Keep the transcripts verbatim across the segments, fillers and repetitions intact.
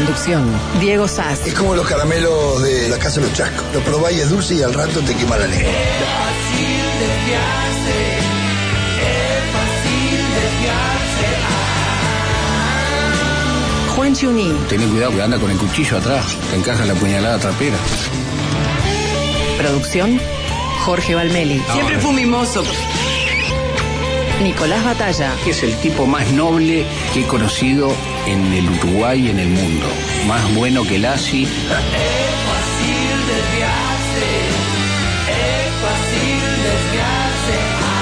Conducción, Diego Sass. Es como los caramelos de la casa de los chascos. Lo probáis, es dulce y al rato te quema la lengua. Es fácil desviarse, es fácil desviarse. Ah. Juan Chuní. Ten cuidado que anda con el cuchillo atrás, te encaja la puñalada trapera. Producción, Jorge Valmeli. No, Siempre fue un mimoso. Nicolás Batalla. Que es el tipo más noble que he conocido en el Uruguay y en el mundo. Más bueno que Lassi. Es fácil desviarse, es fácil desviarse.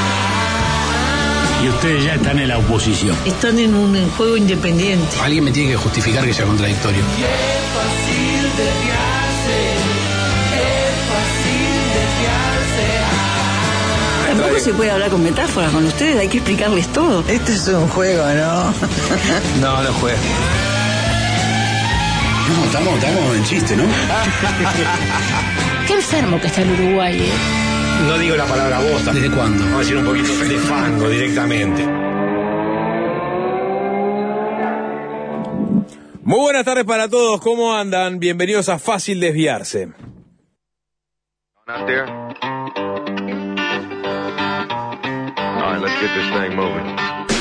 Y ustedes ya están en la oposición. Están en un juego independiente. Alguien me tiene que justificar que sea contradictorio. Y es fácil desviarse, es fácil desviarse. Tampoco se puede hablar con metáforas con ustedes, hay que explicarles todo. Este es un juego, ¿no? No, no juega. No, estamos, estamos en chiste, ¿no? Qué enfermo que está el Uruguay, ¿eh? No digo la palabra bosta. ¿Desde cuándo? Vamos a decir un poquito de fango directamente. Muy buenas tardes para todos, ¿cómo andan? Bienvenidos a Fácil Desviarse. Out there? All right, let's get this thing moving.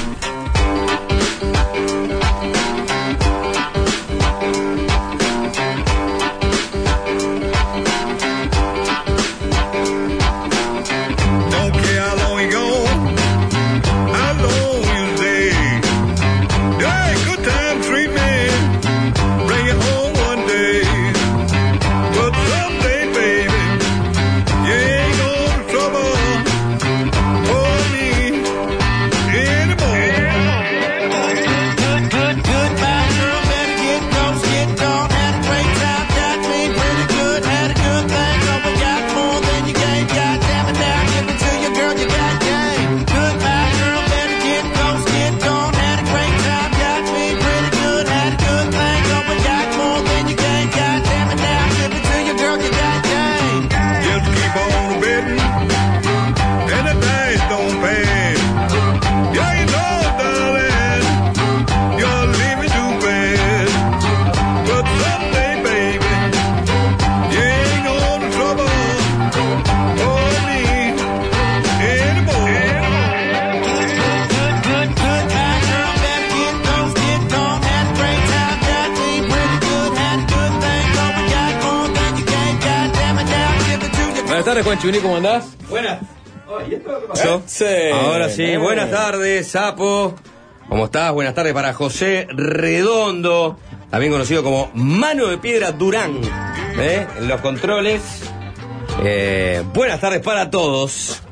Don't care how long you go, how long you stay. Yeah, good time treatment, bring it home one day. But someday, baby, you ain't gonna trouble for me anymore. Good, good, goodbye, girl, better get close, get gone. Had a great time, got me pretty good. Had a good thing, but we got more than you gave. Goddamn it, now give it to you, girl, you got game. Goodbye, girl, better get close, get gone. Had a great time, got me pretty good. Had a good thing, but we got more than you gave. Goddamn it, now give it to you, girl, you got game. Just keep on betting, and the dice don't pass. Yeah, you know, darling, you're leaving too fast. But someday, baby, you ain't gonna trouble for me anymore. Good, good, good, hi, girl, better get close, get gone. Had a great time, got me pretty good. Had a good thing, but we got more than you gave. Goddamn it, now give it to you. Buenas tardes, Juan Chuní, ¿cómo andás? Buenas. ¿Eh? Sí. Ahora sí, Eh. buenas tardes, Sapo. ¿Cómo estás? Buenas tardes para José Redondo, también conocido como Mano de Piedra Durán, ¿eh? En los controles. Eh, buenas tardes para todos.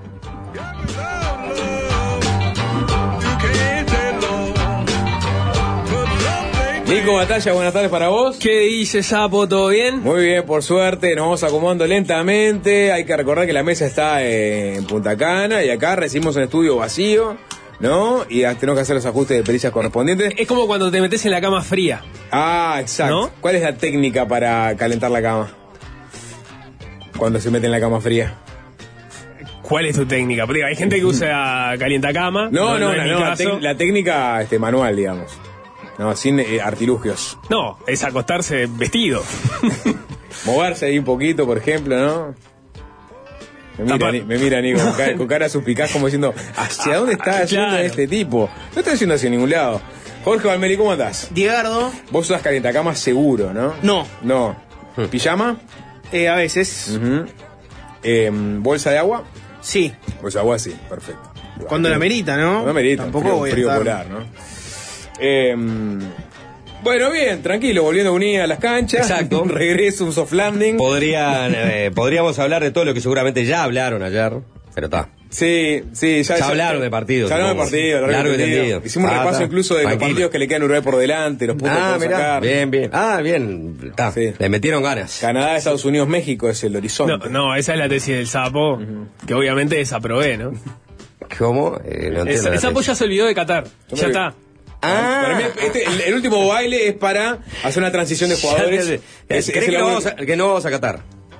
Nico Batalla, buenas tardes para vos. ¿Qué dice, Sapo? ¿Todo bien? Muy bien, por suerte, nos vamos acomodando lentamente. Hay que recordar que la mesa está en Punta Cana y acá recibimos un estudio vacío, ¿no? Y tenemos que hacer los ajustes de pericias correspondientes. Es como cuando te metes en la cama fría. Ah, exacto. ¿No? ¿Cuál es la técnica para calentar la cama? Cuando se mete en la cama fría. ¿Cuál es tu técnica? Porque hay gente que usa calientacama. No, no, no, es mi no, la, caso. tec- la técnica este, manual, digamos. No, sin eh, artilugios. No, es acostarse vestido. Moverse ahí un poquito, por ejemplo, ¿no? Me mira, Tapa- Ni- me mira Nico, con cara, con cara suspicaz como diciendo, ¿hacia dónde está yendo Claro. este tipo? No está yendo hacia ningún lado. Jorge Valmeri, ¿cómo andás? Diegardo, Vos usas calientacamas seguro, ¿no? no, No. ¿Pijama? eh, a veces, Ujú. Eh, ¿Bolsa de agua? sí, Bolsa de agua, sí, perfecto. cuando la merita, ¿no? Cuando merita, Tampoco frío, voy a frío estar... polar, ¿no? Eh, bueno, bien, tranquilo, volviendo a unir a las canchas. Exacto. Un regreso, un soft landing. Podrían, eh, podríamos hablar de todo lo que seguramente ya hablaron ayer, pero está. Sí, sí, ya, Ya hablaron de partidos, Ya hablaron de supongo. partidos, largo Largo y y tendido. tendido. Hicimos un Ah, repaso está. incluso de los Tranquilo. partidos que le quedan a Uruguay por delante, los puntos Ah, que puede mirá, sacar. bien, bien. Ah, bien, está. Sí. Le metieron ganas. Canadá, Estados Unidos, México es el horizonte. No, no, esa es la tesis del Sapo, que obviamente desaprobé, ¿no? ¿Cómo? Eh, no El, entiendo la el Sapo tesis. ya se olvidó de Qatar. Yo Ya me- está. Ah, Para mí, este, el, el último baile es para hacer una transición de jugadores. Ya te- Es- ¿Crees es que, el no laburo- vamos a, que no vamos a Qatar?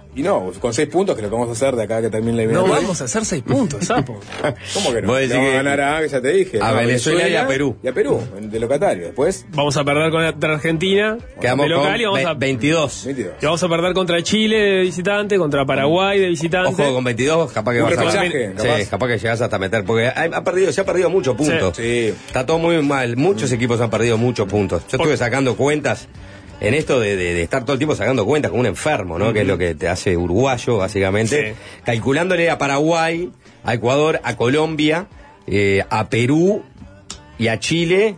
Y no, con seis puntos, que es lo que vamos a hacer de acá que termine la No eliminatoria. vamos a hacer seis puntos, sapo. ¿Cómo que no? Vos decís Le vamos que- a ganar a, que ya te dije. a no, Venezuela y a Perú. Y a Perú, de locatario. Después, Vamos a perder contra Argentina Quedamos de local con y vamos, ve- a, veintidós. veintidós. y vamos a perder contra Chile de visitante, contra Paraguay de visitante. Ojo, con veintidós capaz que Un vas a... repechaje, Sí, capaz. capaz que llegás hasta meter, porque ha, ha perdido, se ha perdido muchos puntos. Sí. Está todo muy mal, muchos equipos han perdido muchos puntos. Yo estuve sacando cuentas en esto de, de- de estar todo el tiempo sacando cuentas como un enfermo, ¿no? Que es lo que te hace uruguayo, básicamente. Sí. Calculándole a Paraguay, a Ecuador, a Colombia, eh, a Perú y a Chile,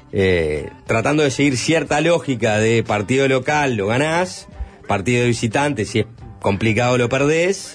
eh, tratando de seguir cierta lógica de partido local lo ganás, partido de visitante si es complicado lo perdés,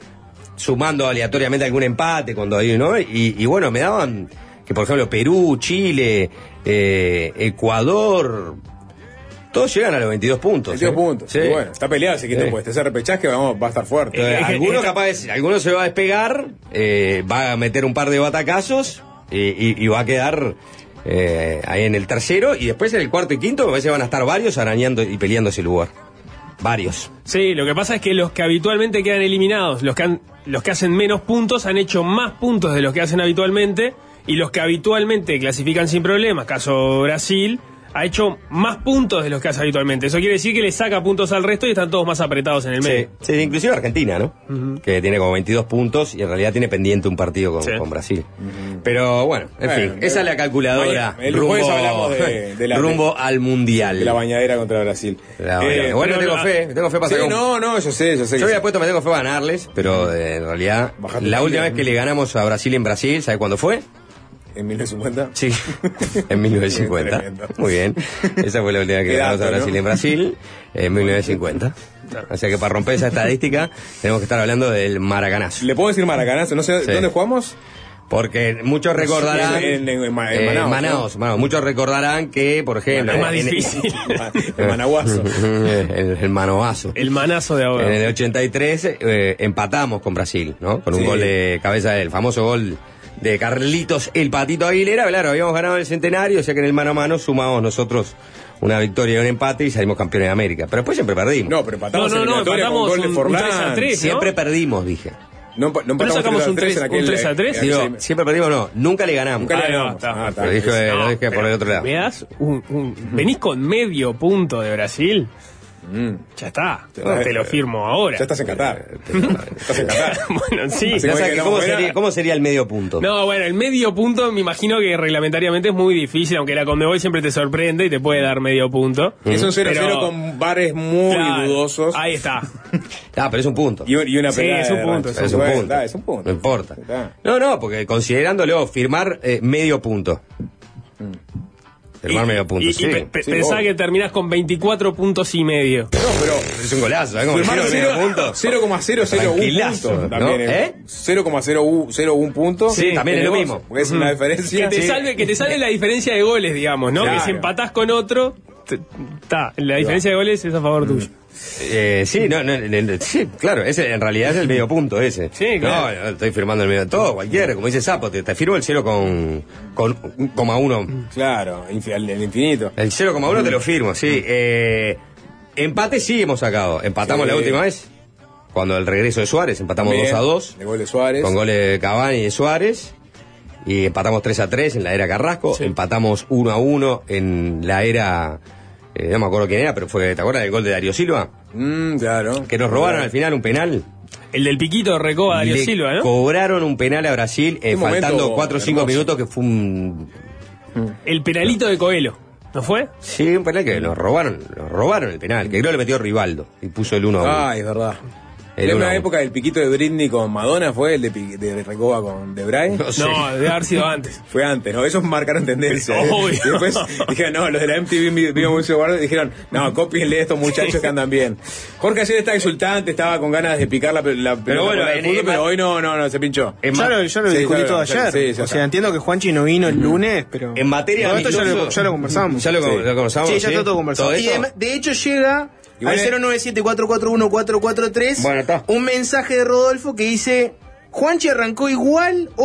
sumando aleatoriamente algún empate cuando hay, ¿no? Y, y bueno, me daban que por ejemplo Perú, Chile, eh, Ecuador, todos llegan a los veintidós puntos. veintidós ¿eh? puntos. Sí. Y bueno, está peleado ese quinto Sí. puesto. Ese repechaje vamos, va a estar fuerte. Entonces, Eh, algunos eh, capaz, de- algunos se va a despegar, eh, va a meter un par de batacazos y, y- y va a quedar eh, ahí en el tercero y después en el cuarto y quinto a veces van a estar varios arañando y peleando ese lugar. Varios. Sí, lo que pasa es que los que habitualmente quedan eliminados, los que, han, los que hacen menos puntos, han hecho más puntos de los que hacen habitualmente, y los que habitualmente clasifican sin problemas, caso Brasil, ha hecho más puntos de los que hace habitualmente. Eso quiere decir que le saca puntos al resto y están todos más apretados en el medio. Sí, sí, inclusive Argentina, ¿no? Ujú. Que tiene como veintidós puntos y en realidad tiene pendiente un partido con, Sí. con Brasil. Pero bueno, en Bueno, fin, esa es la calculadora mañana- el rumbo, jueves hablamos de- de la- rumbo al Mundial. De la bañadera contra Brasil. La bañadera. Eh, bueno, pero tengo no- fe, tengo fe para Sí, sacar un- no, no, yo sé, yo sé. Yo que había sí. puesto, me tengo fe para ganarles, pero eh, en realidad, Bajate la un última vez kilo. que le ganamos a Brasil en Brasil, ¿sabe cuándo fue? ¿En mil novecientos cincuenta? Sí, en mil novecientos cincuenta. Tremendo. Muy bien. Esa fue la última vez que Qué le ganamos a dato, Brasil ¿no? en Brasil, en mil novecientos cincuenta. O sea que para romper esa estadística, tenemos que estar hablando del maracanazo. ¿Le puedo decir maracanazo? No sé, Sí. ¿dónde jugamos? Porque muchos recordarán. En, en- en Ma- en eh, Manaos, Manaos, Manaos. Muchos recordarán que, por ejemplo. Es más en- difícil. En Managuazo. el, el manoazo. El manazo de ahora. En el ochenta y tres eh, empatamos con Brasil, ¿no? Con un Sí. gol de cabeza del famoso gol de Carlitos el Patito Aguilera. Claro, habíamos ganado el centenario, o sea que en el mano a mano sumamos nosotros una victoria y un empate y salimos campeones de América. Pero después siempre perdimos. No, pero empatamos No, no, en no, eliminatoria con empatamos gol de un- un Forlán. tres a tres. ¿no? Siempre perdimos, dije. No, empa- no empatamos sacamos tres a un tres tres- en aquel- un tres a tres? en Digo, aquel- siempre perdimos, no, nunca le ganamos. Nunca le Ah, no, ganamos. está. Ah, está. Lo dije, No, lo dije por pero el otro lado. ¿Me das un, un- venís con medio punto de Brasil? Mm. Ya está. Ya Te lo firmo ahora. Ya estás en Qatar. Estás en Qatar. Bueno, sí. Así Ya como sabes que que no, ¿cómo, era- sería, ¿Cómo sería el medio punto? No, bueno, el medio punto me imagino que reglamentariamente es muy difícil, aunque la Conmebol siempre te sorprende y te puede dar medio punto. Es un cero cero Pero- con bares muy Claro, dudosos. Ahí está. Ah, pero es un punto. Y, un- y una Sí, pelada es un de punto, rancho. Es un Bueno, punto. está, es un punto. No importa. Está. No, no, porque considerándolo, firmar eh, medio punto. Firmar Y- medio punto, y, sí. y pe- pe- Sí, pensá obvio. que terminás con veinticuatro puntos y medio. No, pero Es un golazo, ¿sabes cómo firmar firmar cero- medio punto? cero coma cero cero uno Tranquilazo, punto. ¿no? También es- ¿Eh? cero coma cero uno punto. Sí, también es lo negocio, mismo. Porque es una diferencia. Que te, Sí. salve, que te salve la diferencia de goles, digamos, ¿no? Claro. Que si empatás con otro, te- ta, la diferencia de goles es a favor tuyo. Eh, sí, no, no, no, no, sí, claro, ese en realidad es el medio punto ese. Sí, claro. No, no, estoy firmando el medio de todo, cualquiera, como dice Sapo, te, te firmo el cero con, con un coma uno. Claro, infi- el el infinito. El cero coma uno te lo firmo, sí. Eh, empate sí hemos sacado. Empatamos Sí. la última vez, cuando el regreso de Suárez, empatamos Bien, dos a dos. De gol de Suárez. Con goles de Cavani y de Suárez. Y empatamos tres a tres en la era Carrasco. Sí. Empatamos uno a uno en la era. eh, no me acuerdo quién era, pero fue. ¿Te acuerdas del gol de Darío Silva? Mm, claro. Que nos robaron al final un penal. El del piquito de Recoba Darío Le Silva, ¿no? cobraron un penal a Brasil eh, Qué momento faltando cuatro o cinco hermoso. minutos, que fue un. El penalito de Coelho, ¿no fue? Sí, un penal que nos robaron. Nos robaron el penal. Que creo le metió Rivaldo y puso el uno a uno. Ay, es verdad. El En uno a una uno. época del piquito de Britney con Madonna fue el de, Pi- de Recoba con Debray. No sé. No, debe haber sido antes. Fue antes, ¿no? Esos marcaron tendencia. ¿eh? Obvio. Y después dijeron, no, los de la M T V Video Music Award dijeron, no, cópienle a estos muchachos que andan bien. Jorge ayer estaba exultante, estaba con ganas de picar la, pe- la pelota bueno, con el en- fútbol, en- pero hoy no, no, no, se pinchó. En Ya ma- lo, ya lo Sí, discutí ya todo lo- ya- ayer. sí, ya o está. sea, entiendo que Juanchi no vino el lunes, pero. En materia Todo esto ya lo, amistoso- ya lo conversamos. Ya lo, Sí. lo conversamos. Sí, ya ¿sí? está todo conversado. ¿Todo Y esto? de, de hecho llega Igual al es- cero nueve siete cuatro cuatro uno cuatro cuatro tres Bueno, está. un mensaje de Rodolfo que dice: Juanchi arrancó igual hoy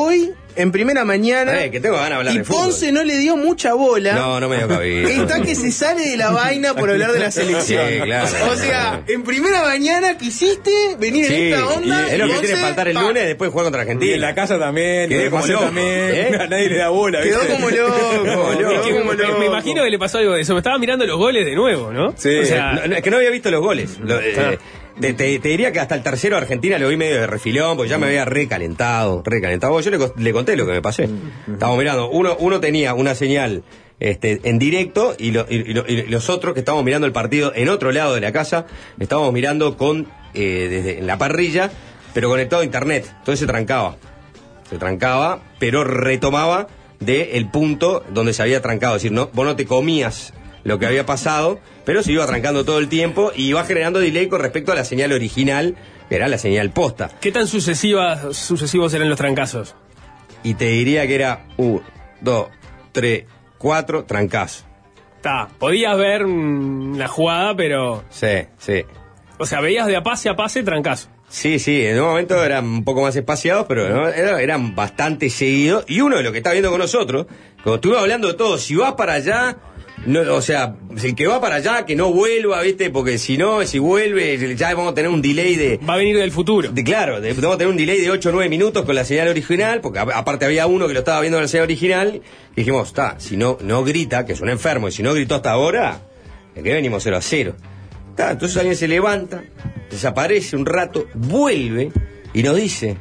en primera mañana. Eh, que tengo ganas de hablar y de fútbol. Ponce no le dio mucha bola. No, no me dio cabida. Está que se sale de la vaina por hablar de la selección. Sí, claro. O sea, en primera mañana quisiste venir Sí, en esta onda. y es lo que Ponce, tiene que faltar el pa. lunes, después jugar contra Argentina. Y en la casa también, Quedó quedó como como loco, también. ¿eh? A nadie le da bola. Quedó ¿viste? como loco. Como loco. Quedó Que como me, loco. me imagino que le pasó algo de eso. Me estaba mirando los goles de nuevo, ¿no? Sí. O sea, No, no, es que no había visto los goles. Lo- eh, te, te- te diría que hasta el tercero Argentina lo vi medio de refilón, porque ya me había recalentado, recalentado. Yo le, cos- le conté lo que me pasé. Estábamos mirando, uno, uno tenía una señal este, en directo y, lo- y- y lo- y los otros que estábamos mirando el partido en otro lado de la casa, estábamos mirando con eh, desde en la parrilla, pero conectado a internet. Entonces se trancaba. Se trancaba, pero retomaba del punto donde se había trancado. Es decir, no, vos no te comías lo que había pasado, pero se iba trancando todo el tiempo y iba generando delay con respecto a la señal original, que era la señal posta. ¿qué tan sucesivas, sucesivos eran los trancazos? Y te diría que era uno, dos, tres, cuatro, trancazo. Está, podías ver mm, la jugada, pero... Sí, sí. O sea, veías de a pase a pase trancazo. Sí, sí, en un momento eran un poco más espaciados, pero ¿no? Era- eran bastante seguidos. Y uno de los que está viendo con nosotros, como estuve hablando de todo, si vas para allá, no, o sea, el que va para allá, que no vuelva, ¿viste? Porque si no, si vuelve, ya vamos a tener un delay de... Va a venir del futuro. De, claro, de- vamos a tener un delay de ocho o nueve minutos con la señal original, porque a- aparte había uno que lo estaba viendo con la señal original, y dijimos, está, si no, no grita, que es un enfermo, y si no gritó hasta ahora, ¿de qué venimos cero a cero? Está, entonces alguien se levanta, desaparece un rato, vuelve y nos dice,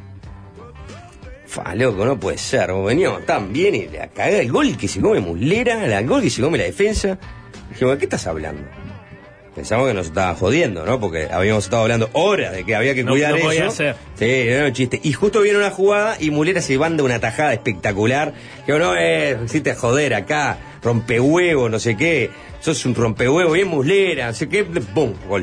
fa, loco, no puede ser, vos veníamos tan bien y la cagada, el gol que se come Muslera, el gol que se come la defensa. Dijimos, ¿de qué estás hablando? Pensamos que nos estaba jodiendo, ¿no? Porque habíamos estado hablando horas de que había que No- cuidar no eso. podía ser. Sí, era un chiste. Y justo viene una jugada y Mulera se manda una tajada espectacular. Que no, eh, hiciste joder acá, rompehuevo, no sé qué. Sos un rompehuevo, bien Muslera, no sé qué. ¡Pum! Gol.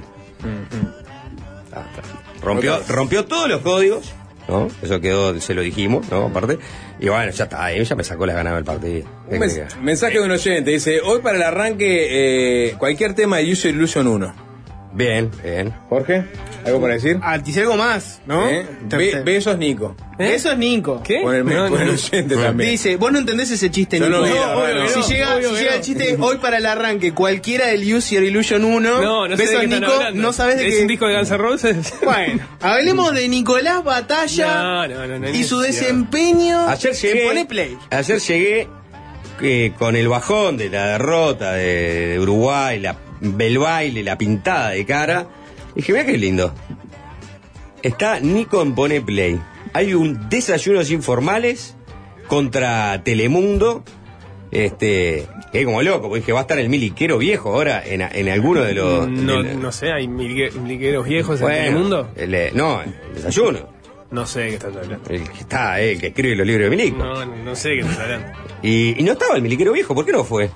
Ah, está. Rompió, rompió todos los códigos, ¿no? Eso quedó, se lo dijimos, ¿no? Aparte. Y bueno, ya está, ahí ya me sacó las ganas del partido. Un mens- mensaje de un oyente, dice, hoy para el arranque, eh, cualquier tema de User Illusion uno. Bien, bien. Jorge, ¿algo para decir? Ah, dice algo más, ¿no? ¿Eh? Be- besos, Nico. ¿Eh? Eso es Nico. ¿Qué? Con el, No, con el no. oyente también. Dice, vos no entendés ese chiste, Yo Nico. no vi, la verdad, no. Si llega, Obvio si que llega no. el chiste hoy para el arranque, cualquiera del User Illusion uno, No, no sé besos, de qué están Nico, hablando. no sabés de ¿Es qué. un disco de Guns N' Roses? Bueno, hablemos de Nicolás Batalla No, no, no, no hay y su necesidad. desempeño. Ayer en llegué, Pone Play. ayer llegué eh, con el bajón de la derrota de, de Uruguay, la, el baile, la pintada de cara. Dije, mira qué lindo. Está Nico en Pone Play. Hay un Desayunos Informales contra Telemundo. Este, que como loco, porque dije, va a estar el miliquero viejo ahora en, en alguno de los. No, de- no sé, hay milique- miliqueros viejos en bueno, el mundo. el, eh, no, el desayuno. No sé de qué estás hablando. El que está, eh, el que escribe los libros de Milico. No, no, no sé de qué estás hablando. Y, y no estaba el miliquero viejo, ¿por qué no fue?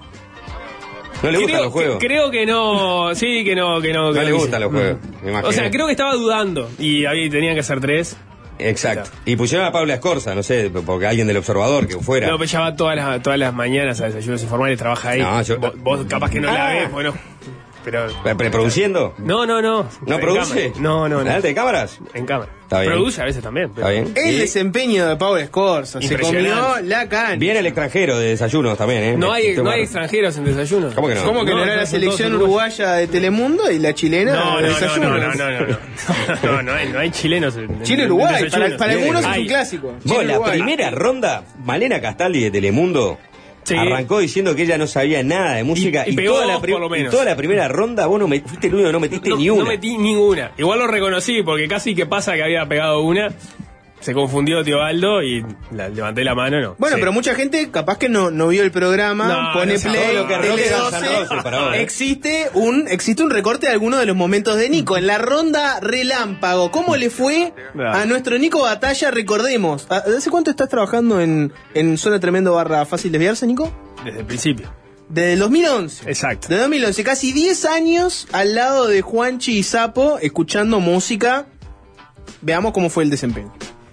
¿No le gustan Creo los juegos? que- creo que no, sí, que no, que no. que No le quise. gustan los juegos, me imagino. O sea, creo que estaba dudando y ahí tenían que hacer tres. Exacto. Y pusieron a Paula Escorza, no sé, porque alguien del Observador que fuera. No, pero ya va todas las, todas las mañanas a Desayunos Informales, trabaja ahí. No, yo- vos, vos capaz que no la Ah. ves, bueno. Pero. ¿Preproduciendo? No, no, no. ¿No En produce? cámara. No, no, no. ¿Delante de cámaras? En cámara. Está bien. Produce a veces también. pero- Está bien. El Y desempeño de Pablo Escorza. Se Impresionante. comió la cancha. viene el extranjero de desayunos también, ¿eh? No hay, Este no hay bar- extranjeros en Desayunos. ¿Cómo que no? ¿Cómo que no, No, era no, la son selección todos uruguaya de Telemundo y la chilena No, de no, no, Desayunos? no, no, no, no, no. No, no hay, no hay chilenos en, en- Chile-Uruguay, en Desayunos. para, para algunos es Hay. un clásico. Vos, la Chile-Uruguay. primera ronda, Malena Castaldi de Telemundo Sí. arrancó diciendo que ella no sabía nada de música Y- y pegó toda, la dos, prim- por lo menos. y toda la primera ronda vos no me, fuiste el único que no metiste No, ni una. no metí ninguna. Igual lo reconocí porque casi que pasa que había pegado una. Se confundió Tío Aldo y la- levanté la mano, no. Bueno, Sí. pero mucha gente capaz que no, no vio el programa, No, pone no sabe. play, Todo lo que rock Tele es Guns N' doce, Roses para vos, ¿eh? existe un existe un recorte de algunos de los momentos de Nico. En la ronda relámpago, ¿cómo le fue a nuestro Nico Batalla? Recordemos, ¿hace cuánto estás trabajando en, en Zona Tremendo barra Fácil Desviarse, Nico? Desde el principio. Desde el dos mil once. Exacto. De dos mil once, casi diez años al lado de Juanchi y Sapo, escuchando música. Veamos cómo fue el desempeño.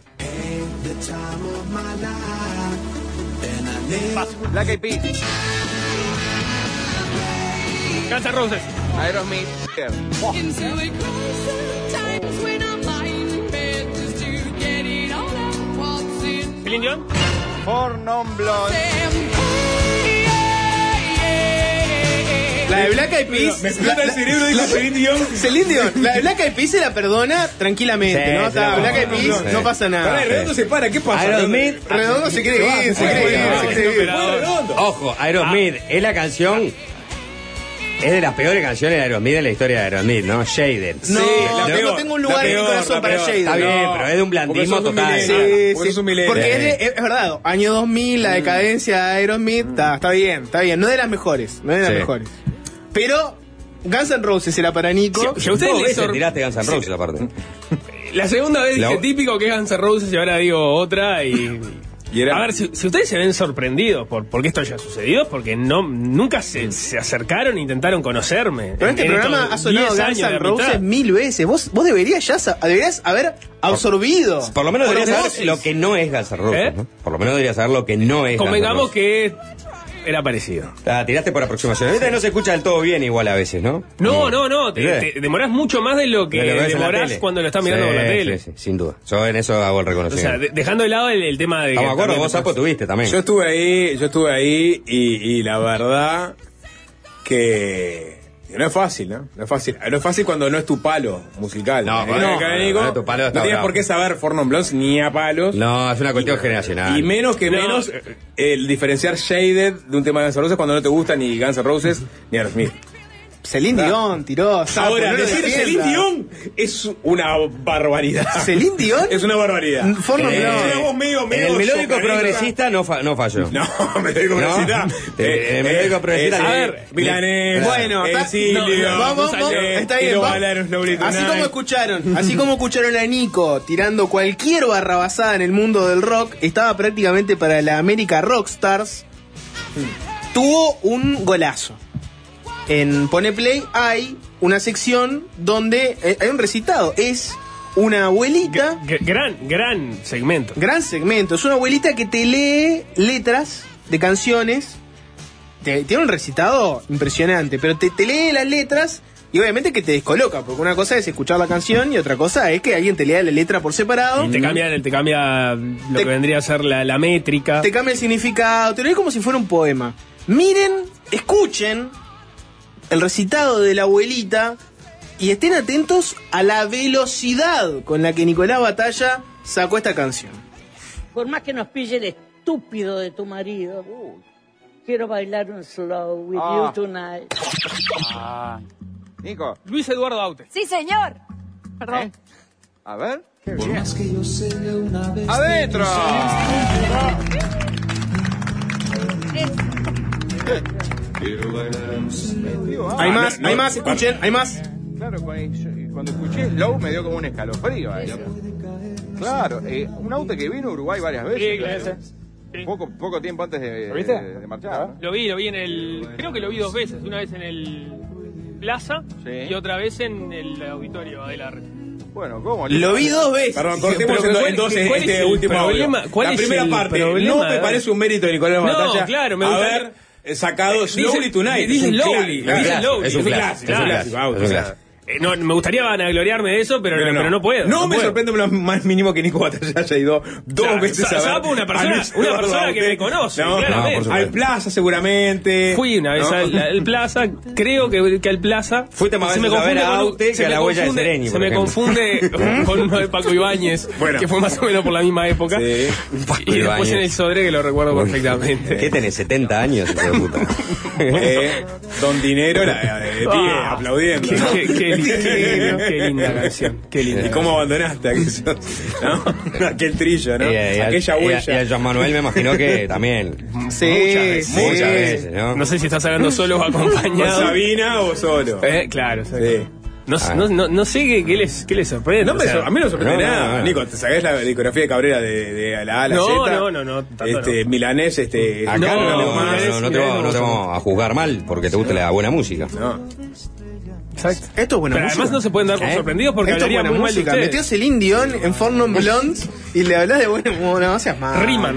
Black Eyed Peas, Guns N' Roses. Aerosmith, Película Celine Dion. For non blonde. La de Black Eyed Peas. Me explota el cerebro, dijo Celine Dion. Celine Dion. La de Black Eyed Peas se la perdona tranquilamente, Sí, ¿no? se Está la Black Eyed perdona, Peas, sí. no pasa nada. Pará, Redondo se para, ¿qué pasa? Aerosmith. Redondo se quiere ir, se quiere ir, se quiere ir. Ojo, Aerosmith es la canción. Es de las peores canciones de Aerosmith en la historia de Aerosmith, ¿no? Shaded. No, la yo peor, no tengo un lugar la en mi peor, corazón la para peor. Shade. Está bien, No, pero es de un blandismo porque sos un total. millennial. Sí, Porque sí. sos un millennial. Porque es, de- es verdad, año dos mil, la decadencia de Aerosmith, está, está bien, está bien. No es de las mejores, no es de las Sí. mejores. Pero Guns N' Roses era para Nico. Si- si a ustedes Dos les veces sor- tiraste Guns N' Roses aparte. La segunda vez La- dije típico que es Guns N' Roses y ahora digo otra y... Y era- A ver, si, si ustedes se ven sorprendidos por, por qué esto haya sucedido, porque no nunca se, se acercaron e intentaron conocerme. Pero este En programa estos ha sonado diez Guns años de N' amistad. Roses mil veces. Vos, vos deberías ya sa- deberías haber absorbido. Por lo menos Por deberías los saber lo que no es Guns N' Roses, ¿Eh? ¿no? Por lo menos deberías saber lo que no es Guns N' Convengamos Roses. que era parecido. Ah, tiraste por aproximación. Ahorita no se escucha del todo bien igual a veces, ¿no? No, no, no, te, ¿Sí? te demorás mucho más de lo que De lo que ves en la demorás tele. cuando lo estás mirando Sí, por la tele. Sí, sí, sin duda. Yo en eso hago el O sea, reconocimiento. de- dejando de lado el, el tema de... Estamos de acuerdo, también- vos, Sapo, tuviste también. Yo estuve ahí, yo estuve ahí y, y la verdad que, que no es fácil, ¿no? No es fácil. No es fácil cuando no es tu palo musical. No, ¿Eh? cuando no- académico, cuando no es tu palo está no tienes bravo. por qué saber For Non Blondes ni a palos. No, es una cuestión generacional. Y menos que No. menos el diferenciar Shaded de un tema de Guns N' Roses cuando no te gusta ni Guns N' Roses ni Aerosmith. Celine Dion tiró. Sapo, Ahora, no lo decir defiendas. Celine Dion es una barbaridad. ¿Celine Dion? Es una barbaridad. For Non Eh, Blondes. Es una voz medio, medio en el melódico socarita. progresista no, fa- no falló. No, melódico progresista. Eh, en el melódico progresista. a le- ver, Milanés. Bueno, está, Exilio. no, no, vamos, vamos, eh, está bien. quiero va- bailar un Slowly así Tonight. como escucharon, así como escucharon a Nico tirando cualquier barrabasada en el mundo del rock, estaba prácticamente para la América Rockstars. Tuvo un golazo. En Pone Play hay una sección donde eh, hay un recitado. Es una abuelita. G- gran, gran segmento. Gran segmento. Es una abuelita que te lee letras de canciones. Te- tiene un recitado impresionante, pero te, te lee las letras y obviamente que te descoloca, porque una cosa es escuchar la canción y otra cosa es que alguien te lea la letra por separado. Y te cambia, te cambia lo Te- que vendría a ser la, la métrica. Te cambia el significado, te lo lee como si fuera un poema. Miren, escuchen el recitado de la abuelita y estén atentos a la velocidad con la que Nicolás Batalla sacó esta canción. Por más que nos pille el estúpido de tu marido, quiero bailar un slow with Ah. you tonight. Ah. Nico, Luis Eduardo Aute. Sí, señor. Perdón. ¿eh? A ver. Qué Por bien. más que yo sea una vez ¡Adentro! quiero bailar un slow. Hay Ah, más, no, hay no, más, escuchen, hay más. Claro, cuando, cuando escuché Slow me dio como un escalofrío ahí. Claro, eh, un auto que vino a Uruguay varias veces. Sí, claro. claro. Poco, poco tiempo antes de, ¿Lo viste? de, de marchar. ¿no? Lo vi, lo vi en el... Creo que lo vi dos veces. Una vez en el Plaza Sí. y otra vez en el auditorio de la red. Bueno, ¿cómo? Lo vi dos veces. Perdón, cortemos Pero, en do- ¿cuál- entonces cuál es este el último problema? audio. ¿Cuál La es primera el parte, problema? no me parece un mérito de Nicolás No, Batalla claro, me gustaría- haber eh, sacado Dice- Slowly Tonight. dice Es un Slowly, clásico, dice claro. Slowly. Es un Es un clásico, es un clásico, clásico, auto, es un o sea, clásico. Eh, no, me gustaría vanagloriarme de eso, pero no, pero no puedo. No, me puedo. sorprende lo más mínimo que Nico Batalla haya ido dos Claro, veces Sa- a ver. Sapo, una persona- a Luis una Eduardo persona que Aute. me conoce, No, claramente. no, por supuesto. Al Plaza seguramente. Fui una vez ¿no? al, al Plaza, creo que, que al Plaza. Fuiste más se veces a ver a con- Aute se que a me la huella de confunde- Sereni, Se por me ejemplo. confunde con uno de Paco Ibáñez, Bueno. que fue más o menos por la misma época. Sí. Y después Ibáñez. en el Sodre, que lo recuerdo perfectamente. ¿Qué tenés? setenta años, hijo de puta. Eh, Don Dinero la, de pie, Ah, aplaudiendo. Qué, ¿no? qué- qué- qué- qué linda canción. Qué linda. ¿Y cómo abandonaste aquello? ¿No? Aquel trillo, ¿no? Y, y al- Aquella y a- huella. y a Joan Manuel me imagino que también. Sí, Muchas veces. sí. Muchas veces, ¿no? No sé si estás hablando solo o ¿Con acompañado. Sabina o solo? Eh, claro, exacto. Sí. No, Ah. no, no, no sé qué, qué les, qué les sorprende. No me o sea, sor- a mí no me sorprende no, no, nada. no, no. Nico, ¿te sabés la discografía de Cabrera de, de la A a la No, Z? no, no, no, tanto Este, no. Milanés, este. Acá No, no, no, no, no, más. no, no te vamos, no te vamos a juzgar mal porque te gusta la buena música. No. Exacto. Esto es buena Pero música. además no se pueden dar por ¿Eh? sorprendidos porque Esto es hablaría buena muy mal de música. ustedes. Metió Celine Dion en For Non Blondes y le hablas de buena música. No seas más. Rima, ¿no?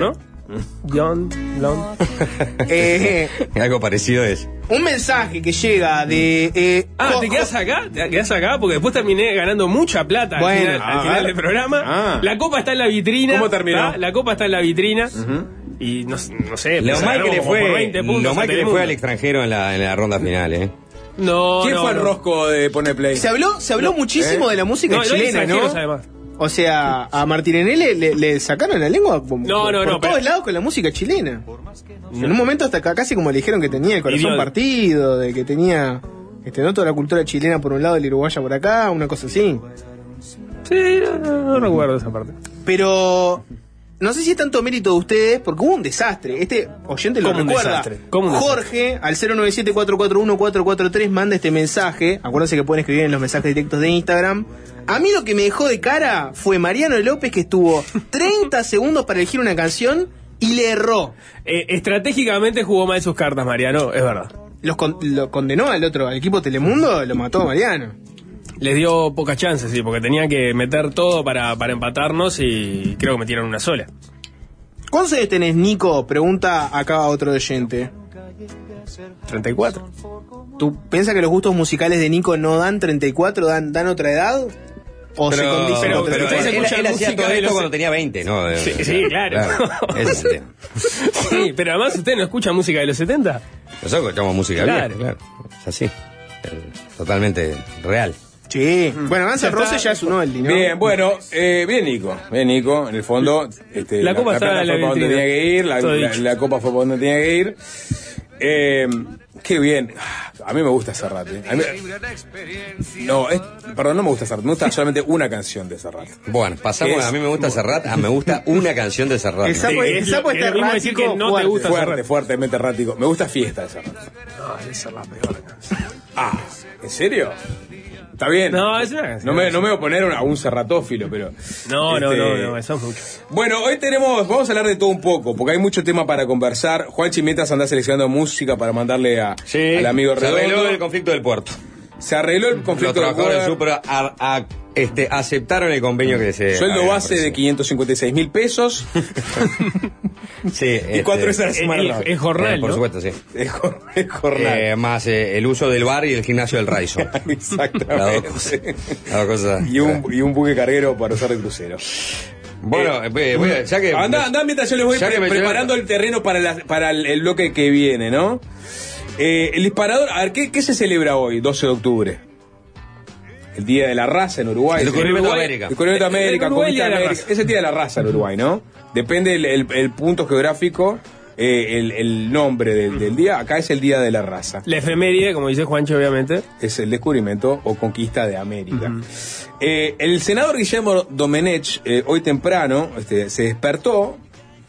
John, Long. Eh, Algo parecido es. un mensaje que llega de... eh, Ah, Jo- ¿te quedas acá? ¿Te quedas acá? Porque después terminé ganando mucha plata Bueno, al final, a al final ver. del programa. Ah. La copa está en la vitrina. ¿Cómo terminó? ¿tá? La copa está en la vitrina. Y no, no sé, Lo pues mal que ganamos le como por fue, veinte puntos lo a mal que le Telemundo. fue al extranjero en la, en la ronda final, ¿eh? No, ¿Quién no, fue el no. rosco de Pone Play? Se habló, se habló No, muchísimo ¿eh? de la música No, no hay chilena, extranjeros, ¿no? además. O sea, a Martinelli le, le, le sacaron la lengua por, No, no, por no, todos pero- lados con la música chilena. En un momento hasta acá casi como le dijeron que tenía el corazón Idiota. partido, de que tenía este, no toda la cultura chilena por un lado y la uruguaya por acá, una cosa así. Sí, no, no, no recuerdo esa parte. Pero no sé si es tanto mérito de ustedes, porque hubo un desastre. Este oyente lo ¿Cómo un recuerda. desastre? ¿Cómo un desastre? Jorge, al cero nueve siete cuatro cuatro uno cuatro cuatro tres, manda este mensaje. Acuérdense que pueden escribir en los mensajes directos de Instagram. A mí lo que me dejó de cara fue Mariano López, que estuvo treinta segundos para elegir una canción y le erró. Eh, estratégicamente jugó mal sus cartas, Mariano, es verdad. Los con- lo condenó al otro, al equipo Telemundo, lo mató a Mariano. Les dio pocas chances, sí, porque tenían que meter todo para, para empatarnos y creo que metieron una sola. ¿Cuántos años tenés, Nico? Pregunta acá otro oyente. treinta y cuatro. ¿Tú piensas que los gustos musicales de Nico no dan treinta y cuatro, dan, dan otra edad? ¿O se condice pero- con pero treinta y cuatro? él, escuchar él hacía música todo de esto los- cuando tenía veinte, ¿no? Sí, sí, claro. Ese es el tema. Sí, pero además usted no escucha música de los setenta. Nosotros escuchamos música Claro. vieja, claro. Es así. Eh, Totalmente real. Sí. Bueno, Guns Ya N' Roses está. ya es un oldie, ¿no? Bien, bueno, eh, bien Nico, bien Nico, en el fondo este, La copa estaba plata en la fue para donde vitrina. tenía que ir, la, Todo la- dicho. la copa fue para donde tenía que ir. Eh, qué bien, a mí me gusta Serrat. eh. A mí- no, es- perdón, no me gusta Serrat, me gusta solamente una canción de Serrat. Bueno, pasamos Es- a mí me gusta Serrat, a me gusta una canción de Serrat. El sapo, Sí, el es sapo lo- está es lo mismo decir que errático, no te fuerte. gusta. Fuerte, Serrat. fuertemente errático. Me gusta Fiesta de Serrat. No, esa es la peor canción. Ah, ¿en serio? Está bien. No, es una canción. No me, no me voy a poner a un serratófilo, pero... No, no, este, no, no, eso es mucho. Bueno, hoy tenemos, vamos a hablar de todo un poco, porque hay mucho tema para conversar. Juanchi, mientras anda seleccionando música para mandarle a, Sí, al amigo se Redondo. arregló el conflicto del puerto. Se arregló el Los conflicto del trabajadores del puerto. Supra a- a- este, aceptaron el convenio que se... Sueldo había base de ofrecido. quinientos cincuenta y seis mil pesos. Sí, Y cuatro veces a la El, semana. el- no. el jornal, Eh, por ¿no? supuesto, sí. Es jor- es jornal. Eh, más eh, el uso del bar y el gimnasio del Radisson. Las dos Exactamente. cosas. Las dos cosas. Y un, y un buque carguero para usar de crucero. Bueno, eh, voy a- ya que... Anda, anda mientras yo les voy ya que pre- me- preparando el terreno para, la- para el, el bloque que viene, ¿no? Eh, el disparador, a ver, ¿qué, ¿qué se celebra hoy, doce de octubre? El Día de la Raza en Uruguay. El descubrimiento de Uruguay- América. El descubrimiento de América, El Uruguay, conquista de Día de la América. Raza. Es el Día de la Raza en Uruguay, ¿no? Depende el, el- el punto geográfico, eh, el, el nombre del, del día. Acá es el Día de la Raza. La efeméride, como dice Juancho, obviamente. Es el descubrimiento o conquista de América. Eh, el senador Guillermo Domenech, eh, hoy temprano, este, se despertó.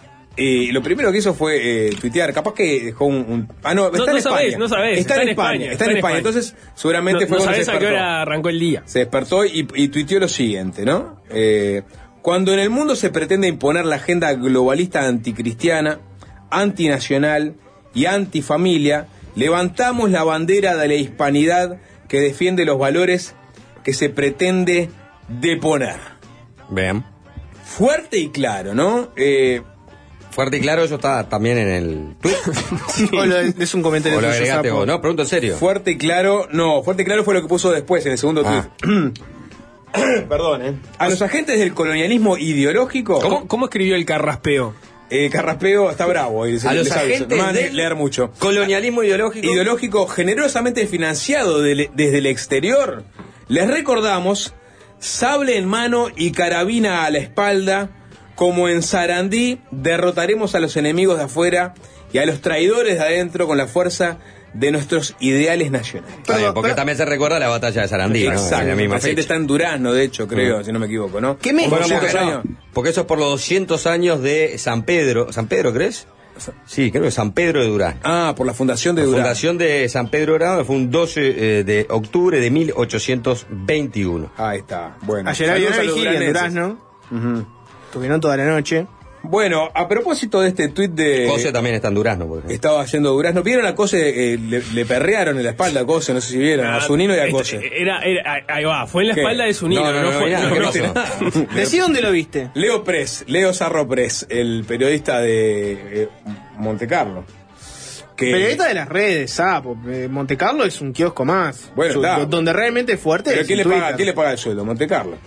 Y lo primero que hizo fue eh, tuitear, capaz que dejó un... un- ah, no, está No, en no España. sabés, no sabés, Está, en España, está en España. Entonces, seguramente No, fue no cuando se sabés a qué despertó. hora arrancó el día. Se despertó y, y tuiteó lo siguiente, ¿no? Eh, cuando en el mundo se pretende imponer la agenda globalista anticristiana, antinacional y antifamilia, levantamos la bandera de la hispanidad que defiende los valores que se pretende deponer. Bien. Fuerte y claro, ¿no? Eh, Fuerte y claro, eso está también en el tweet. O lo- es un comentario O lo tuyo, agregaste sapo. vos, ¿no? Pregunto en serio. fuerte y claro, no, fuerte y claro fue lo que puso después en el segundo Ah. tweet. Perdón, ¿eh? A los agentes del colonialismo ideológico. ¿Cómo, cómo escribió el carraspeo? Eh, Carraspeo está bravo. y se- A los les aviso. agentes No van a del leer mucho. colonialismo ideológico. Ideológico generosamente financiado del- desde el exterior. Les recordamos, sable en mano y carabina a la espalda, como en Sarandí derrotaremos a los enemigos de afuera y a los traidores de adentro con la fuerza de nuestros ideales nacionales. Está bien, porque también se recuerda la batalla de Sarandí, ¿no? Exacto. En la misma La gente fecha. está en Durazno, de hecho, creo, Mm. si no me equivoco, ¿no? ¿Qué me- Por Bueno, doscientos porque, años. porque eso es por los doscientos años de San Pedro. ¿San Pedro crees? Sí, creo que San Pedro de Durán. Ah, por la fundación de La Durazno. fundación de San Pedro de Durán fue un doce eh, de octubre de mil ochocientos veintiuno. Ahí está. Bueno. Ayer había una Saludos a los vigilia en duranenses. Durazno. Tuvieron toda la noche. Bueno, a propósito de este tuit de... Cose también está en Durazno, por ejemplo. Estaba yendo a Durazno. ¿Vieron a Cose? Eh, le, le perrearon en la espalda a Cose, no sé si vieron, a Zunino y a Cose. Era, era, ahí va, fue en la ¿Qué? espalda de Zunino. No, no, no, no, fue, no, no, ¿qué no, pasó? Decí dónde lo viste. Leo Press, Leo Sarro Press, el periodista de eh, Montecarlo. Que... Periodista de las redes, Sapo. Eh, Monte Carlo es un kiosco más. Bueno, Su- está. donde realmente es fuerte. ¿Pero es quién le, en paga, Twitter. quién le paga el sueldo? Montecarlo.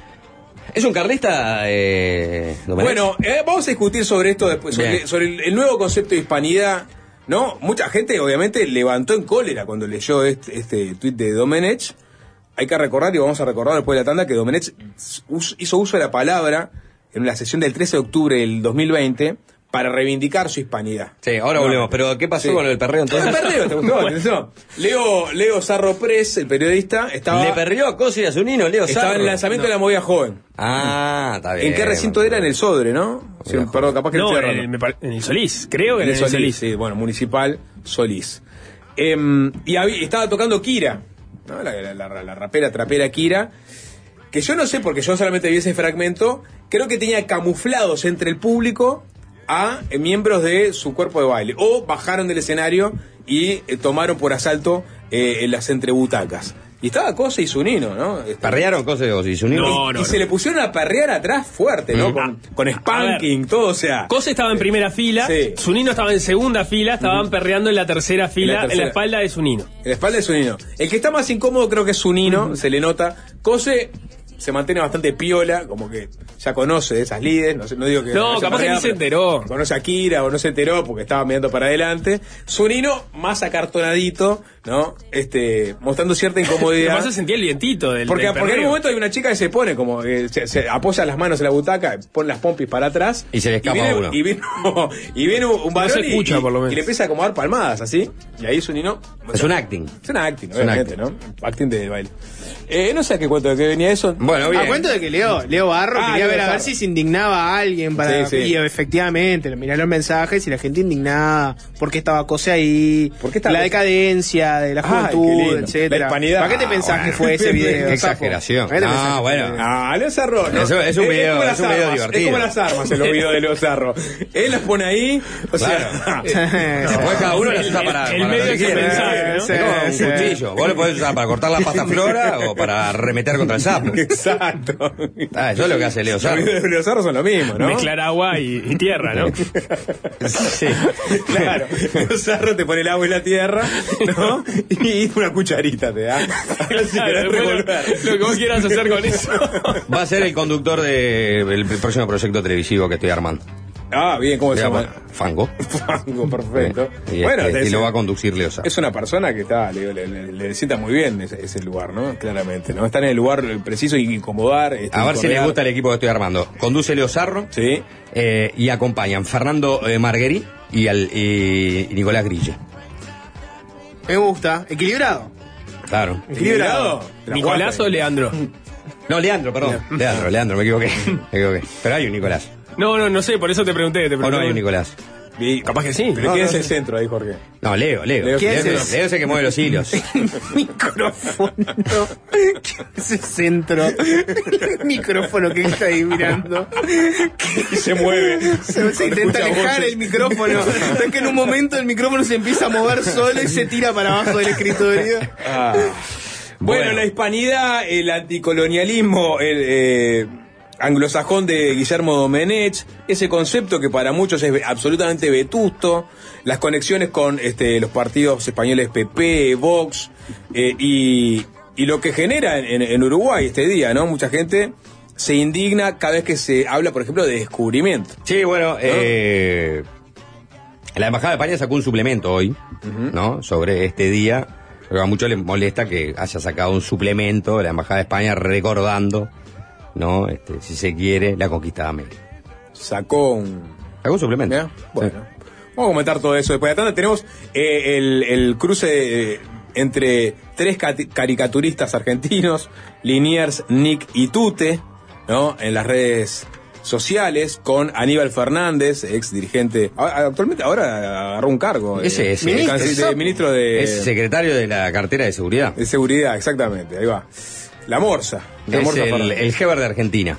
¿Es un carlista, eh, Domenech? Bueno, eh, vamos a discutir sobre esto después, sobre, Bien. sobre el, el nuevo concepto de hispanidad, ¿no? Mucha gente, obviamente, levantó en cólera cuando leyó este, este tuit de Domenech. Hay que recordar, y vamos a recordar después de la tanda, que Domenech us- hizo uso de la palabra en la sesión del trece de octubre del dos mil veinte para reivindicar su hispanidad. Sí, ahora No. volvemos. Pero, ¿qué pasó Sí. con el perreo entonces? El perreo, ¿te gustó? ¿Te gustó? Leo, Leo Sarro Press, el periodista, estaba, Le perrió a Cose y a Zunino, Leo estaba en Sarro. el lanzamiento No. de la movida joven. Ah, está bien. ¿En qué recinto era? En el Sodre, ¿no? Sí, perdón, capaz que no, estoy en errando. el, me pare- en el Solís, creo que En en el el Solís, Solís. sí, bueno, municipal Solís. Em, y había- estaba tocando Kira, ¿no? la, la- la- la rapera, trapera Kira, que yo no sé, porque yo solamente vi ese fragmento, creo que tenía camuflados entre el público a eh, miembros de su cuerpo de baile, o bajaron del escenario y eh, tomaron por asalto eh, en las entrebutacas. Y estaba Cose y Zunino, ¿no? Este, ¿Perrearon Cose y Zunino? No, y no, se le pusieron a perrear atrás fuerte, ¿no? Mm. Con, con spanking, todo, o sea... Cose estaba en primera fila, Sí. Zunino estaba en segunda fila, estaban perreando en la tercera fila, en la, tercera. espalda de Zunino. En la espalda de Zunino. El que está más incómodo creo que es Zunino, se le nota. Cose se mantiene bastante piola, como que ya conoce de esas líderes, no, sé, no digo que... No, haya capaz que perreado, ni se pero enteró. Conoce a Kira o no se enteró porque estaba mirando para adelante. Zunino más acartonadito, ¿no? Este, mostrando cierta incomodidad. Además se sentía el vientito del Porque, del porque en un perreo. momento hay una chica que se pone como, eh, se, se apoya las manos en la butaca, pone las pompis para atrás. Y se le escapa viene, uno. Y viene, y viene un, un varón se y- escucha, y, por lo menos. y le empieza a como dar palmadas, así. Y ahí Zunino... Es un acting. Es un acting, Es un obviamente, ¿no? Acting de baile. Eh, no sé a qué cuento de qué venía eso. Bueno, bien. A cuento de que Leo, Leo Barro Ah, quería Leo ver a ver Barro. si se indignaba a alguien para Sí, sí. y efectivamente, mirá los mensajes y la gente indignada, porque estaba Cose ahí, ¿Por qué estaba la Cose? decadencia de la Ay, qué juventud, lindo. etcétera. La hispanidad. ¿Para qué te pensás Ah, que fue ese bueno. video? Qué Sapo? exageración. ¿Para qué te No, pensás que bueno. fue? Ah, Leo Sarro. ¿no? Eso es un video- como es las un video armas, divertido. Es como las armas en los videos de Leo Sarro. Él las pone ahí, o sea... Después cada uno las usa para, el para medio lo que es el quiera. mensaje, ¿no? Es como un Sí, cuchillo. Vos lo podés usar para cortar la pasta flora o para arremeter contra el sapo. Exacto. Ah, eso es lo que hace Leo Los Sarro. videos de Leo Sarro son lo mismo, ¿no? Mezclar agua y, y tierra, ¿no? Sí. Claro, Leo Sarro te pone el agua y la tierra, ¿no? Y una cucharita te da. Si Claro, querés después revolver. lo, lo que vos quieras hacer con eso. Va a ser el conductor del próximo proyecto televisivo que estoy armando. Ah, bien, ¿cómo se Se llama? llama Fango. Fango, perfecto. Y, Bueno, este, y es- lo va a conducir Leo Sarro. Es una persona que está, le, le, le- le sienta muy bien ese, ese lugar, ¿no? Claramente, ¿no? Está en el lugar preciso y incomodar. este, A ver si les incordiar. gusta el equipo que estoy armando. Conduce Leo Sarro. Sí. eh, y acompañan Fernando eh, Marguerì y, al, y, y Nicolás Grille. Me gusta, equilibrado. Claro. ¿Equilibrado? ¿Te la ¿Nicolás jugaste? o Leandro? No, Leandro, perdón. Leandro, Leandro, me equivoqué. Me equivoqué. Pero hay un Nicolás. No, no, no sé, por eso te pregunté. Te ¿O pregunté. no hay un Nicolás? Y- Capaz que sí. ¿Pero No, quién no es el sé. centro ahí, Jorge? No, Leo, Leo. Leo, Leo, ¿quién Leo, es? Leo es el que mueve los hilos. Micrófono. Ese centro. El micrófono que está ahí mirando. Y se mueve. Se, se intenta Escucha alejar voces. el micrófono. Es que en un momento el micrófono se empieza a mover solo y se tira para abajo del escritorio. Ah. Bueno, Bueno. la hispanidad, el anticolonialismo, el eh, anglosajón de Guillermo Domenech, ese concepto que para muchos es absolutamente vetusto, las conexiones con este, los partidos españoles P P, Vox, eh, y, y lo que genera en, en Uruguay este día, ¿no? Mucha gente se indigna cada vez que se habla, por ejemplo, de descubrimiento. Sí, bueno, eh, la Embajada de España sacó un suplemento hoy, ¿no? Sobre este día. Pero a muchos les molesta que haya sacado un suplemento la Embajada de España recordando, ¿no? Este, si se quiere, la conquista de América. Sacó un... Sacó un suplemento. ¿Ya? Bueno, vamos a comentar todo eso. Después de la tanda tenemos eh, el, el cruce eh, entre tres cati- caricaturistas argentinos, Liniers, Nick y Tute, ¿no? En las redes sociales, con Aníbal Fernández, ex dirigente, a- actualmente ahora agarró un cargo. Ese eh, es, ministro, ese. de, ministro de, Es secretario de la cartera de seguridad. de Seguridad, exactamente, ahí va. La Morsa. La Es Morsa el, Fernández. el Heber de Argentina.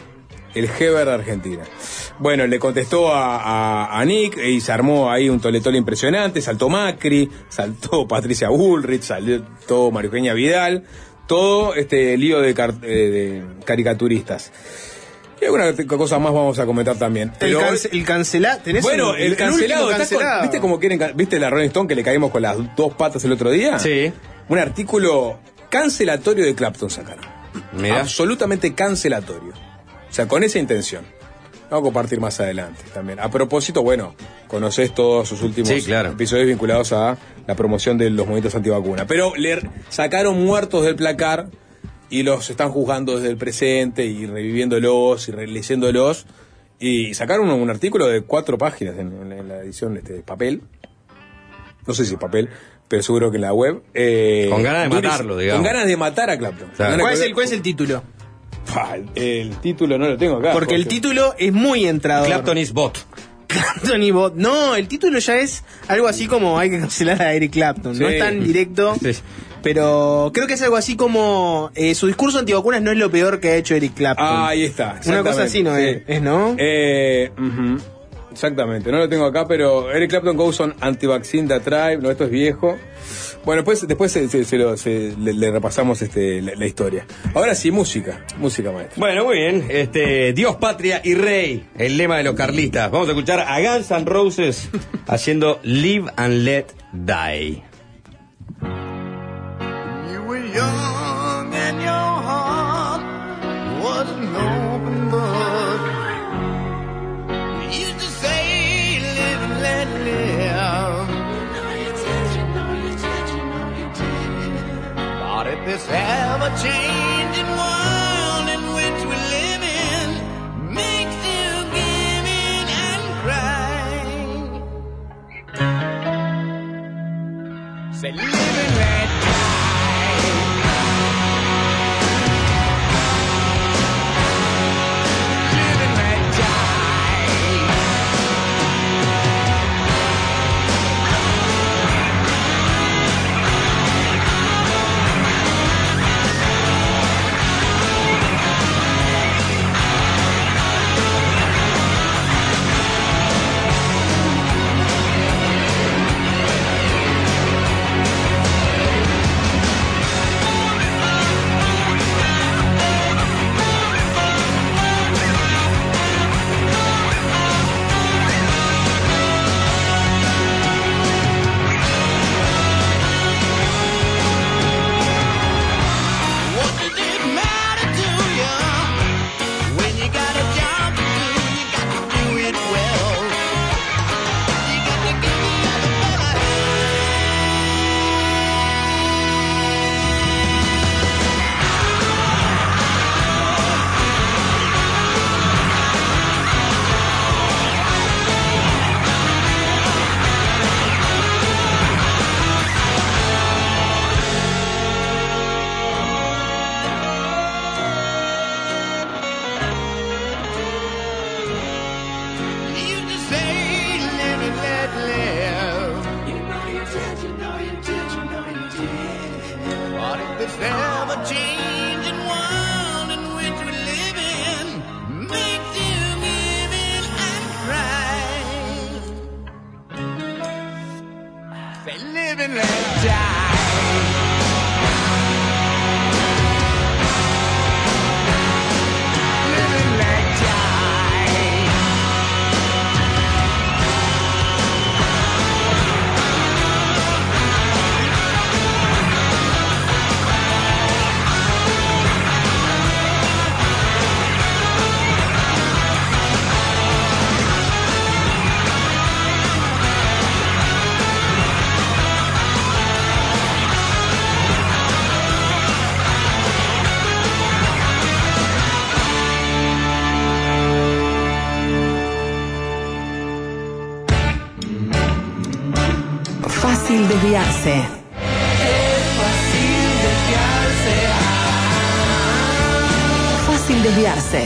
el Heber de Argentina. Bueno, le contestó a, a, a Nick y se armó ahí un toletole impresionante. Saltó Macri, saltó Patricia Bullrich, saltó María Eugenia Vidal. Todo este lío de, car- de caricaturistas. Y alguna cosa más vamos a comentar también. Pero, el, cance- el cancelado. Bueno, el, el cancelado. el cancelado. Con, ¿Viste cómo quieren? ¿Viste la Rolling Stone que le caímos con las dos patas el otro día? Sí. Un artículo cancelatorio de Clapton sacaron. Mirá. Absolutamente cancelatorio. O sea, con esa intención. Vamos a compartir más adelante también. A propósito, bueno, conocés todos sus últimos sí, claro. episodios vinculados a la promoción de los movimientos antivacunas. Pero le sacaron muertos del placar y los están juzgando desde el presente y reviviéndolos y releyéndolos. Y sacaron un, un artículo de cuatro páginas en, en, en la edición de este papel. No sé si es papel, pero seguro que en la web. Eh, con ganas de durísimo, matarlo, digamos. Con ganas de matar a Clapton. Claro. ¿Cuál, es el, ¿Cuál es el título? El, el título no lo tengo acá. Porque el título es muy entrador. Clapton is bot. Clapton y bot. No, el título ya es algo así como hay que cancelar a Eric Clapton. Sí. No es tan directo. Sí. Pero creo que es algo así como eh, su discurso antivacunas no es lo peor que ha hecho Eric Clapton. Ah, ahí está. Una cosa así, ¿no? Sí. Es, es, ¿no? Eh, uh-huh. Exactamente, no lo tengo acá, pero Eric Clapton goes on anti-vaccine diatribe. No, esto es viejo. Bueno, después, después se, se, se lo, se, le, le repasamos este, la, la historia. Ahora sí, música. Música, maestro. Bueno, muy bien. Este, Dios, patria y rey. El lema de los carlistas. Vamos a escuchar a Guns N' Roses haciendo Live and Let Die. You were young and your heart was an open book. You used to say, live and let live. But if this ever-changing world in which we live in makes you give in and cry, say live and let Fácil desviarse. Es fácil desviarse. Fácil desviarse.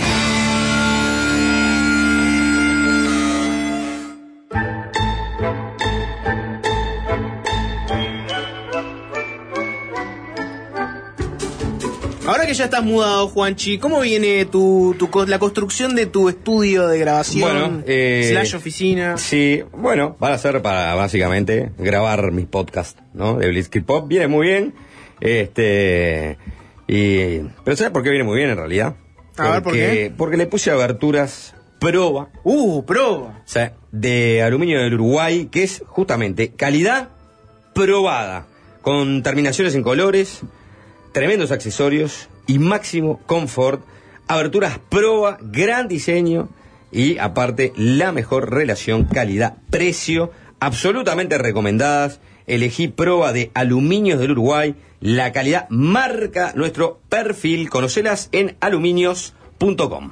Ahora Ahora que ya estás mudado, Juanchi, ¿cómo viene tu, tu cos- la construcción de tu estudio de grabación? Bueno, eh, slash oficina. Sí, bueno, van a ser para básicamente grabar mis podcasts, ¿no? De Blitzkrieg Pop. Viene muy bien. Este. Y, pero ¿sabes por qué viene muy bien en realidad? A ver, ¿por qué? Porque le puse aberturas Proba. Uh, Proba. O sea, de aluminio del Uruguay, que es justamente calidad probada, con terminaciones en colores, tremendos accesorios y máximo confort. Aberturas Proba, gran diseño y aparte la mejor relación calidad-precio, absolutamente recomendadas. Elegí Proba de Aluminios del Uruguay. La calidad marca nuestro perfil. Conocelas en aluminios punto com.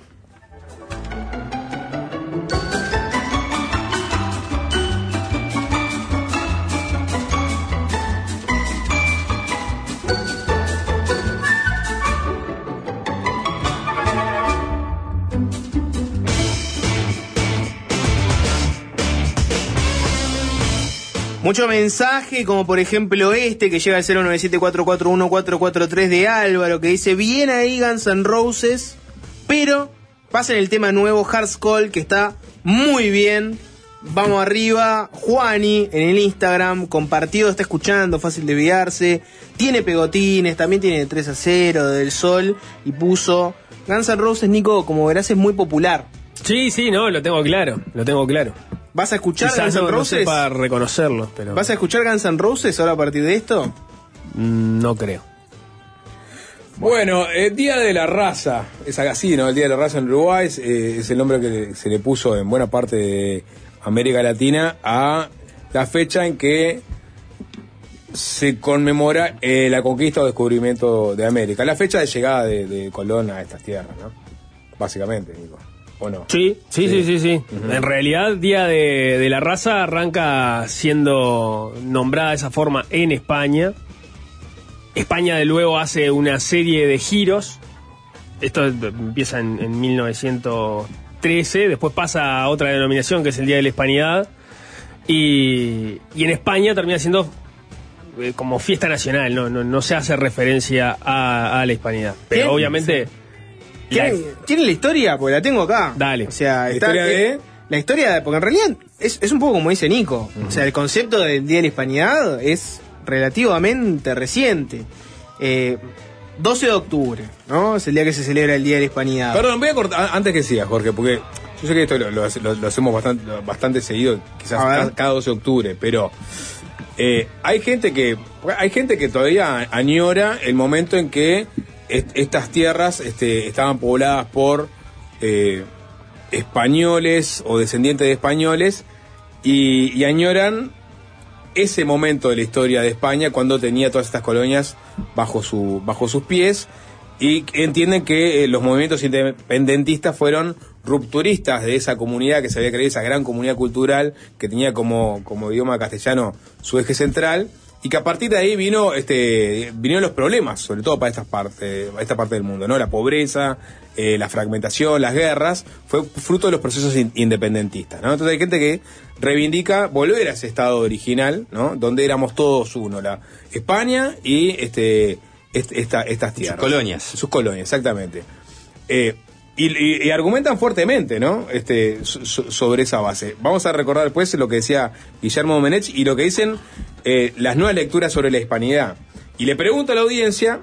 Mucho mensaje, como por ejemplo este que llega al cero nueve siete cuatro cuatro uno cuatro cuatro tres de Álvaro, que dice: bien ahí Guns N' Roses, pero pasen el tema nuevo Heart's Call, que está muy bien. Vamos arriba. Juani en el Instagram compartido, está escuchando, fácil de olvidarse, tiene pegotines, también tiene tres a cero del Sol, y puso Guns N' Roses. Nico, como verás, es muy popular. Sí, sí, no, lo tengo claro, lo tengo claro. ¿Vas a escuchar Quizás Guns N' no, Roses? No sé para reconocerlo, pero... ¿Vas a escuchar Guns N' Roses ahora a partir de esto? Mm, no creo. Bueno, el Día de la Raza, es así, ¿no? El Día de la Raza en Uruguay es, eh, es el nombre que se le puso en buena parte de América Latina a la fecha en que se conmemora eh, la conquista o descubrimiento de América, la fecha de llegada de, de Colón a estas tierras, ¿no? Básicamente, digo. ¿O no? Sí, sí, sí, sí, sí. Uh-huh. En realidad, Día de, de la Raza arranca siendo nombrada de esa forma en España. España de luego hace una serie de giros. Esto empieza en, en mil novecientos trece, después pasa a otra denominación que es el Día de la Hispanidad. Y, y en España termina siendo eh, como fiesta nacional, no, no, no se hace referencia a, a la hispanidad. Pero ¿Qué? obviamente... ¿Tienen, ¿Tienen la historia? Porque la tengo acá. Dale. O sea, ¿La está, historia de? eh, la historia de... Porque en realidad es, es un poco como dice Nico. Uh-huh. O sea, el concepto del Día de la Hispanidad es relativamente reciente. Eh, doce de octubre, ¿no? Es el día que se celebra el Día de la Hispanidad. Perdón, voy a cortar, antes que sigas, Jorge, porque yo sé que esto lo, lo, lo, lo hacemos bastante, bastante seguido, quizás cada, cada doce de octubre, pero eh, hay gente que hay gente que todavía añora el momento en que estas tierras este, estaban pobladas por eh, españoles o descendientes de españoles y, y añoran ese momento de la historia de España cuando tenía todas estas colonias bajo su bajo sus pies y entienden que eh, los movimientos independentistas fueron rupturistas de esa comunidad que se había creado, esa gran comunidad cultural que tenía como, como idioma castellano su eje central. Y que a partir de ahí vino este vinieron los problemas, sobre todo para esta parte, esta parte del mundo, ¿no? La pobreza, eh, la fragmentación, las guerras, fue fruto de los procesos in- independentistas, ¿no? Entonces hay gente que reivindica volver a ese estado original, ¿no? Donde éramos todos uno, la España y este, este esta, estas tierras. Sus colonias. Sus colonias, exactamente. Eh, Y, y, y argumentan fuertemente, ¿no? Este, so, sobre esa base. Vamos a recordar después lo que decía Guillermo Domenech y lo que dicen eh, las nuevas lecturas sobre la hispanidad. Y le pregunto a la audiencia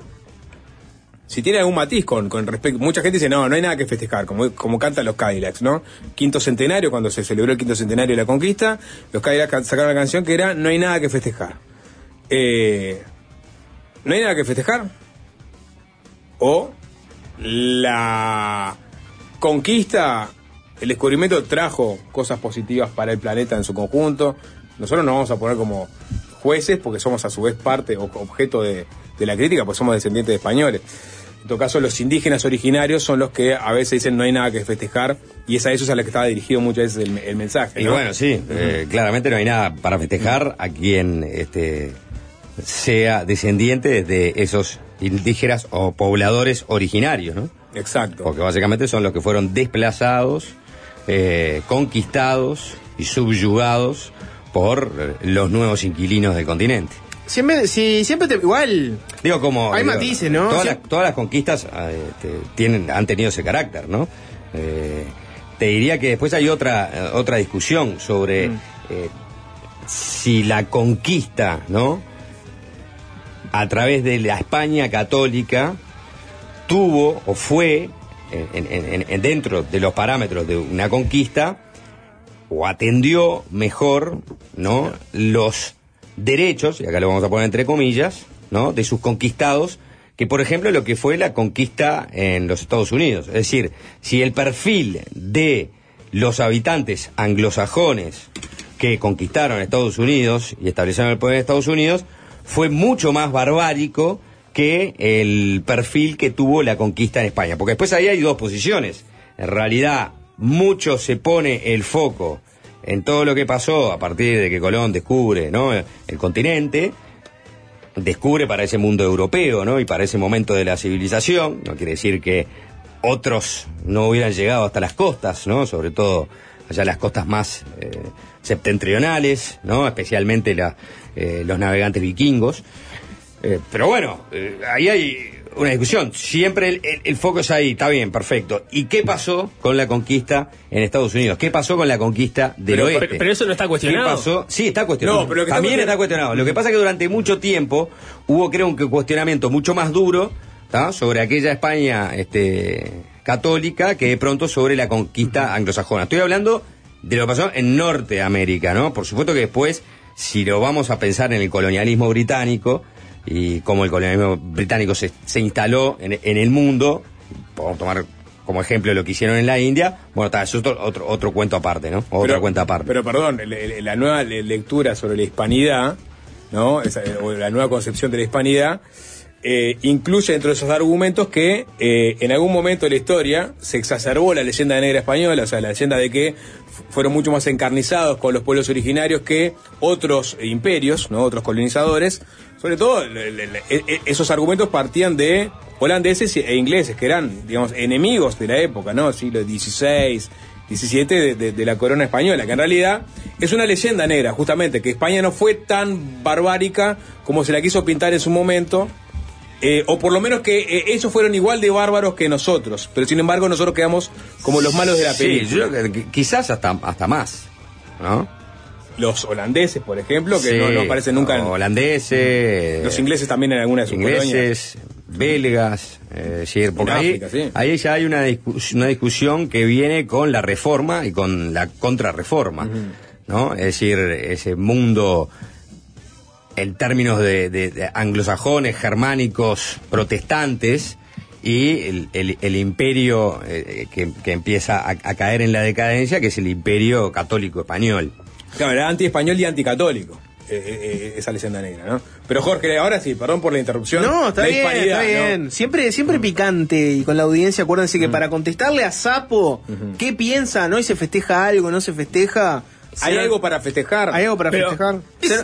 si tiene algún matiz con, con respecto. Mucha gente dice, no, no hay nada que festejar, como, como cantan los Cadillacs, ¿no? Quinto centenario, cuando se celebró el quinto centenario de la conquista, los Cadillacs sacaron la canción que era No hay nada que festejar. Eh, ¿No hay nada que festejar? O la conquista, el descubrimiento trajo cosas positivas para el planeta en su conjunto. Nosotros nos vamos a poner como jueces porque somos a su vez parte o objeto de, de la crítica, pues somos descendientes de españoles. En todo caso, los indígenas originarios son los que a veces dicen no hay nada que festejar, y es a eso a la que estaba dirigido muchas veces el, el mensaje, ¿no? Y bueno, sí, uh-huh. eh, claramente no hay nada para festejar a quien este, sea descendiente de esos indígenas o pobladores originarios, ¿no? Exacto. Porque básicamente son los que fueron desplazados, eh, conquistados y subyugados por los nuevos inquilinos del continente. Siempre, sí, siempre te, igual. Digo, como. Hay digo, matices, ¿no? Todas, Sí. las, todas las conquistas eh, te- tienen, han tenido ese carácter, ¿no? Eh, te diría que después hay otra, eh, otra discusión sobre Mm. eh, si la conquista, ¿no? A través de la España católica tuvo o fue en, en- en- dentro de los parámetros de una conquista o atendió mejor, ¿no? Los derechos, y acá lo vamos a poner entre comillas, ¿no? De sus conquistados, que por ejemplo lo que fue la conquista en los Estados Unidos. Es decir, si el perfil de los habitantes anglosajones que conquistaron Estados Unidos y establecieron el poder en Estados Unidos fue mucho más barbárico que el perfil que tuvo la conquista en España. Porque después ahí hay dos posiciones. En realidad, mucho se pone el foco en todo lo que pasó a partir de que Colón descubre, ¿no? el continente, descubre para ese mundo europeo, ¿no? Y para ese momento de la civilización. No quiere decir que otros no hubieran llegado hasta las costas, ¿no? Sobre todo allá las costas más eh, septentrionales, ¿no? Especialmente la, eh, los navegantes vikingos. Eh, pero bueno, eh, ahí hay una discusión. Siempre el, el, el foco es ahí, está bien, perfecto. ¿Y qué pasó con la conquista en Estados Unidos? ¿Qué pasó con la conquista del Pero- oeste? pero- pero eso no está cuestionado. ¿Qué pasó? Sí, está cuestionado. No, pero lo que está También cuestionado- está cuestionado. Lo que pasa es que durante mucho tiempo hubo, creo, un cuestionamiento mucho más duro, ¿tá? Sobre aquella España este, católica que de pronto sobre la conquista anglosajona. Estoy hablando de lo que pasó en Norteamérica, ¿no? Por supuesto que después, si lo vamos a pensar en el colonialismo británico y cómo el colonialismo británico se, se instaló en, en el mundo, podemos tomar como ejemplo lo que hicieron en la India, bueno, está, eso es otro, otro, otro cuento aparte, ¿no? Otra Pero- cuenta aparte. Pero perdón, el- el- la nueva le- lectura sobre la hispanidad, ¿no? Esa, eh, o la nueva concepción de la hispanidad, eh, incluye dentro de esos argumentos que eh, en algún momento de la historia se exacerbó la leyenda negra española, o sea, la leyenda de que fu- fueron mucho más encarnizados con los pueblos originarios que otros eh, imperios, ¿no? Otros colonizadores. Sobre todo, le- le- le- e- e- esos argumentos partían de holandeses e ingleses, que eran, digamos, enemigos de la época, ¿no? Siglo dieciséis, diecisiete de, de- de la corona española, que en realidad es una leyenda negra, justamente, que España no fue tan barbárica como se la quiso pintar en su momento, eh, o por lo menos que eh, ellos fueron igual de bárbaros que nosotros, pero sin embargo nosotros quedamos como los malos de la Sí, película. yo creo que quizás hasta, hasta más, ¿no? Los holandeses, por ejemplo, que Sí, no, no aparecen nunca en... holandeses, Los ingleses también en alguna de sus colonias. ingleses, belgas, eh, es decir, porque En ahí, África, sí. ahí ya hay una, discus- una discusión que viene con la reforma y con la contrarreforma, ¿no? Es decir, ese mundo en términos de, de- de anglosajones, germánicos, protestantes y el, el- el imperio eh, que, que empieza a, a caer en la decadencia, que es el imperio católico español. Claro, era anti-español y anticatólico, eh, eh, esa leyenda negra, ¿no? Pero Jorge, ahora sí, perdón por la interrupción. No, está La bien, hispanidad, está ¿no? bien. Siempre, siempre picante y con la audiencia, acuérdense que para contestarle a Sapo, ¿qué piensa? ¿No? ¿Y se festeja algo? ¿No se festeja? ¿Hay ¿Será- algo para festejar? ¿Hay algo para Pero- festejar? Es-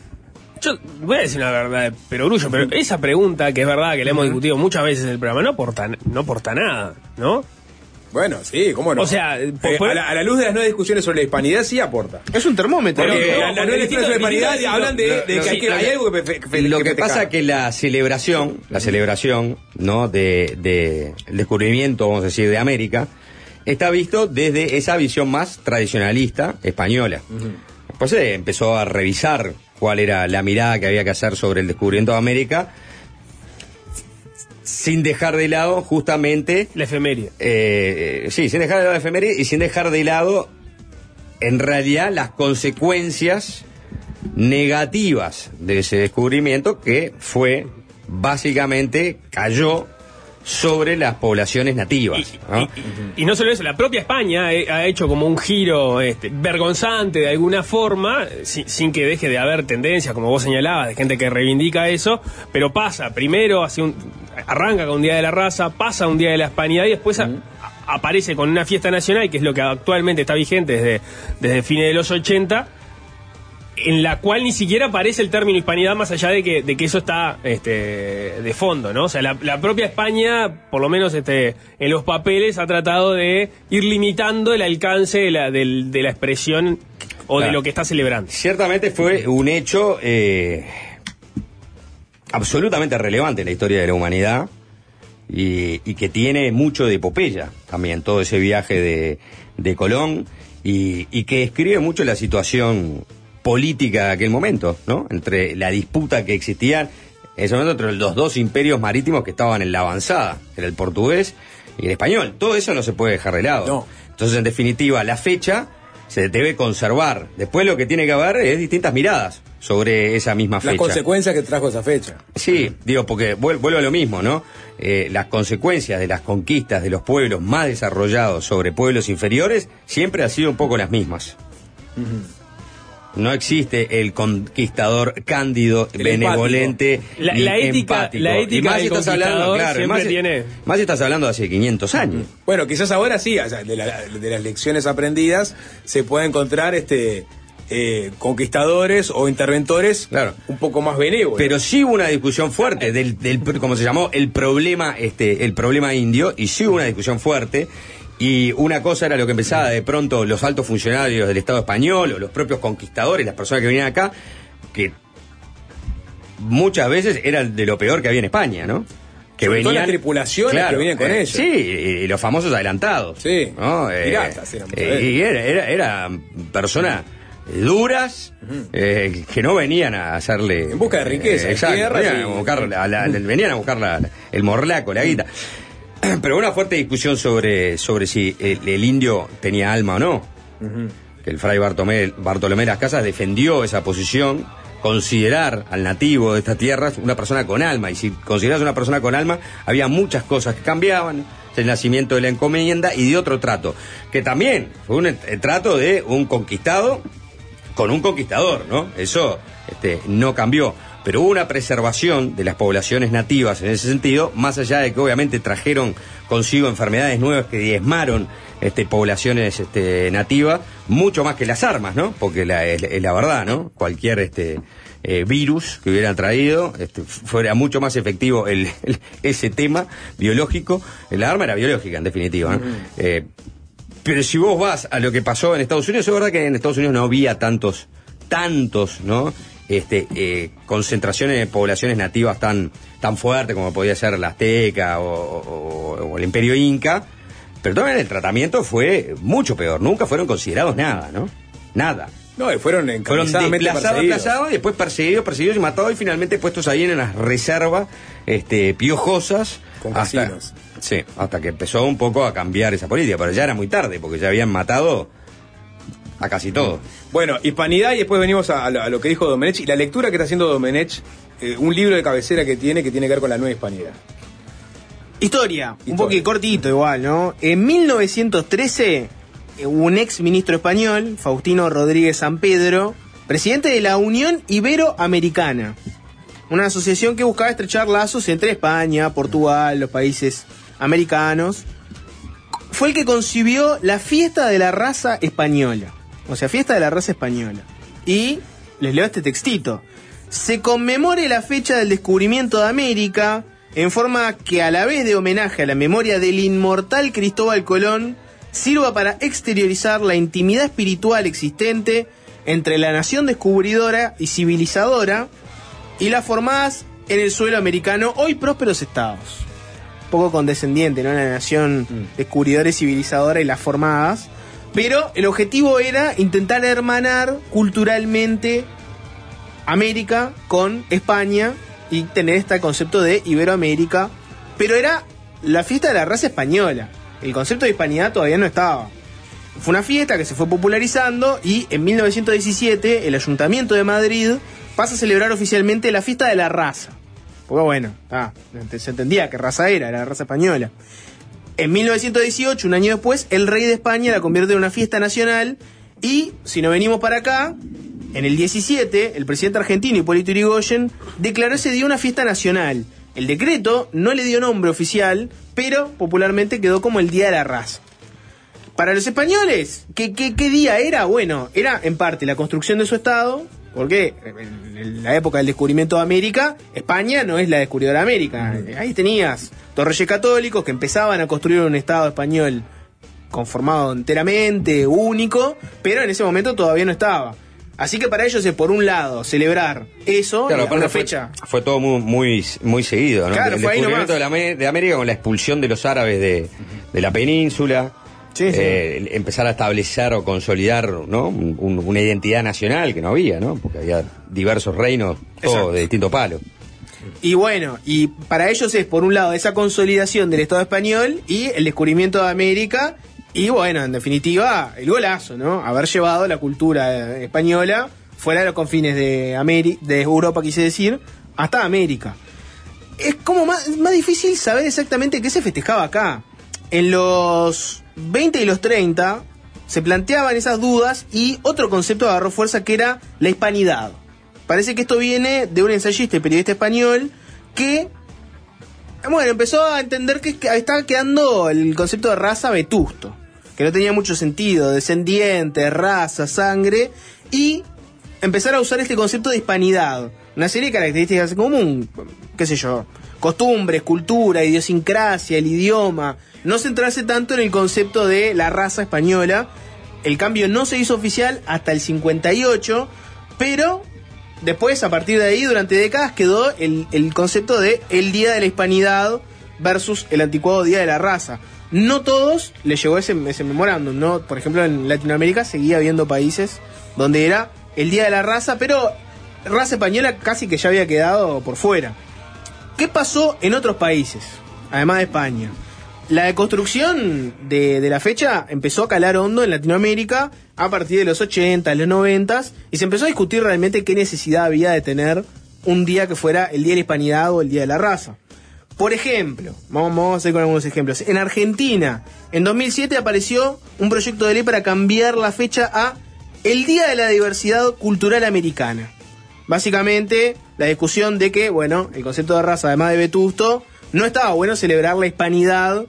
Yo voy a decir una verdad, pero Grullo, pero esa pregunta, que es verdad que la hemos discutido muchas veces en el programa, no aporta, no aporta nada, ¿no? Bueno, sí, ¿cómo no? O sea, por- Eh, por- a, la, a la luz de las nuevas discusiones sobre la hispanidad sí aporta. Es un termómetro. Porque Pero- la- las nuevas discusiones sobre la hispanidad distinto- hablan de, de Lo- que, lo- hay, que lo hay que- algo que, fe- fe- Lo que festejar. pasa es que la celebración, la celebración, ¿no? De, de el descubrimiento, vamos a decir, de América, está visto desde esa visión más tradicionalista española. Después se empezó a revisar cuál era la mirada que había que hacer sobre el descubrimiento de América, sin dejar de lado justamente La efeméride. eh, sí, sin dejar de lado la efeméride y sin dejar de lado, en realidad, las consecuencias negativas de ese descubrimiento, que fue, básicamente, cayó sobre las poblaciones nativas, ¿no? Y no solo eso, la propia España eh, ha hecho como un giro este, vergonzante de alguna forma, sin, sin que deje de haber tendencias, como vos señalabas, de gente que reivindica eso, pero pasa, primero hace un, arranca con un Día de la Raza, pasa un Día de la Hispanidad y después a- a- aparece con una fiesta nacional, que es lo que actualmente está vigente desde, desde fines de los ochenta, en la cual ni siquiera aparece el término hispanidad, más allá de que, de que eso está este, de fondo, ¿no? O sea, la, la propia España, por lo menos este, en los papeles, ha tratado de ir limitando el alcance de la, del- de la expresión o Claro. de lo que está celebrando. Ciertamente fue un hecho eh, absolutamente relevante en la historia de la humanidad y, y que tiene mucho de epopeya también, todo ese viaje de, de Colón y, y que describe mucho la situación política de aquel momento, ¿no? Entre la disputa que existía en ese momento entre los dos imperios marítimos que estaban en la avanzada, era el portugués y el español. Todo eso no se puede dejar de lado. No. Entonces, en definitiva, la fecha se debe conservar. Después lo que tiene que haber es distintas miradas sobre esa misma fecha. Las consecuencias que trajo esa fecha. Sí, digo, porque vuelvo a lo mismo, ¿no? Eh, las consecuencias de las conquistas de los pueblos más desarrollados sobre pueblos inferiores siempre han sido un poco las mismas. Uh-huh. No existe el conquistador cándido, el benevolente, la, ni la ética, empático. la ética y más del si estás hablando, claro, siempre más, tiene... más si estás hablando de hace quinientos años. Bueno, quizás ahora sí, o sea, de, la, de las lecciones aprendidas se puede encontrar este eh, conquistadores o interventores, claro, un poco más benévolos. Pero sí hubo una discusión fuerte del, del como se llamó, el problema, este, el problema indio, y sí hubo una discusión fuerte. Y una cosa era lo que empezaba de pronto los altos funcionarios del Estado español o los propios conquistadores, las personas que venían acá, que muchas veces eran de lo peor que había en España, ¿no? Que Sobre venían todo las tripulaciones, claro, que venían con eh, ellos. Sí, y los famosos adelantados. Sí, ¿no? Eh, piratas eran. eh, y era, era, eran personas duras, uh-huh. eh, que no venían a hacerle... En busca de riqueza, eh, exacto, tierra, venían, sí. a buscar la, la, la, venían a buscar la, el morlaco, la guita. Pero una fuerte discusión sobre, sobre si el, el indio tenía alma o no. Uh-huh. Que el fray Bartolomé, Bartolomé Las Casas defendió esa posición, considerar al nativo de estas tierras una persona con alma. Y si consideras una persona con alma, había muchas cosas que cambiaban. El nacimiento de la encomienda y de otro trato. Que también fue un el trato de un conquistado con un conquistador, ¿no? Eso este, no cambió. Pero hubo una preservación de las poblaciones nativas en ese sentido, más allá de que obviamente trajeron consigo enfermedades nuevas que diezmaron este, poblaciones este, nativas, mucho más que las armas, ¿no? Porque la, es, es la verdad, ¿no? Cualquier este, eh, virus que hubieran traído, este, fuera mucho más efectivo el, el, ese tema biológico. La arma era biológica, en definitiva, ¿no? Uh-huh. eh, pero si vos vas a lo que pasó en Estados Unidos, es verdad que en Estados Unidos no había tantos, tantos, ¿no? Este, eh, concentraciones de poblaciones nativas tan, tan fuertes como podía ser la Azteca o, o, o el Imperio Inca, pero también el tratamiento fue mucho peor, nunca fueron considerados nada, ¿no? Nada. No, fueron fueron desplazados, desplazados, y después perseguidos, perseguidos y matados, y finalmente puestos ahí en unas reservas este, piojosas. Con hasta, casinos. Sí, hasta que empezó un poco a cambiar esa política, pero ya era muy tarde, porque ya habían matado a casi todo. Bueno, hispanidad, y después venimos a, a, lo, a lo que dijo Domenech, y la lectura que está haciendo Domenech, eh, un libro de cabecera que tiene, que tiene que ver con la nueva hispanidad. Historia, Historia. Un poquito cortito igual, ¿no? En mil novecientos trece, un ex ministro español, Faustino Rodríguez San Pedro, presidente de la Unión Iberoamericana, una asociación que buscaba estrechar lazos entre España, Portugal, los países americanos, fue el que concibió la fiesta de la raza española. O sea, fiesta de la raza española. Y les leo este textito. Se conmemore la fecha del descubrimiento de América en forma que, a la vez de homenaje a la memoria del inmortal Cristóbal Colón, sirva para exteriorizar la intimidad espiritual existente entre la nación descubridora y civilizadora y las formadas en el suelo americano hoy prósperos estados. Un poco condescendiente, ¿no? La nación descubridora y civilizadora y las formadas. Pero el objetivo era intentar hermanar culturalmente América con España y tener este concepto de Iberoamérica. Pero era la fiesta de la raza española. El concepto de hispanidad todavía no estaba. Fue una fiesta que se fue popularizando y en mil novecientos diecisiete el Ayuntamiento de Madrid pasa a celebrar oficialmente la fiesta de la raza. Porque bueno, ah, se entendía qué raza era, era la raza española. En mil novecientos dieciocho, un año después, el rey de España la convierte en una fiesta nacional y, si nos venimos para acá, en el diecisiete, el presidente argentino Hipólito Yrigoyen declaró ese día una fiesta nacional. El decreto no le dio nombre oficial, pero popularmente quedó como el Día de la Raza. Para los españoles, ¿qué, qué, qué día era? Bueno, era en parte la construcción de su estado, porque en la época del descubrimiento de América, España no es la descubridora de América. Ahí tenías dos reyes católicos que empezaban a construir un estado español conformado enteramente, único, pero en ese momento todavía no estaba. Así que para ellos es, por un lado, celebrar eso, claro, una fue, fecha. Fue todo muy muy, muy seguido, ¿no? Claro, el fue ahí descubrimiento nomás. de, la, de América con la expulsión de los árabes de, de la península. Sí, sí. Eh, empezar a establecer o consolidar, ¿no? Un, un, una identidad nacional que no había, ¿no? Porque había diversos reinos, todos de distinto palo. Y bueno, y para ellos es, por un lado, esa consolidación del Estado español y el descubrimiento de América. Y bueno, en definitiva, el golazo, ¿no? Haber llevado la cultura española fuera de los confines de, Ameri- de Europa, quise decir, hasta América. Es como más, más difícil saber exactamente qué se festejaba acá. En los veinte y los treinta se planteaban esas dudas y otro concepto agarró fuerza, que era la hispanidad. Parece que esto viene de un ensayista y periodista español que, bueno, empezó a entender que estaba quedando el concepto de raza vetusto, que no tenía mucho sentido, descendiente, raza, sangre, y empezar a usar este concepto de hispanidad, una serie de características común, qué sé yo, costumbres, cultura, idiosincrasia, el idioma, no centrarse tanto en el concepto de la raza española. El cambio no se hizo oficial hasta el cincuenta y ocho, pero después, a partir de ahí, durante décadas, quedó el, el concepto de el Día de la Hispanidad versus el anticuado Día de la Raza. No todos les llegó ese, ese memorándum, ¿no? Por ejemplo, en Latinoamérica seguía habiendo países donde era el Día de la Raza, pero raza española casi que ya había quedado por fuera. ¿Qué pasó en otros países, además de España? La deconstrucción de, de la fecha empezó a calar hondo en Latinoamérica a partir de los ochenta, los noventa, y se empezó a discutir realmente qué necesidad había de tener un día que fuera el Día de la Hispanidad o el Día de la Raza. Por ejemplo, vamos, vamos a hacer con algunos ejemplos. En Argentina, en dos mil siete apareció un proyecto de ley para cambiar la fecha a el Día de la Diversidad Cultural Americana. Básicamente, la discusión de que, bueno, el concepto de raza, además de vetusto, no estaba bueno celebrar la hispanidad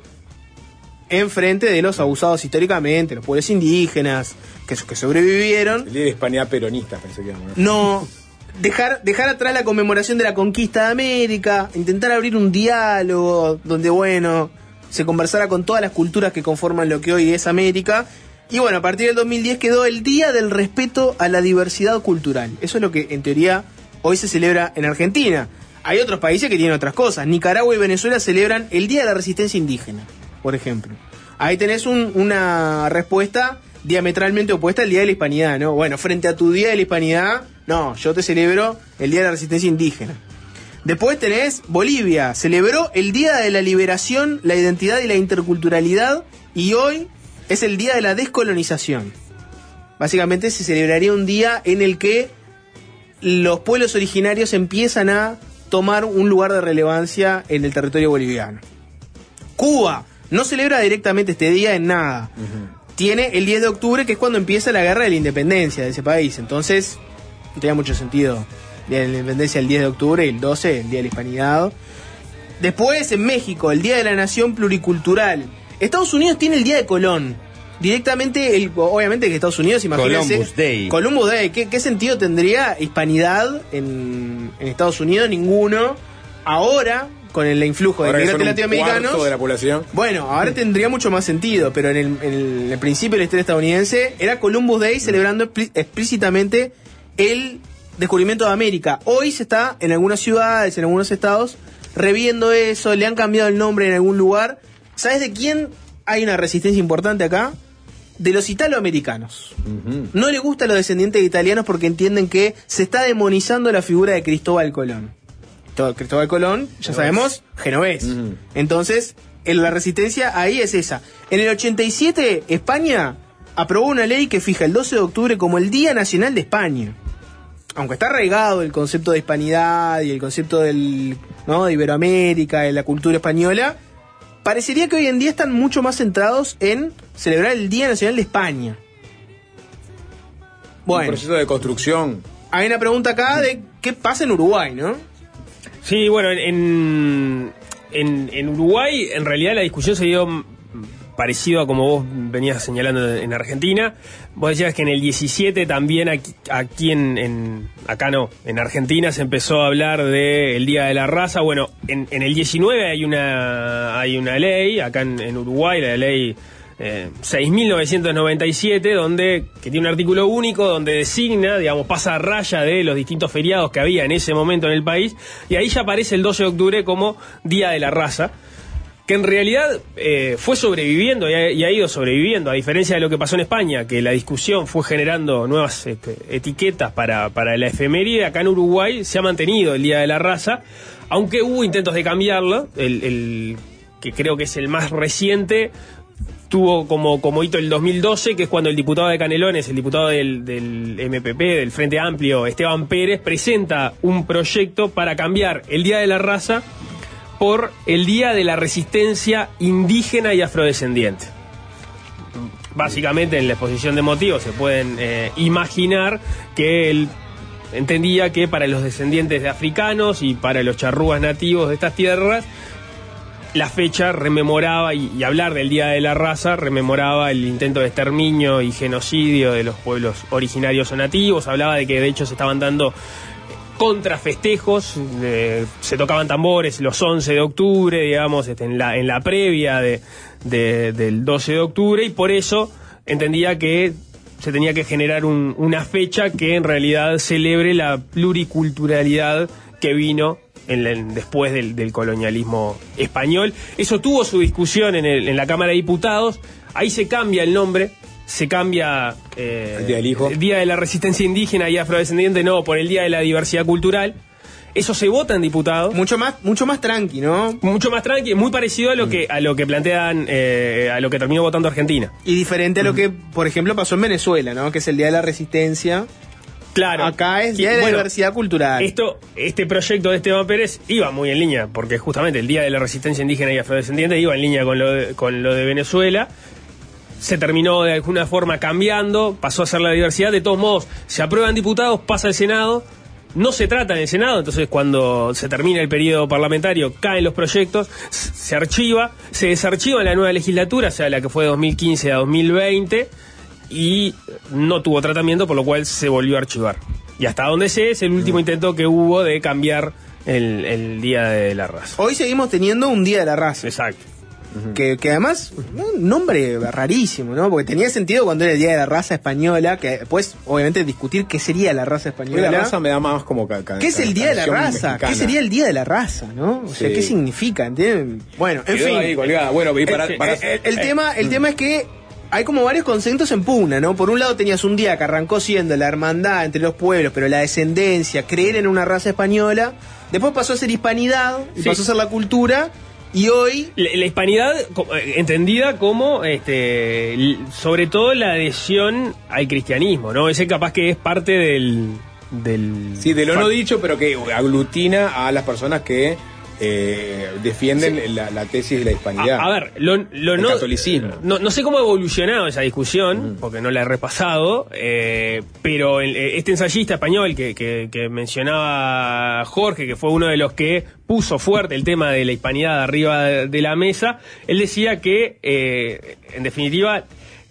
en frente de los abusados históricamente, los pueblos indígenas, que, que sobrevivieron. El Día de Hispanidad peronista, pensé que era. No, dejar, dejar atrás la conmemoración de la conquista de América, intentar abrir un diálogo donde, bueno, se conversara con todas las culturas que conforman lo que hoy es América. Y bueno, a partir del dos mil diez quedó el Día del Respeto a la Diversidad Cultural. Eso es lo que, en teoría, hoy se celebra en Argentina. Hay otros países que tienen otras cosas. Nicaragua y Venezuela celebran el Día de la Resistencia Indígena, por ejemplo. Ahí tenés un, una respuesta diametralmente opuesta al Día de la Hispanidad, ¿no? Bueno, frente a tu Día de la Hispanidad, no, yo te celebro el Día de la Resistencia Indígena. Después tenés Bolivia, celebró el Día de la Liberación, la Identidad y la Interculturalidad, y hoy es el Día de la Descolonización. Básicamente se celebraría un día en el que los pueblos originarios empiezan a tomar un lugar de relevancia en el territorio boliviano. Cuba no celebra directamente este día en nada. Uh-huh. Tiene el diez de octubre, que es cuando empieza la guerra de la independencia de ese país. Entonces, no tenía mucho sentido el Día de la Independencia el diez de octubre y el doce, el Día de la Hispanidad. Después, en México, el Día de la Nación Pluricultural. Estados Unidos tiene el Día de Colón. Directamente, el, obviamente que Estados Unidos, imagínense. Columbus Day. Columbus Day. ¿Qué, qué sentido tendría hispanidad en, en Estados Unidos? Ninguno. Ahora, con el influjo de inmigrantes latinoamericanos, de la población. Bueno, ahora tendría mucho más sentido, pero en el, en el, en el principio de la historia estadounidense era Columbus Day, celebrando explícitamente el descubrimiento de América. Hoy se está en algunas ciudades, en algunos estados, reviendo eso, le han cambiado el nombre en algún lugar. ¿Sabes de quién hay una resistencia importante acá? De los italoamericanos. Uh-huh. No le gusta a los descendientes de italianos porque entienden que se está demonizando la figura de Cristóbal Colón. Cristóbal Colón, ya sabemos, genovés. Uh-huh. Entonces, en la resistencia ahí es esa. En el ochenta y siete, España aprobó una ley que fija el doce de octubre como el Día Nacional de España. Aunque está arraigado el concepto de hispanidad y el concepto del, ¿no?, de Iberoamérica, de la cultura española, parecería que hoy en día están mucho más centrados en celebrar el Día Nacional de España. Bueno, un proceso de construcción. Hay una pregunta acá de qué pasa en Uruguay, ¿no? Sí, bueno, en, en, en Uruguay en realidad la discusión se dio parecido a como vos venías señalando en Argentina. Vos decías que en el diecisiete también aquí, aquí en, en acá no, en Argentina se empezó a hablar del Día de la Raza. Bueno, en, en el diecinueve hay una hay una ley, acá en, en Uruguay, la ley eh, seis mil novecientos noventa y siete, donde, que tiene un artículo único donde designa, digamos, pasa a raya de los distintos feriados que había en ese momento en el país, y ahí ya aparece el doce de octubre como Día de la Raza, que en realidad eh, fue sobreviviendo y ha, y ha ido sobreviviendo, a diferencia de lo que pasó en España, que la discusión fue generando nuevas este, etiquetas para, para la efeméride. Acá en Uruguay se ha mantenido el Día de la Raza, aunque hubo intentos de cambiarlo. El, el que creo que es el más reciente tuvo como, como hito el dos mil doce, que es cuando el diputado de Canelones, el diputado del, del M P P, del Frente Amplio, Esteban Pérez, presenta un proyecto para cambiar el Día de la Raza por el Día de la Resistencia Indígena y Afrodescendiente. Básicamente en la exposición de motivos se pueden eh, imaginar que él entendía que para los descendientes de africanos y para los charrúas nativos de estas tierras, la fecha rememoraba, y, y hablar del Día de la Raza rememoraba el intento de exterminio y genocidio de los pueblos originarios o nativos. Hablaba de que de hecho se estaban dando contrafestejos, eh, se tocaban tambores los once de octubre, digamos, este, en la en la previa de, de, del doce de octubre, y por eso entendía que se tenía que generar un, una fecha que en realidad celebre la pluriculturalidad que vino en la, en, después del, del colonialismo español. Eso tuvo su discusión en, el, en la Cámara de Diputados. Ahí se cambia el nombre, se cambia eh, el Día del Hijo, Día de la Resistencia Indígena y Afrodescendiente, no, por el Día de la Diversidad Cultural. Eso se vota en diputados. Mucho más, mucho más tranqui, ¿no? Mucho más tranqui, muy parecido a lo que, a lo que plantean, eh, a lo que terminó votando Argentina. Y diferente a lo que, por ejemplo, pasó en Venezuela, ¿no? Que es el Día de la Resistencia. Claro. Acá es Día de la bueno, Diversidad Cultural. Esto, este proyecto de Esteban Pérez iba muy en línea, porque justamente el Día de la Resistencia Indígena y Afrodescendiente iba en línea con lo de, con lo de Venezuela. Se terminó de alguna forma cambiando, pasó a ser la diversidad. De todos modos, se aprueban diputados, pasa al Senado, no se trata en el Senado, entonces cuando se termina el periodo parlamentario caen los proyectos, se archiva, se desarchiva en la nueva legislatura, o sea, la que fue de dos mil quince a dos mil veinte, y no tuvo tratamiento, por lo cual se volvió a archivar. Y hasta donde sé, es el último intento que hubo de cambiar el, el Día de la Raza. Hoy seguimos teniendo un Día de la Raza. Exacto. Uh-huh. Que, que además, un nombre rarísimo, ¿no? Porque tenía sentido cuando era el Día de la Raza Española, que después, obviamente, discutir qué sería la raza española. La raza me da más como... Ca, ca, ¿Qué es el Día de la Raza? ¿Qué sería el Día de la Raza, no? O sea, sí. ¿Qué significa? ¿Entienden? Bueno, en Quedó fin. Ahí colgada. Bueno, y para, el, para, el, el, el eh, tema, el eh. tema es que hay como varios conceptos en pugna, ¿no? Por un lado tenías un día que arrancó siendo la hermandad entre los pueblos, pero la descendencia, creer en una raza española. Después pasó a ser hispanidad, y sí. pasó a ser la cultura. Y hoy... La, la hispanidad entendida como, este, sobre todo la adhesión al cristianismo, ¿no? Ese capaz que es parte del... del sí, de lo no dicho, pero que aglutina a las personas que eh, defienden sí. la, la tesis de la hispanidad. A, a ver, lo, lo el no, catolicismo. No, no sé cómo ha evolucionado esa discusión, mm. porque no la he repasado, eh, pero el, este ensayista español que, que, que mencionaba Jorge, que fue uno de los que puso fuerte el tema de la hispanidad arriba de, de la mesa, él decía que, eh, en definitiva,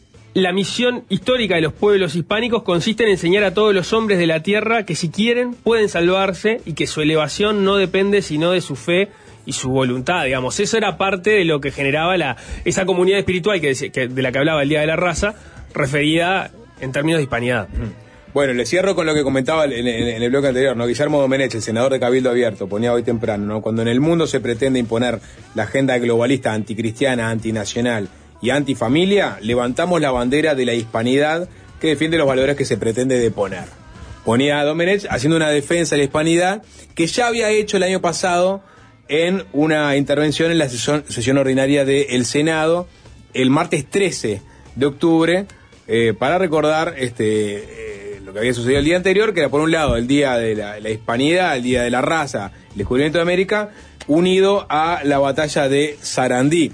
la misión histórica de los pueblos hispánicos consiste en enseñar a todos los hombres de la tierra que si quieren pueden salvarse y que su elevación no depende sino de su fe y su voluntad, digamos. Eso era parte de lo que generaba la esa comunidad espiritual que, que de la que hablaba el Día de la Raza, referida en términos de hispanidad. Bueno, le cierro con lo que comentaba en, en, en el bloque anterior, ¿no? Guillermo Domenech, el senador de Cabildo Abierto, ponía hoy temprano, ¿no? Cuando en el mundo se pretende imponer la agenda globalista, anticristiana, antinacional y antifamilia, levantamos la bandera de la hispanidad que defiende los valores que se pretende deponer. Ponía a Domenech haciendo una defensa de la hispanidad que ya había hecho el año pasado en una intervención en la sesión, sesión ordinaria del Senado el martes trece de octubre eh, para recordar este eh, lo que había sucedido el día anterior, que era por un lado el Día de la, la Hispanidad, el Día de la Raza, el descubrimiento de América, unido a la batalla de Sarandí.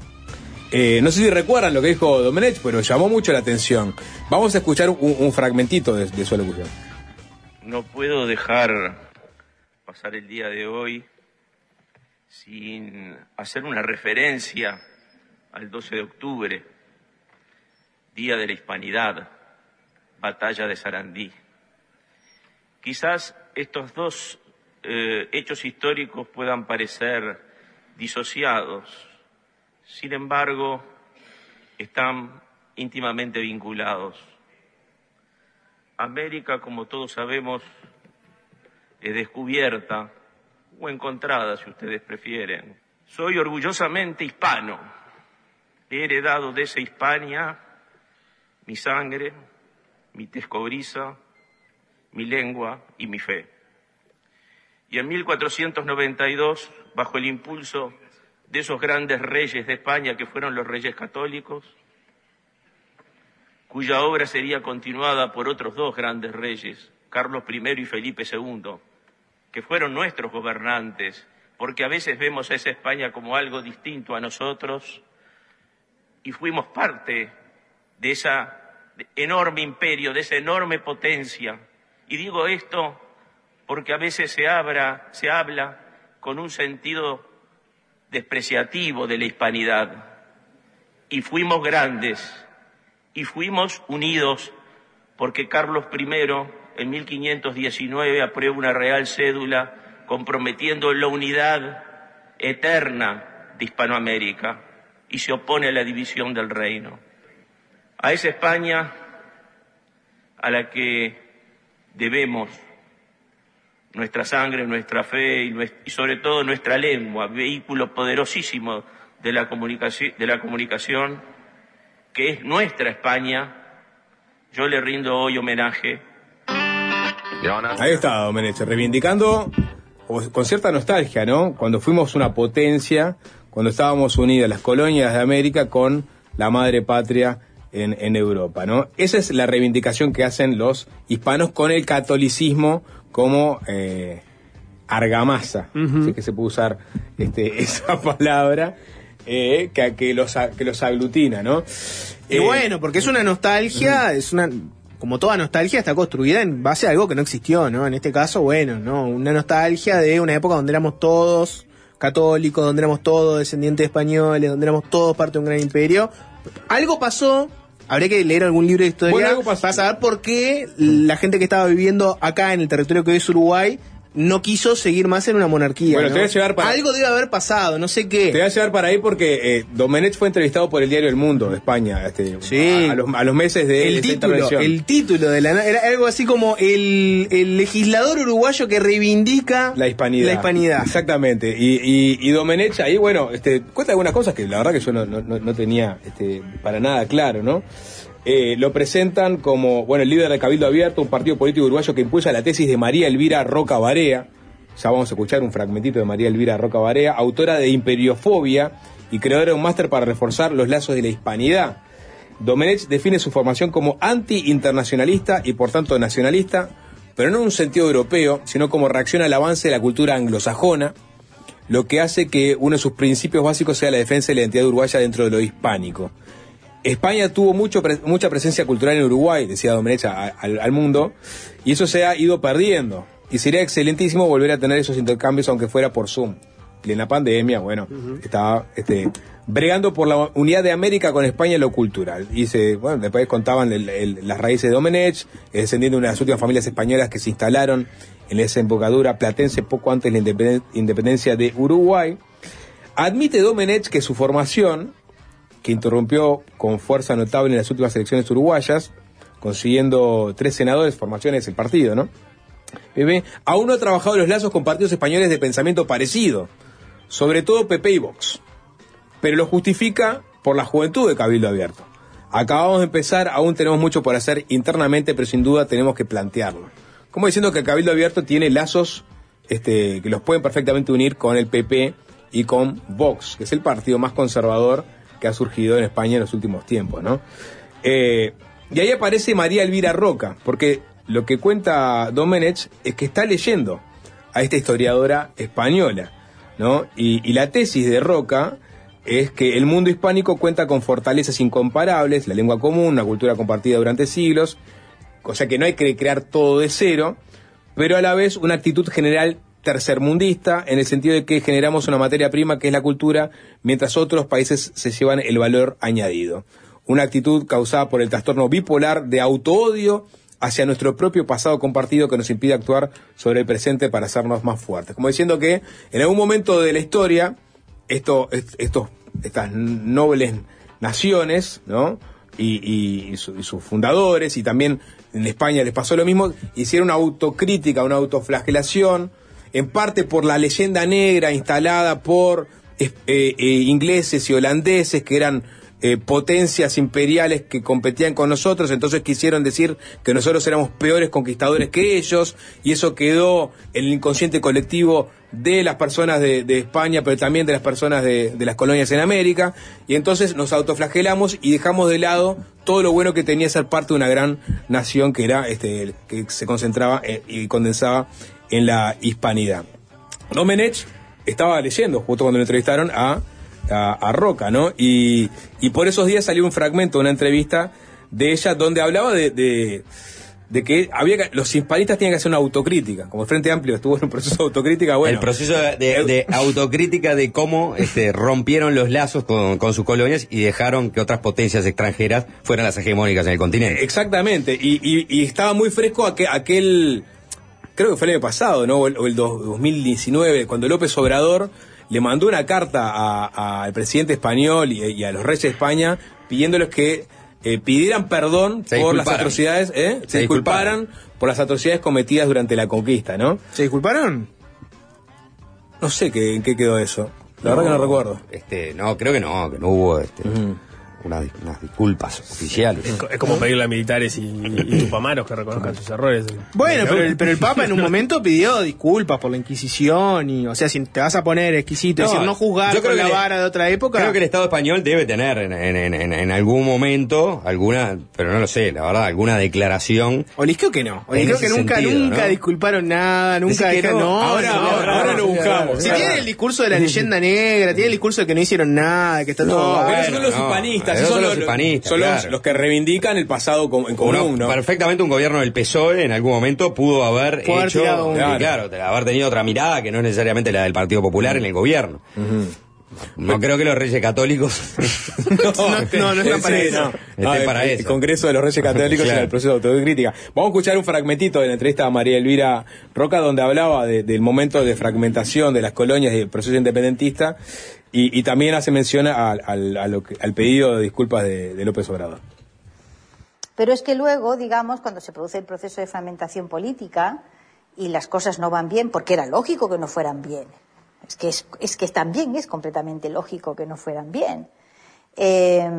Eh, no sé si recuerdan lo que dijo Domenech, pero llamó mucho la atención. Vamos a escuchar un, un fragmentito de, de su alocución. No puedo dejar pasar el día de hoy sin hacer una referencia al doce de octubre, Día de la Hispanidad, Batalla de Sarandí. Quizás estos dos eh, hechos históricos puedan parecer disociados. Sin embargo, están íntimamente vinculados. América, como todos sabemos, es descubierta o encontrada, si ustedes prefieren. Soy orgullosamente hispano. He heredado de esa Hispania mi sangre, mi tez cobriza, mi lengua y mi fe. Y en mil cuatrocientos noventa y dos, bajo el impulso de esos grandes reyes de España que fueron los reyes católicos, cuya obra sería continuada por otros dos grandes reyes, Carlos primero y Felipe segundo, que fueron nuestros gobernantes, porque a veces vemos a esa España como algo distinto a nosotros, y fuimos parte de ese enorme imperio, de esa enorme potencia. Y digo esto porque a veces se habla, se habla con un sentido despreciativo de la hispanidad. Y fuimos grandes, y fuimos unidos, porque Carlos primero, en mil quinientos diecinueve, aprueba una real cédula comprometiendo la unidad eterna de Hispanoamérica y se opone a la división del reino. A esa España a la que debemos nuestra sangre, nuestra fe y, nuestra, y sobre todo nuestra lengua, vehículo poderosísimo de la comunicación, de la comunicación, que es nuestra España, yo le rindo hoy homenaje. Ahí está Domenech, reivindicando con cierta nostalgia, ¿no? Cuando fuimos una potencia, cuando estábamos unidas las colonias de América con la madre patria en, en Europa, ¿no? Esa es la reivindicación que hacen los hispanos con el catolicismo como eh, argamasa, uh-huh. Si es que se puede usar este, esa palabra, eh, que, que, los, que los aglutina, ¿no? Y eh, bueno, porque es una nostalgia, uh-huh. es una... Como toda nostalgia está construida en base a algo que no existió, ¿no? En este caso, bueno, ¿no? Una nostalgia de una época donde éramos todos católicos, donde éramos todos descendientes españoles, donde éramos todos parte de un gran imperio. Algo pasó, habría que leer algún libro de historia bueno, para saber por qué la gente que estaba viviendo acá en el territorio que hoy es Uruguay no quiso seguir más en una monarquía. Bueno, ¿no? te voy a llevar para... Algo debe haber pasado, no sé qué. Te voy a llevar para ahí porque eh, Domenech fue entrevistado por el diario El Mundo de España, este, sí. a, a, los, a los meses de el esta título, intervención. El título de la era algo así como el, el legislador uruguayo que reivindica la hispanidad. La hispanidad. Exactamente. Y, y, y Domenech ahí, bueno, este, cuenta algunas cosas que la verdad que yo no, no, no tenía este, para nada claro, ¿no? Eh, lo presentan como, bueno, el líder de Cabildo Abierto, un partido político uruguayo que impulsa la tesis de María Elvira Roca Barea. Ya vamos a escuchar un fragmentito de María Elvira Roca Barea, autora de Imperiofobia y creadora de un máster para reforzar los lazos de la hispanidad. Domenech define su formación como anti-internacionalista y por tanto nacionalista, pero no en un sentido europeo, sino como reacción al avance de la cultura anglosajona, lo que hace que uno de sus principios básicos sea la defensa de la identidad uruguaya dentro de lo hispánico. España tuvo mucho pre- mucha presencia cultural en Uruguay, decía Domenech a- al, al mundo, y eso se ha ido perdiendo. Y sería excelentísimo volver a tener esos intercambios, aunque fuera por Zoom. Y en la pandemia, bueno, uh-huh. estaba este, bregando por la unidad de América con España en lo cultural. Y se, bueno, después contaban el, el, las raíces de Domenech, descendiendo de una de las últimas familias españolas que se instalaron en la desembocadura platense poco antes de la independen- independencia de Uruguay. Admite Domenech que su formación, que interrumpió con fuerza notable en las últimas elecciones uruguayas, consiguiendo tres senadores, formaciones del partido, ¿no? Bebé, aún no ha trabajado en los lazos con partidos españoles de pensamiento parecido, sobre todo P P y Vox, pero lo justifica por la juventud de Cabildo Abierto. Acabamos de empezar, aún tenemos mucho por hacer internamente, pero sin duda tenemos que plantearlo. Como diciendo que el Cabildo Abierto tiene lazos este, que los pueden perfectamente unir con el P P y con Vox, que es el partido más conservador que ha surgido en España en los últimos tiempos, ¿no? Eh, y ahí aparece María Elvira Roca, porque lo que cuenta Domenech es que está leyendo a esta historiadora española, ¿no? Y, y la tesis de Roca es que el mundo hispánico cuenta con fortalezas incomparables, la lengua común, una cultura compartida durante siglos, o sea que no hay que crear todo de cero, pero a la vez una actitud general tercermundista, en el sentido de que generamos una materia prima que es la cultura, mientras otros países se llevan el valor añadido. Una actitud causada por el trastorno bipolar de autoodio hacia nuestro propio pasado compartido que nos impide actuar sobre el presente para hacernos más fuertes. Como diciendo que en algún momento de la historia, esto, estos, estas nobles naciones, ¿no? Y, y, y, su, y sus fundadores, y también en España les pasó lo mismo, hicieron una autocrítica, una autoflagelación, en parte por la leyenda negra instalada por eh, eh, ingleses y holandeses, que eran eh, potencias imperiales que competían con nosotros, entonces quisieron decir que nosotros éramos peores conquistadores que ellos, y eso quedó en el inconsciente colectivo de las personas de, de España, pero también de las personas de, de las colonias en América, y entonces nos autoflagelamos y dejamos de lado todo lo bueno que tenía ser parte de una gran nación que era este que se concentraba eh, y condensaba en la hispanidad. Domenech estaba leyendo justo cuando lo entrevistaron a, a, a Roca, ¿no? Y, y por esos días salió un fragmento de una entrevista de ella donde hablaba de, de de que había que, los hispanistas tenían que hacer una autocrítica, como el Frente Amplio estuvo en un proceso de autocrítica, bueno. El proceso de, de, de autocrítica de cómo este, rompieron los lazos con, con sus colonias y dejaron que otras potencias extranjeras fueran las hegemónicas en el continente. Exactamente, y, y, y estaba muy fresco aquel, aquel, creo que fue el año pasado, ¿no? O el, o el dos mil diecinueve, cuando López Obrador le mandó una carta al presidente español y, y a los reyes de España pidiéndoles que Eh, pidieran perdón se por las atrocidades, ¿eh? se, se disculparan, disculparan por las atrocidades cometidas durante la conquista, ¿no? ¿Se disculparon? No sé qué, en qué quedó eso. La no, verdad que no recuerdo. Este, no, creo que no, que no hubo este, uh-huh. unas, unas disculpas oficiales. Es, es como pedirle a militares y, y tupamaros que reconozcan sus errores. Bueno, pero el, pero el Papa en un momento pidió disculpas por la Inquisición y, o sea, si te vas a poner exquisito, no, es decir, no juzgar yo creo con la vara el, de otra época. Creo que el Estado español debe tener en, en, en, en algún momento alguna, pero no lo sé, la verdad, alguna declaración. Olisqueo que no. Olisqueo que nunca, sentido, nunca ¿no? disculparon nada, nunca dijeron, no, ahora, no, ahora, ahora, ahora lo buscamos. Si tiene el discurso de la leyenda negra, tiene el discurso de que no hicieron nada, que está no, todo. Pero bueno, son los no, hispanistas, son, son los los hispanistas, son claro. los, los que reivindican el pasado en común, Uno, ¿no? Perfectamente un gobierno del P S O E en algún momento pudo haber Puedo hecho, haber un... claro, claro, haber tenido otra mirada que no es necesariamente la del Partido Popular uh-huh. en el gobierno. Uh-huh. No Pero, creo que los Reyes Católicos no, no, no están para sí, eso. No. No, estén para el, eso. El Congreso de los Reyes Católicos claro. en el proceso de autocrítica. Vamos a escuchar un fragmentito de la entrevista a María Elvira Roca donde hablaba de, del momento de fragmentación de las colonias y el proceso independentista y, y también hace mención al, al, a lo que, al pedido de disculpas de, de López Obrador. Pero es que luego, digamos, cuando se produce el proceso de fragmentación política y las cosas no van bien, porque era lógico que no fueran bien, es que, es, es que también es completamente lógico que no fueran bien, eh,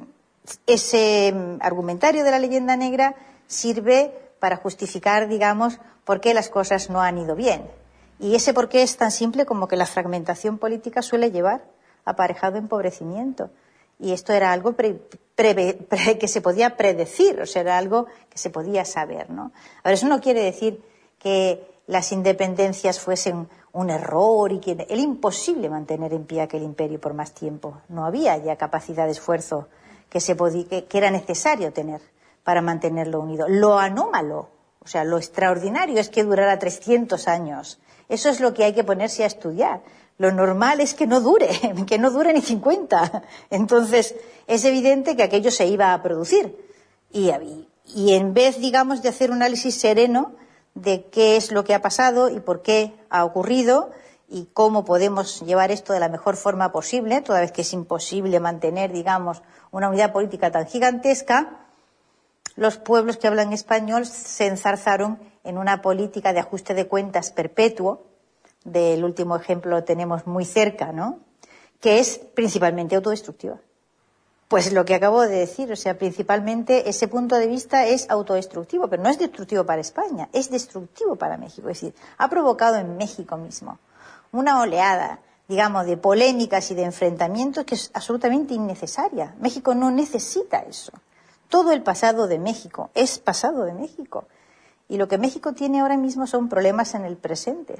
ese argumentario de la leyenda negra sirve para justificar, digamos, por qué las cosas no han ido bien. Y ese por qué es tan simple como que la fragmentación política suele llevar aparejado empobrecimiento. Y esto era algo pre, pre, pre, que se podía predecir, o sea, era algo que se podía saber, ¿no? Ahora, eso no quiere decir que las independencias fuesen un error y que era imposible mantener en pie aquel imperio por más tiempo. No había ya capacidad de esfuerzo que, se podía, que, que era necesario tener para mantenerlo unido. Lo anómalo, o sea, lo extraordinario es que durara trescientos años. Eso es lo que hay que ponerse a estudiar. Lo normal es que no dure, que no dure ni cincuenta. Entonces, es evidente que aquello se iba a producir. Y, y en vez, digamos, de hacer un análisis sereno de qué es lo que ha pasado y por qué ha ocurrido y cómo podemos llevar esto de la mejor forma posible, toda vez que es imposible mantener, digamos, una unidad política tan gigantesca, los pueblos que hablan español se enzarzaron en una política de ajuste de cuentas perpetuo. Del último ejemplo lo tenemos muy cerca, ¿no? Que es principalmente autodestructiva. Pues lo que acabo de decir, o sea, principalmente ese punto de vista es autodestructivo, pero no es destructivo para España, es destructivo para México. Es decir, ha provocado en México mismo una oleada, digamos, de polémicas y de enfrentamientos que es absolutamente innecesaria. México no necesita eso. Todo el pasado de México es pasado de México. Y lo que México tiene ahora mismo son problemas en el presente.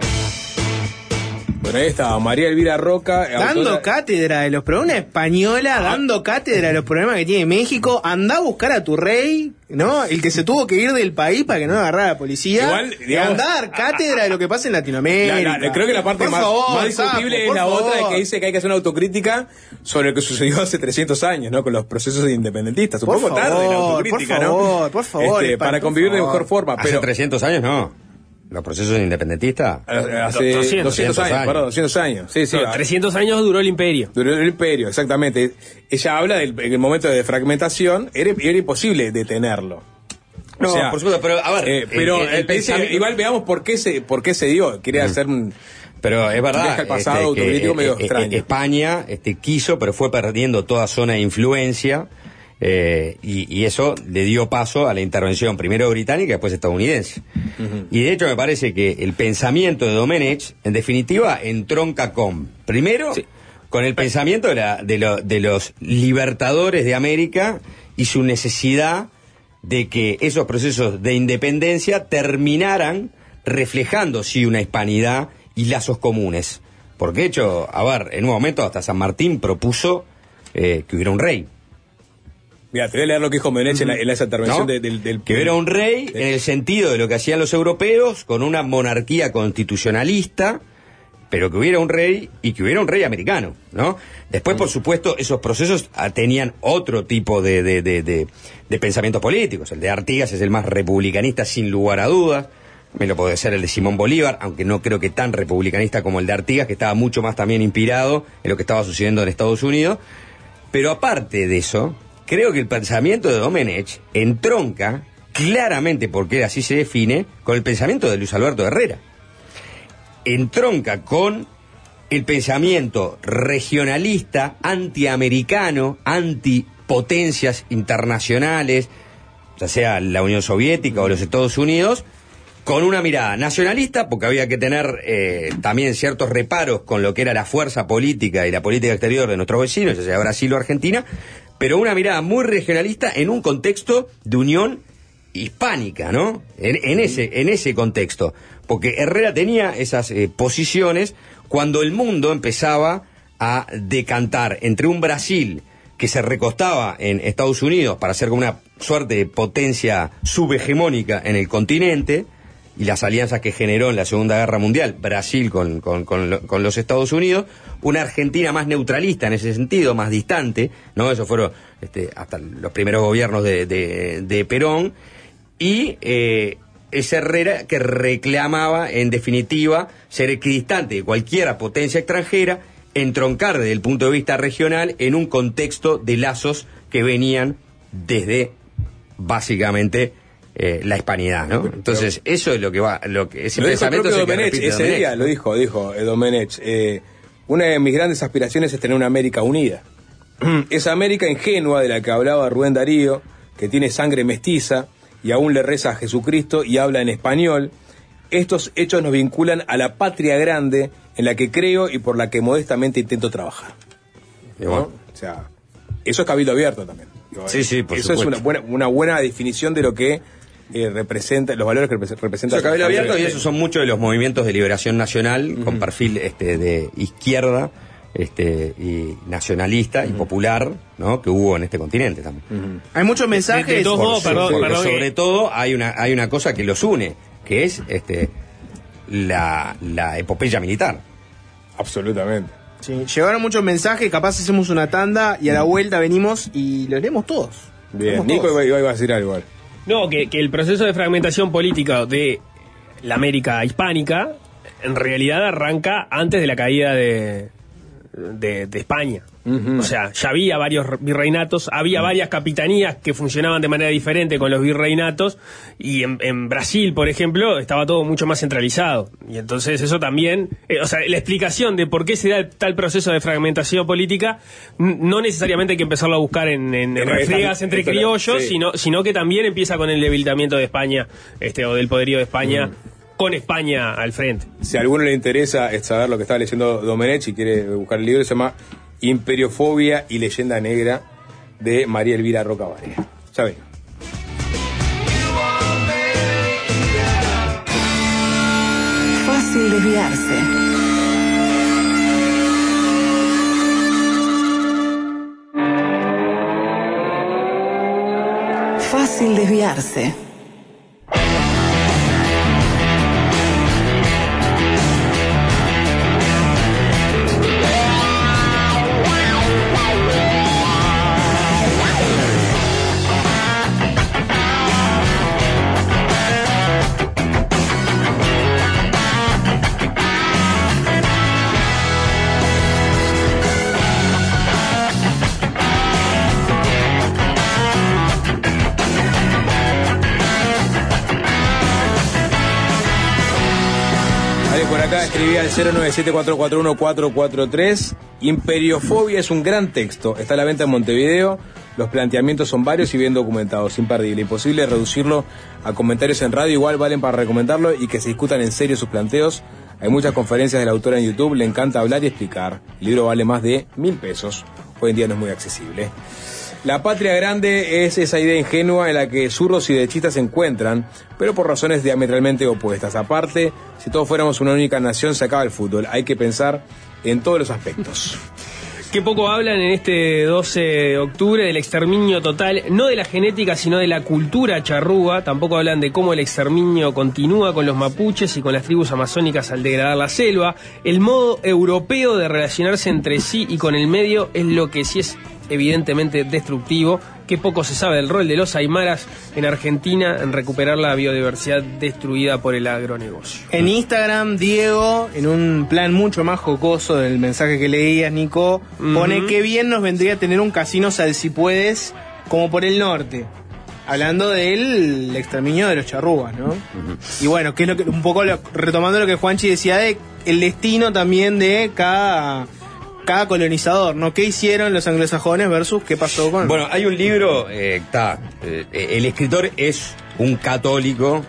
Bueno, ahí está María Elvira Roca. Dando autora... cátedra de los problemas, una española ah. dando cátedra de los problemas que tiene México. Andá a buscar a tu rey, ¿no? El que se tuvo que ir del país para que no agarrara a la policía. Igual, digamos, andá a dar cátedra de lo que pasa en Latinoamérica. La, la, creo que la parte más, favor, más discutible sapo, es la favor. otra, que dice que hay que hacer una autocrítica sobre lo que sucedió hace trescientos años, ¿no? Con los procesos independentistas. Un por poco favor, tarde la autocrítica, por favor, ¿no? Por favor, este, para convivir por de mejor forma. Hace pero trescientos años no. ¿Los procesos independentistas? Hace doscientos, doscientos años, perdón, doscientos años. Sí, sí. No, trescientos años duró el imperio. Duró el imperio, exactamente. Ella habla del el momento de fragmentación, era, era imposible detenerlo. No, o sea, por supuesto, pero a ver, eh, pero el, el eh, pensamiento... igual veamos por qué se por qué se dio. Quería hacer un Pero es verdad, viaje al pasado este, autocrítico que, medio eh, extraño. eh, España este, quiso, pero fue perdiendo toda zona de influencia, eh, y, y eso le dio paso a la intervención primero británica y después estadounidense. Uh-huh. Y de hecho me parece que el pensamiento de Domenech, en definitiva, entronca con, primero, sí. con el pensamiento de, la, de, lo, de los libertadores de América y su necesidad de que esos procesos de independencia terminaran reflejando, sí, una hispanidad y lazos comunes. Porque, de hecho, a ver, en un momento hasta San Martín propuso eh, que hubiera un rey. Mira, te voy a leer lo que dijo Domenech mm-hmm. en, en esa intervención ¿No? de, del, del... Que hubiera un rey de... en el sentido de lo que hacían los europeos, con una monarquía constitucionalista, pero que hubiera un rey y que hubiera un rey americano, ¿no? Después, por supuesto, esos procesos tenían otro tipo de, de, de, de, de pensamientos políticos. El de Artigas es el más republicanista, sin lugar a dudas. Me lo puede ser el de Simón Bolívar, aunque no creo que tan republicanista como el de Artigas, que estaba mucho más también inspirado en lo que estaba sucediendo en Estados Unidos. Pero aparte de eso, creo que el pensamiento de Domenech entronca claramente, porque así se define, con el pensamiento de Luis Alberto Herrera. Entronca con el pensamiento regionalista, antiamericano, antipotencias internacionales, ya sea la Unión Soviética o los Estados Unidos, con una mirada nacionalista, porque había que tener eh, también ciertos reparos con lo que era la fuerza política y la política exterior de nuestros vecinos, ya sea Brasil o Argentina, pero una mirada muy regionalista en un contexto de unión hispánica, ¿no? En, en ese, en ese contexto. Porque Herrera tenía esas eh, posiciones cuando el mundo empezaba a decantar entre un Brasil que se recostaba en Estados Unidos para ser como una suerte de potencia subhegemónica en el continente, y las alianzas que generó en la Segunda Guerra Mundial, Brasil con, con, con, lo, con los Estados Unidos, una Argentina más neutralista en ese sentido, más distante, ¿no? Esos fueron este, hasta los primeros gobiernos de, de, de Perón, y eh, ese Herrera que reclamaba, en definitiva, ser equidistante de cualquier potencia extranjera, entroncar desde el punto de vista regional en un contexto de lazos que venían desde, básicamente, Eh, la hispanidad, ¿no? Entonces, eso es lo que va, lo que ese lo dijo el propio Domenech, ese Domenech, día, lo dijo, dijo eh, Domenech. Eh, una de mis grandes aspiraciones es tener una América unida. Esa América ingenua de la que hablaba Rubén Darío, que tiene sangre mestiza y aún le reza a Jesucristo y habla en español. Estos hechos nos vinculan a la patria grande en la que creo y por la que modestamente intento trabajar. ¿No? O sea, eso es cabildo abierto también. Sí, sí, por Eso supuesto. es una buena, una buena definición de lo que eh, representa, los valores que representa. Eso, cabildo abierto, y esos son muchos de los movimientos de liberación nacional, uh-huh. con perfil este, de izquierda, este, y nacionalista uh-huh. y popular, ¿no? Que hubo en este continente también. Uh-huh. Hay muchos mensajes. De, de todos modos, perdón, sobre, perdón, sobre que... todo hay una, hay una cosa que los une, que es este, la, la epopeya militar. Absolutamente. Sí, llegaron muchos mensajes, capaz hacemos una tanda y a la vuelta venimos y los leemos todos. Bien, leemos Nico todos. iba, iba a decir algo. Igual. No, que, que el proceso de fragmentación política de la América hispánica en realidad arranca antes de la caída de, de, de España. Uh-huh. O sea, ya había varios virreinatos, había uh-huh. varias capitanías que funcionaban de manera diferente con los virreinatos, y en, en Brasil, por ejemplo, estaba todo mucho más centralizado. Y entonces eso también, eh, o sea, la explicación de por qué se da tal proceso de fragmentación política, n- no necesariamente hay que empezarlo a buscar en, en, en refriegas entre criollos, sí. sino, sino que también empieza con el debilitamiento de España, este, o del poderío de España, uh-huh. con España al frente. Si a alguno le interesa saber lo que está leyendo Domenech y quiere buscar el libro, se llama Imperiofobia y Leyenda Negra, de María Elvira Roca Varela. Ya ven. Fácil desviarse. Fácil desviarse. por acá escribía al cero nueve siete cuatro cuatro uno cuatro cuatro tres. Imperiofobia es un gran texto. Está a la venta en Montevideo. Los planteamientos son varios y bien documentados. Imperdible. Imposible reducirlo a comentarios en radio. Igual valen para recomendarlo y que se discutan en serio sus planteos. Hay muchas conferencias de la autora en YouTube. Le encanta hablar y explicar. El libro vale más de mil pesos. Hoy en día no es muy accesible. La patria grande es esa idea ingenua en la que zurdos y derechistas se encuentran, pero por razones diametralmente opuestas. Aparte, si todos fuéramos una única nación, se acaba el fútbol. Hay que pensar en todos los aspectos. Qué poco hablan en este doce de octubre del exterminio total, no de la genética, sino de la cultura charrúa. Tampoco hablan de cómo el exterminio continúa con los mapuches y con las tribus amazónicas al degradar la selva. El modo europeo de relacionarse entre sí y con el medio es lo que sí es evidentemente destructivo. Qué poco se sabe del rol de los aymaras en Argentina en recuperar la biodiversidad destruida por el agronegocio. En Instagram, Diego, en un plan mucho más jocoso del mensaje que leías, Nico, uh-huh. pone que bien nos vendría tener un casino salsipuedes como por el norte. Hablando del exterminio de los charrúas, ¿no? Uh-huh. Y bueno, que es lo que, un poco lo, retomando lo que Juanchi decía de el destino también de cada... cada colonizador, ¿no? ¿Qué hicieron los anglosajones versus qué pasó con...? Bueno, hay un libro, está, eh, eh, el escritor es un católico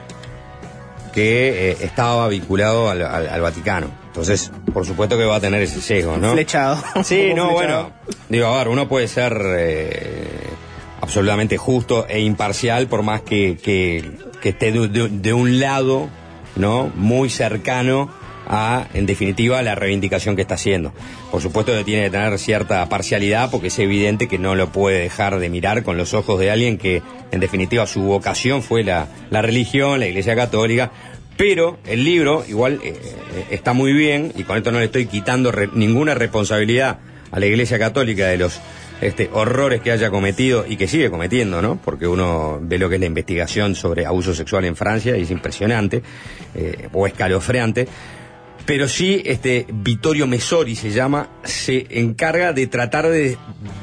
que eh, estaba vinculado al, al, al Vaticano. Entonces, por supuesto que va a tener ese sesgo, ¿no? Flechado. Sí, no, flechado. Bueno, digo, a ver, uno puede ser eh, absolutamente justo e imparcial por más que, que, que esté de, de, de un lado, ¿no? Muy cercano a, en definitiva, la reivindicación que está haciendo. Por supuesto que tiene que tener cierta parcialidad porque es evidente que no lo puede dejar de mirar con los ojos de alguien que, en definitiva, su vocación fue la, la religión, la Iglesia Católica, pero el libro igual eh, está muy bien, y con esto no le estoy quitando re, ninguna responsabilidad a la Iglesia Católica de los este, horrores que haya cometido y que sigue cometiendo, ¿no? Porque uno ve lo que es la investigación sobre abuso sexual en Francia y es impresionante, eh, o escalofriante. Pero sí, este Vittorio Messori se llama, se encarga de tratar de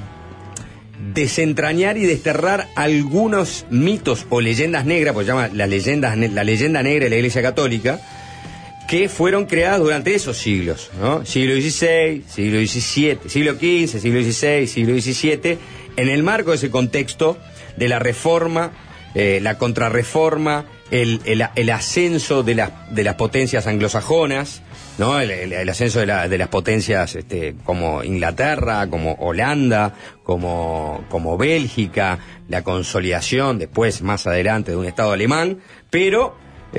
desentrañar y desterrar algunos mitos o leyendas negras, pues se llama las leyendas, la leyenda negra de la Iglesia Católica, que fueron creadas durante esos siglos, ¿no? Siglo dieciséis, siglo diecisiete, siglo quince, siglo dieciséis, siglo diecisiete, en el marco de ese contexto de la reforma, eh, la contrarreforma, el, el, el ascenso de, la, de las potencias anglosajonas, ¿no? El, el, el ascenso de, la, de las potencias este, como Inglaterra, como Holanda, como, como Bélgica, la consolidación después, más adelante, de un Estado alemán, pero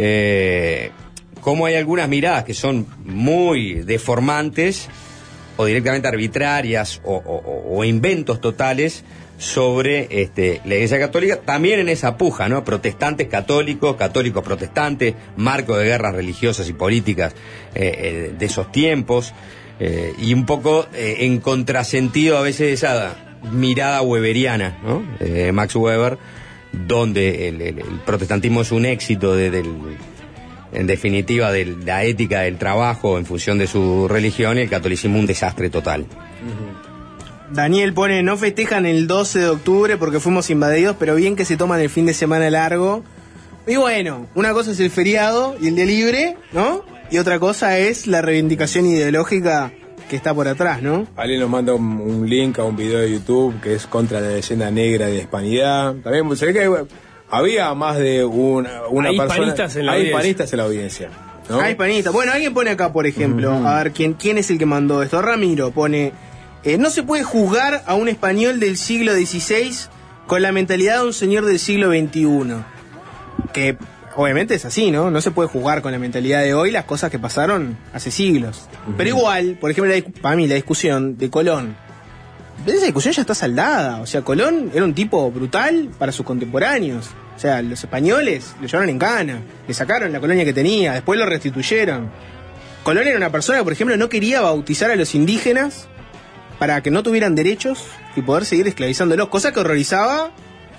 eh, como hay algunas miradas que son muy deformantes o directamente arbitrarias o, o, o inventos totales sobre este, la Iglesia Católica, también en esa puja, ¿no? Protestantes católicos, católicos protestantes, marco de guerras religiosas y políticas eh, eh, de esos tiempos, eh, y un poco eh, en contrasentido a veces de esa mirada weberiana, ¿no? Eh, Max Weber, donde el, el, el protestantismo es un éxito de, del, en definitiva, de la ética del trabajo en función de su religión, y el catolicismo un desastre total. Uh-huh. Daniel pone, no festejan el doce de octubre porque fuimos invadidos, pero bien que se toman el fin de semana largo. Y bueno, una cosa es el feriado y el día libre, ¿no? Y otra cosa es la reivindicación ideológica que está por atrás, ¿no? Alguien nos manda un, un link a un video de YouTube que es contra la leyenda negra de hispanidad. También se ve que había más de una, una hay persona... Hispanistas en la hay audiencia. hispanistas en la audiencia, ¿no? Hay hispanistas. Bueno, alguien pone acá, por ejemplo, uh-huh. a ver, ¿quién, quién es el que mandó esto? Ramiro pone... Eh, no se puede juzgar a un español del siglo dieciséis con la mentalidad de un señor del siglo veintiuno. Que obviamente es así, ¿no? No se puede juzgar con la mentalidad de hoy las cosas que pasaron hace siglos. Uh-huh. Pero igual, por ejemplo, la, para mí la discusión de Colón, esa discusión ya está saldada. O sea, Colón era un tipo brutal para sus contemporáneos. O sea, los españoles lo llevaron en cana, le sacaron la colonia que tenía, después lo restituyeron. Colón era una persona que, por ejemplo, no quería bautizar a los indígenas para que no tuvieran derechos y poder seguir esclavizándolos, cosa que horrorizaba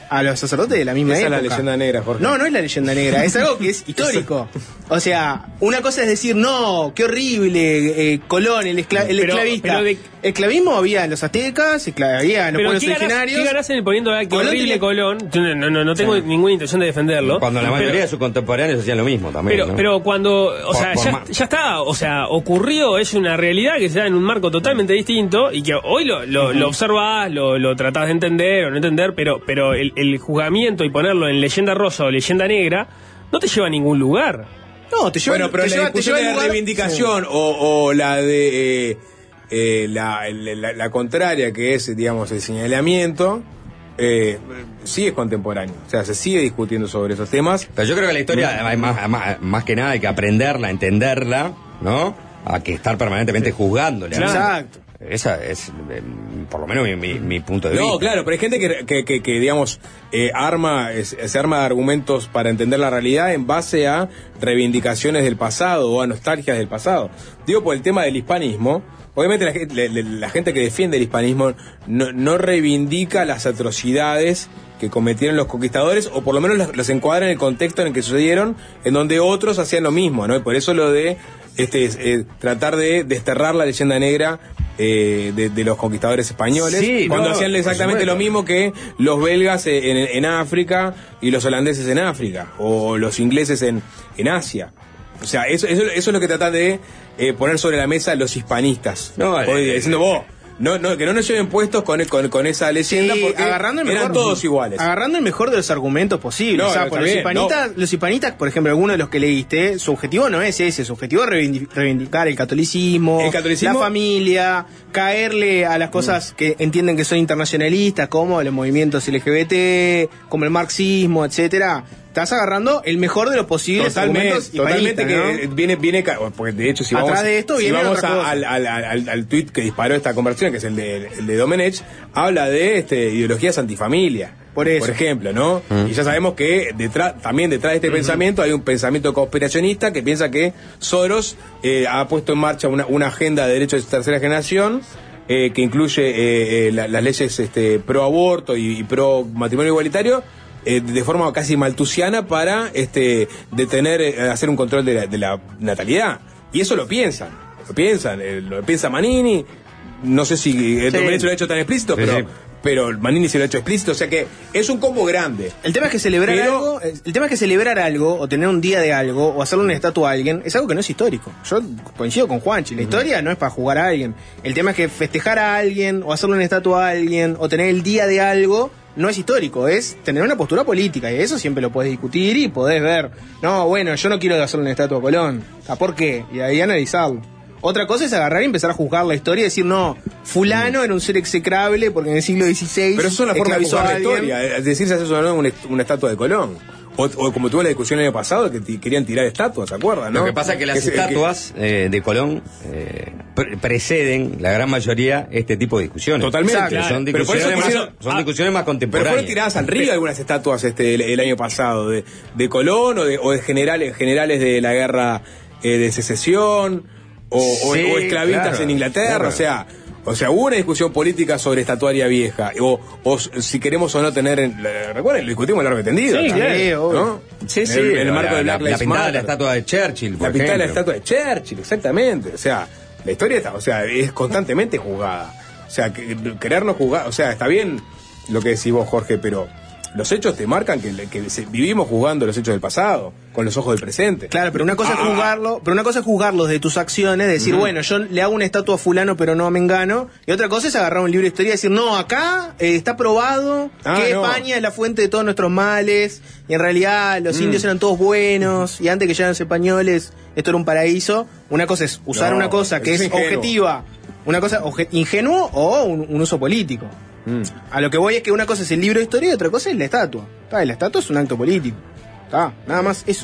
a los sacerdotes de la misma Esa época. es la leyenda negra, Jorge. No, no es la leyenda negra, es algo que es histórico. O sea, una cosa es decir, no, qué horrible, eh, Colón, el, escla el Pero- esclavista. pero de- Esclavismo había en los aztecas, escla- había en los Pero pueblos ¿qué ganás, originarios. ¿qué ganás en el poniendo ah, qué Colón horrible tenía- Colón? Yo no, no, no, no tengo Sí. ninguna intención de defenderlo. Cuando la mayoría pero, de sus contemporáneos hacían lo mismo también. Pero, ¿no? pero cuando, o Por- sea, por ya, más. ya está, o sea, ocurrió, es una realidad que se da en un marco totalmente distinto y que hoy lo, lo, lo observás, lo, lo tratás de entender o no entender, pero, pero el, el juzgamiento y ponerlo en leyenda rosa o leyenda negra no te lleva a ningún lugar. No, te lleva, Bueno, pero te la lleva, te discusión lleva de al la lugar- reivindicación o, o la de eh, eh, la, la, la contraria, que es, digamos, el señalamiento, eh, sí es contemporáneo. O sea, se sigue discutiendo sobre esos temas. Pero yo creo que la historia, hay más, más, más que nada, hay que aprenderla, entenderla, ¿no? A que estar permanentemente juzgándola. Claro. Exacto. Esa es, eh, por lo menos, mi, mi, mi punto de No, vista. claro, pero hay gente que, que, que, que, digamos, eh, arma, es- se arma de argumentos para entender la realidad en base a reivindicaciones del pasado o a nostalgias del pasado. Digo, por el tema del hispanismo, obviamente la, gente- la- la- la gente que defiende el hispanismo no, no reivindica las atrocidades que cometieron los conquistadores, o por lo menos las, las encuadra en el contexto en el que sucedieron, en donde otros hacían lo mismo, ¿no? Y por eso lo de este eh, tratar de desterrar la leyenda negra eh, de, de los conquistadores españoles, Sí, cuando no, hacían por exactamente supuesto. lo mismo que los belgas en, en África y los holandeses en África, o los ingleses en, en Asia. O sea, eso, eso, eso es lo que tratan de eh, poner sobre la mesa los hispanistas. No, Hoy, eh, diciendo vos, no, no, que no nos lleven puestos con, con, con esa leyenda, Sí, porque agarrando el eran mejor, todos iguales. Agarrando el mejor de los argumentos posibles. No, o sea, no, por está los, bien, hispanitas, los hispanitas, por ejemplo, algunos de los que leíste, su objetivo no es ese, su objetivo es reivindi- reivindicar el catolicismo, El catolicismo- la familia, caerle a las cosas que entienden que son internacionalistas, como los movimientos L G B T, como el marxismo, etcétera. Estás agarrando el mejor de los posibles Totalmente, argumentos totalmente hispanistas, que ¿no? viene, viene, ca- porque de hecho si Atrás vamos, de esto si viene vamos otra a- cosa. al, al, al, al tuit que disparó esta conversación, que es el de, el de Domenech, habla de este, ideologías antifamilia. Por eso. Por ejemplo, ¿no? Y ya sabemos que detrás, también detrás de este pensamiento hay un pensamiento conspiracionista que piensa que Soros eh, ha puesto en marcha una, una agenda de derechos de tercera generación eh, que incluye eh, eh, la- las leyes este, pro aborto y, y pro matrimonio igualitario, eh, de forma casi maltusiana para este detener, eh, hacer un control de la, de la natalidad. Y eso lo piensan, lo piensan, eh, lo piensa Manini, no sé si eh, Sí. Domenech lo ha hecho tan explícito, Sí, pero, sí. pero Manini se lo ha hecho explícito, o sea que es un combo grande. El tema es que celebrar Pero- algo, el tema es que celebrar algo o tener un día de algo o hacerle una estatua a alguien es algo que no es histórico. Yo coincido con Juanchi, la historia no es para jugar a alguien. El tema es que festejar a alguien o hacerle una estatua a alguien o tener el día de algo no es histórico, es tener una postura política y eso siempre lo podés discutir y podés ver, no, bueno, yo no quiero hacerle una estatua a Colón. ¿A por qué? Y ahí analizarlo. Otra cosa es agarrar y empezar a juzgar la historia y decir, no, fulano era un ser execrable porque en el siglo dieciséis Pero eso es una forma de esclavizó juzgar a la alguien. historia, es decir, se hace una, una, una estatua de Colón. O, o como tuvo la discusión el año pasado, que t- querían tirar estatuas, ¿se acuerdan? ¿no? Lo que pasa es que las se- estatuas eh, de Colón eh, pre- preceden, la gran mayoría, este tipo de discusiones. Totalmente. Pero son Pero por discusiones, eso más, quisieron- son ah, discusiones más Pero contemporáneas. fueron tiradas al río algunas estatuas este el, el año pasado, de, de Colón o de, o de generales, generales de la guerra eh, de secesión, o, o- Sí, o esclavistas claro, en Inglaterra, claro. o sea... O sea, hubo una discusión política sobre estatuaria vieja, o, o s- si queremos o no tener... En, la- recuerden, lo discutimos largo y tendido. Sí, también, claro. ¿no? Sí, sí. En el, en el marco la, de la, Black la Lives pintada de la Matter. estatua de Churchill, por La pintada de la ejemplo. estatua de Churchill, exactamente. O sea, la historia está, o sea, es constantemente jugada. O sea, que, querernos jugar, o sea, está bien lo que decís vos, Jorge, pero los hechos te marcan que, que se- vivimos jugando los hechos del pasado, con los ojos del presente. Claro, pero una cosa Ah, es juzgarlo, pero una cosa es juzgarlos de tus acciones, decir, Ujú. bueno, yo le hago una estatua a fulano pero no a Mengano, y otra cosa es agarrar un libro de historia y decir, no, acá eh, está probado Ah, que no. España es la fuente de todos nuestros males, y en realidad los Mm. indios eran todos buenos, y antes que llegaran los españoles, esto era un paraíso. Una cosa es usar No, una cosa que es es ingenuo. objetiva, una cosa obje- ingenuo o un, un uso político. Mm. A lo que voy es que una cosa es el libro de historia y otra cosa es la estatua. Está, la estatua es un acto político. Está, nada más eso.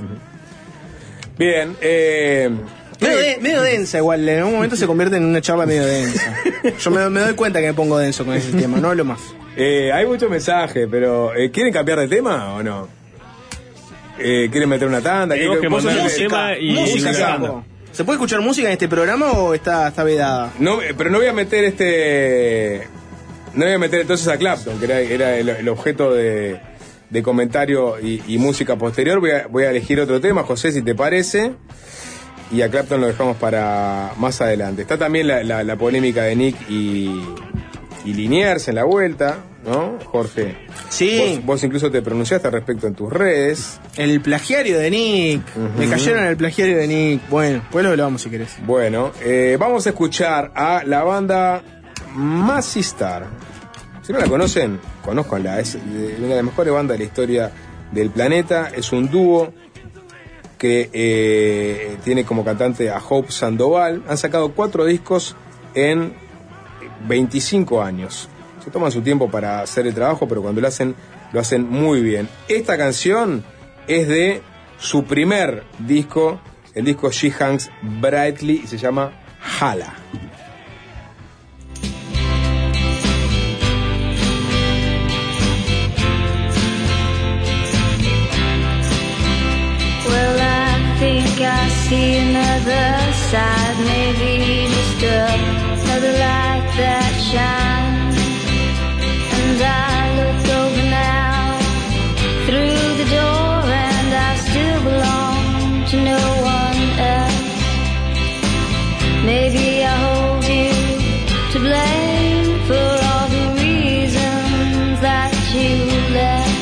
Bien, eh... Medio, de- medio densa igual, en algún momento se convierte en una charla medio densa. Yo me, me doy cuenta que me pongo denso con ese tema, no hablo más. Eh, hay muchos mensajes, pero eh, ¿quieren cambiar de tema o no? Eh, ¿Quieren meter una tanda? Tenemos que ¿Vos mandar sos un el- tema y- música, y una capo. tanda. ¿Se puede escuchar música en este programa o está, está vedada? No, eh, pero no voy a meter este... No voy a meter entonces a Clapton, que era, era el, el objeto de, de comentario y, y música posterior. Voy a, voy a elegir otro tema, José, si te parece. Y a Clapton lo dejamos para más adelante. Está también la, la, la polémica de Nick y, y Liniers en la vuelta, ¿no, Jorge? Sí. Vos, vos incluso te pronunciaste al respecto en tus redes. El plagiario de Nick. Uh-huh. Me cayeron en el plagiario de Nick. Bueno, pues lo hablamos si querés. Bueno, eh, vamos a escuchar a la banda Mazzy Star. Si no la conocen, conózcanla. Es una de las mejores bandas de la historia del planeta. Es un dúo que eh, tiene como cantante a Hope Sandoval. Han sacado cuatro discos en veinticinco años. Se toman su tiempo para hacer el trabajo, pero cuando lo hacen, lo hacen muy bien. Esta canción es de su primer disco, el disco She Hangs Brightly, y se llama Hala. Well, I think I see another side, maybe just another light that shines. And I look over now through the door, and I still belong to no one else. Maybe I hold you to blame for all the reasons that you left.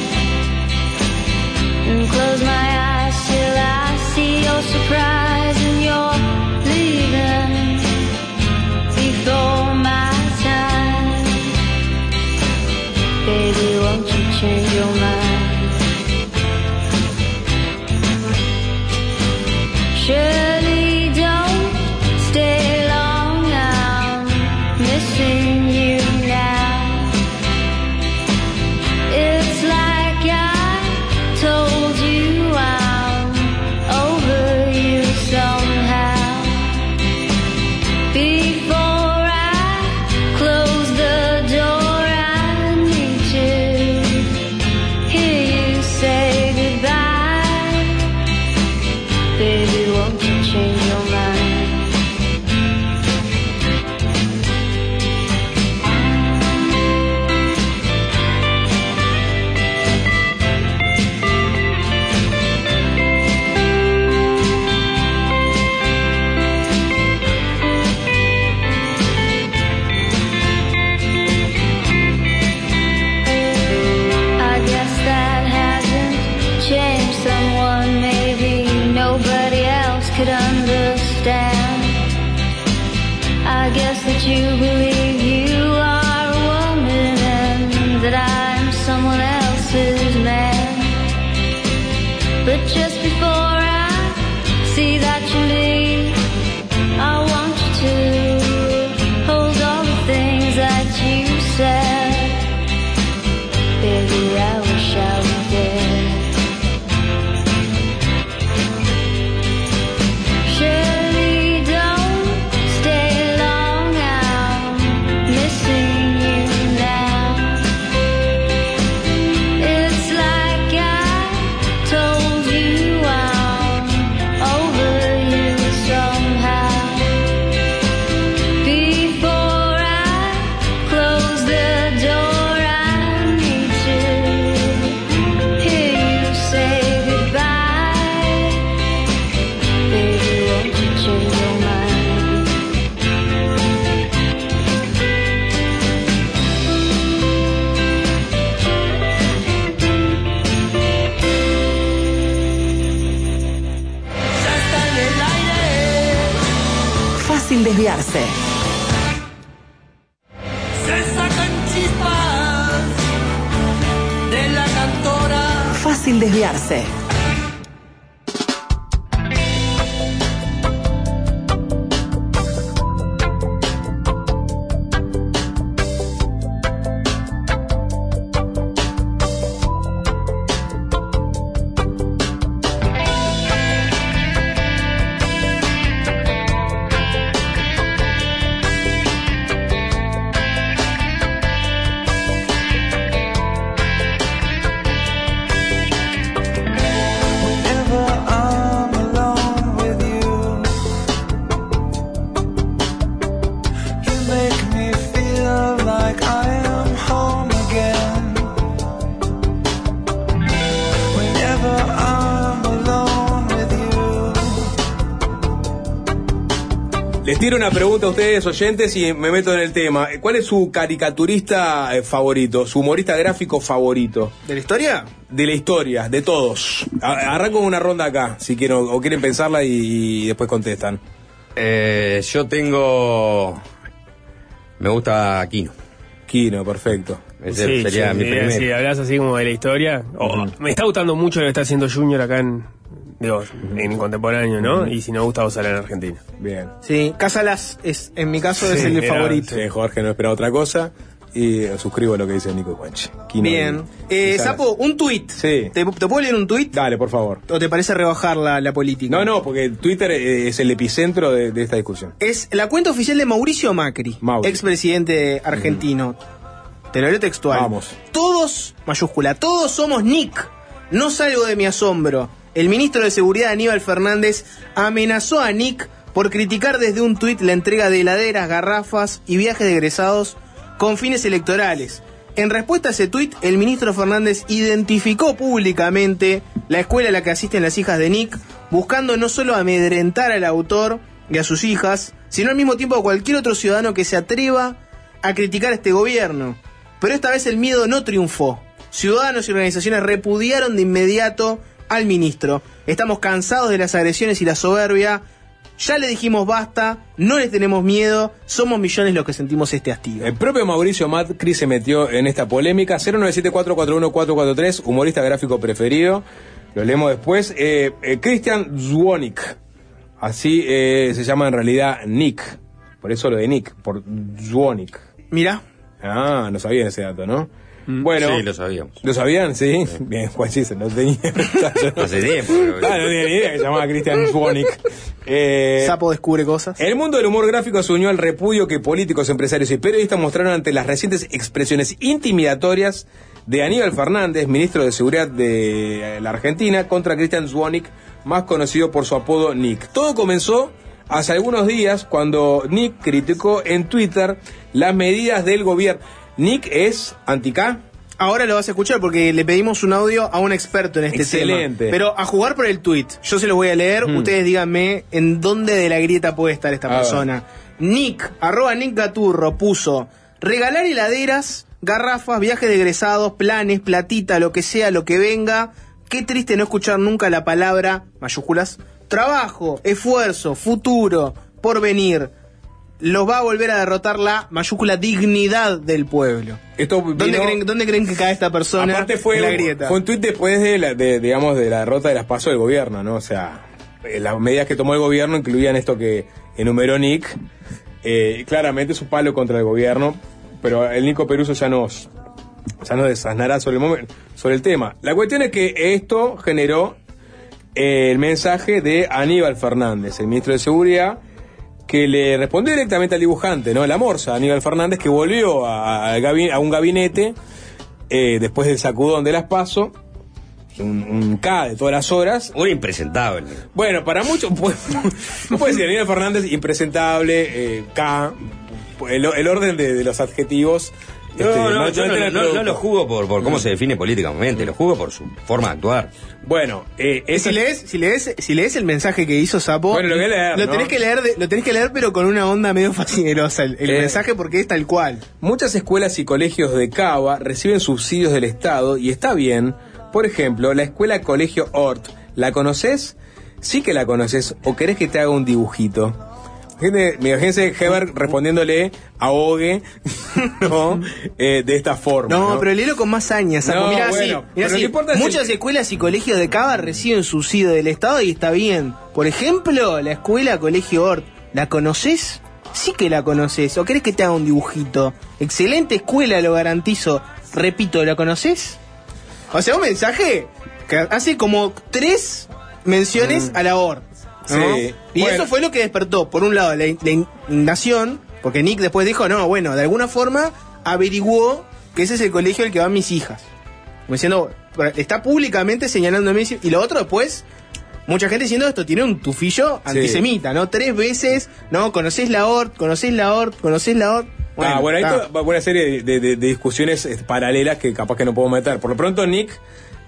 And close my eyes till I see your surprise and your leaving before my time. Baby, won't you change your mind? Surely don't stay long, I'm missing you now. It's like I told you I'm over you somehow. Before I close the door, I need to hear you say goodbye. Baby, won't you change your mind? I guess that hasn't changed someone maybe nobody else could understand. I guess that you believe you are a woman and that I'm someone else's man. But just before I see that you leave, I want you to hold all the things that you said. Baby, I wish I was dead. Surely don't stay long, I'm missing you now. It's like I told you I'm over you somehow. Before I close the door, I need to hear you say goodbye. Baby, won't you change your mind? Fácil desviarse. Se sacan chispas de la cantora. Fácil desviarse. Les tiro una pregunta a ustedes, oyentes, y me meto en el tema. ¿Cuál es su caricaturista eh, favorito, su humorista gráfico favorito? ¿De la historia? De la historia, de todos. A- arranco una ronda acá, si quieren, o quieren pensarla y, y después contestan. Eh, yo tengo... Me gusta Kino. Kino, perfecto. Ese Sí, sería sí, mi sí, primero. Si hablas así como de la historia, o- me está gustando mucho lo que está haciendo Junior acá en, digo, en contemporáneo, ¿no? Y si no gusta, Sala en Argentina. Bien. Sí, Casalas es, en mi caso, es Sí, el era- favorito. Sí, Jorge no espera otra cosa. Y eh, suscribo lo que dice Nico Juanchi. Kino Bien. y- Eh, y Salas. Sapo, un tuit. Sí. ¿Te, ¿Te puedo leer un tuit? Dale, por favor. ¿O te parece rebajar la, la política? No, no, porque Twitter eh, es el epicentro de, de esta discusión. Es la cuenta oficial de Mauricio Macri, Mauri. expresidente argentino. Te lo leo textual. Vamos. Todos, mayúscula, todos somos Nick. No salgo de mi asombro. El ministro de Seguridad Aníbal Fernández amenazó a Nick por criticar desde un tuit la entrega de heladeras, garrafas y viajes de egresados con fines electorales. En respuesta a ese tuit, el ministro Fernández identificó públicamente la escuela a la que asisten las hijas de Nick, buscando no solo amedrentar al autor y a sus hijas, sino al mismo tiempo a cualquier otro ciudadano que se atreva a criticar a este gobierno. Pero esta vez el miedo no triunfó. Ciudadanos y organizaciones repudiaron de inmediato al ministro. Estamos cansados de las agresiones y la soberbia. Ya le dijimos basta, no les tenemos miedo, somos millones los que sentimos este hastío. El propio Mauricio Macri se metió en esta polémica. cero nueve siete cuatro cuatro uno cuatro cuatro tres, humorista gráfico preferido. Lo leemos después. Eh, eh, Christian Zwonik. Así eh, se llama en realidad Nick. Por eso lo de Nick, por Zwonik. Mira. Ah, no sabían ese dato, ¿no? Bueno. Sí, lo sabíamos. ¿Lo sabían? Sí. sí. Bien, Juan Chisa, no tenía. Hace tiempo. Ah, no tenía ni idea que se llamaba Christian Zwonik. Eh, Sapo descubre cosas. El mundo del humor gráfico se unió al repudio que políticos, empresarios y periodistas mostraron ante las recientes expresiones intimidatorias de Aníbal Fernández, ministro de Seguridad de la Argentina, contra Christian Zwonik, más conocido por su apodo Nick. Todo comenzó hace algunos días cuando Nick criticó en Twitter las medidas del gobierno. Nick es anti-K. Ahora lo vas a escuchar porque le pedimos un audio a un experto en este Excelente. tema. Pero a jugar por el tweet. Yo se lo voy a leer. Mm. Ustedes díganme en dónde de la grieta puede estar esta A persona. Nick, arroba Nick Gaturro, puso: regalar heladeras, garrafas, viajes de egresados, planes, platita, lo que sea, lo que venga. Qué triste no escuchar nunca la palabra, mayúsculas, trabajo, esfuerzo, futuro, porvenir. Los va a volver a derrotar la mayúscula dignidad del pueblo. Esto ¿Dónde, vino- creen, ¿Dónde creen que cae esta persona? Aparte fue, en la grieta. fue un tuit después de, la, de, digamos, de la derrota de las PASO del gobierno, ¿no? O sea, eh, las medidas que tomó el gobierno incluían esto que enumeró Nick. Eh, claramente es un palo contra el gobierno, pero el Nico Peruso ya nos, ya nos desasnará sobre el, momen- sobre el tema. La cuestión es que esto generó eh, el mensaje de Aníbal Fernández, el ministro de Seguridad, que le respondió directamente al dibujante, ¿no? La Morsa, Aníbal Fernández, que volvió a, a, gabi- a un gabinete eh, después del sacudón de las PASO, un, un K de todas las horas. Un impresentable. Bueno, para muchos, puede, no puede decir Aníbal Fernández, impresentable, eh, K, el, el orden de, de los adjetivos. No, este, no, yo no, entra en el no- no producto. lo juzgo por, por cómo se define políticamente, lo juzgo por su forma de actuar. Bueno, eh, Si lees, si lees, si lees el mensaje que hizo Sapo, Bueno, lo voy a leer, lo ¿no? tenés que leer, de- lo tenés que leer, pero con una onda medio fascinerosa el, el Eh. mensaje porque es tal cual. Muchas escuelas y colegios de Cava reciben subsidios del Estado y está bien. Por ejemplo, la escuela Colegio Hort, ¿la conoces? Sí que la conoces, o querés que te haga un dibujito. Gente, imagínense Heber respondiéndole a Ogue, ¿no? Eh, de esta forma. No, ¿no? pero léelo con más sañas, Sapo. No, Mirá, bueno, así, mirá pero lo así. que importa es Muchas el- escuelas y colegios de Cava reciben subsidio del Estado y está bien. Por ejemplo, la escuela Colegio Hort, ¿la conoces? Sí que la conoces. ¿O querés que te haga un dibujito? Excelente escuela, lo garantizo. Repito, ¿la conoces? O sea, un mensaje que hace como tres menciones a la Hort. ¿no? Sí. Y Bueno. eso fue lo que despertó, por un lado, la, in- la indignación, porque Nick después dijo, no, bueno, de alguna forma averiguó que ese es el colegio al que van mis hijas. Como diciendo, está públicamente señalando a Messi. Y lo otro después, mucha gente diciendo esto tiene un tufillo antisemita, ¿no? Tres veces, ¿no? Conocés la Hort, conocés la Hort, conocés la Hort. Ah, bueno, hay está. toda una serie de, de- de discusiones eh, paralelas que capaz que no puedo meter. Por lo pronto, Nick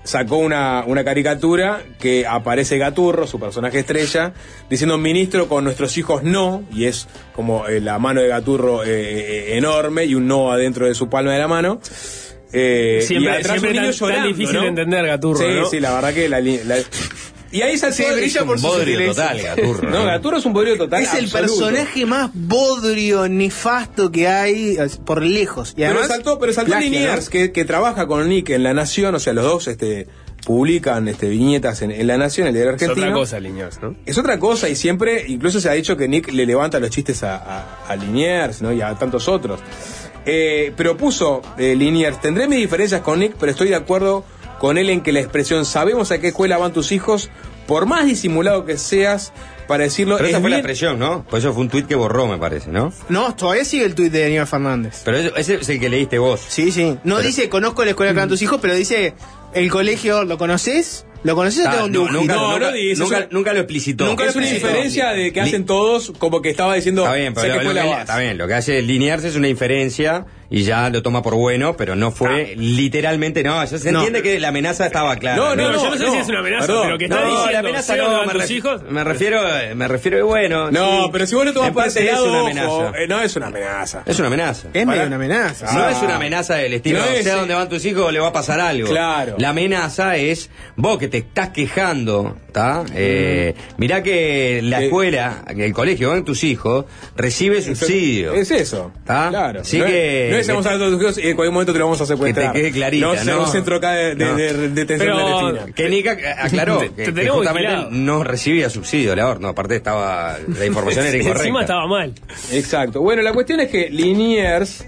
sacó una, una caricatura que aparece Gaturro, su personaje estrella, diciendo ministro con nuestros hijos no, y es como eh, la mano de Gaturro eh, eh, enorme y un no adentro de su palma de la mano. Eh, siempre y atrás siempre un niño tan, llorando, tan difícil ¿no? de entender Gaturro, Sí, ¿no? sí, la verdad que la... la y ahí saltó Sí, brilla por un su bodrio sutileza. total, Gaturro. No, Gaturro es un bodrio total. Es el absoluto. personaje más bodrio, nefasto que hay eh, por lejos. Y además, pero saltó, pero saltó plagia, Liniers, ¿no? que, que trabaja con Nick en La Nación, o sea, los dos este, publican este, viñetas en, en La Nación, el diario Es argentino. otra cosa, Liniers, ¿no? Es otra cosa, y siempre, incluso se ha dicho que Nick le levanta los chistes a, a, a Liniers, ¿no? Y a tantos otros. Eh, pero puso eh, Liniers, tendré mis diferencias con Nick, pero estoy de acuerdo con él en que la expresión sabemos a qué escuela van tus hijos, por más disimulado que seas, para decirlo... Pero esa es fue la bien- expresión, ¿no? Pues eso fue un tuit que borró, me parece, ¿no? No, todavía sigue el tuit de Aníbal Fernández. Pero eso- ese es el que leíste vos. Sí, sí. No Pero- dice conozco la escuela que van tus hijos, pero dice el colegio, ¿lo conoces? ¿Lo conoces o Ah, te hago un no, dibujito? nunca, No, nunca, no dice, nunca, eso- nunca lo explicitó. Nunca lo Es una explicitó. diferencia de que Li- hacen todos, como que estaba diciendo... Está bien, sé pero qué lo, lo escuela que, vas. está bien, lo que hace Liniers es una inferencia y ya lo toma por bueno, pero no fue literalmente, no, ya se No. entiende que la amenaza estaba clara. No, No, no, yo no sé no, si es una amenaza, perdón. pero que está No, diciendo, la amenaza ¿sé dónde no, van me, tus ref- hijos? me refiero, me refiero que bueno. No, sí. pero si vos no te vas En para parte ese lado, es una ojo, amenaza. eh, no es una amenaza. Es una amenaza. Es Para- medio una amenaza. No Ah. es una amenaza del estilo, No no es- sé a dónde van tus hijos, le va a pasar algo. Claro. La amenaza es vos que te estás quejando, ¿está? Eh, mirá que la Eh. escuela, que el colegio con tus hijos, recibe subsidio. Es eso. ¿Está? Claro. Así no, que... es- no es vamos a ver a tus hijos y en cualquier momento te lo vamos a secuestrar. Que te quede clarita, No es ¿no? un centro acá de, de, No. de- de detención Pero- clandestina. Que Nick ac- aclaró Te- que, te que tenemos justamente vigilado. no recibía subsidio, la no, aparte estaba, la información era incorrecta. Encima estaba mal. Exacto. Bueno, la cuestión es que Liniers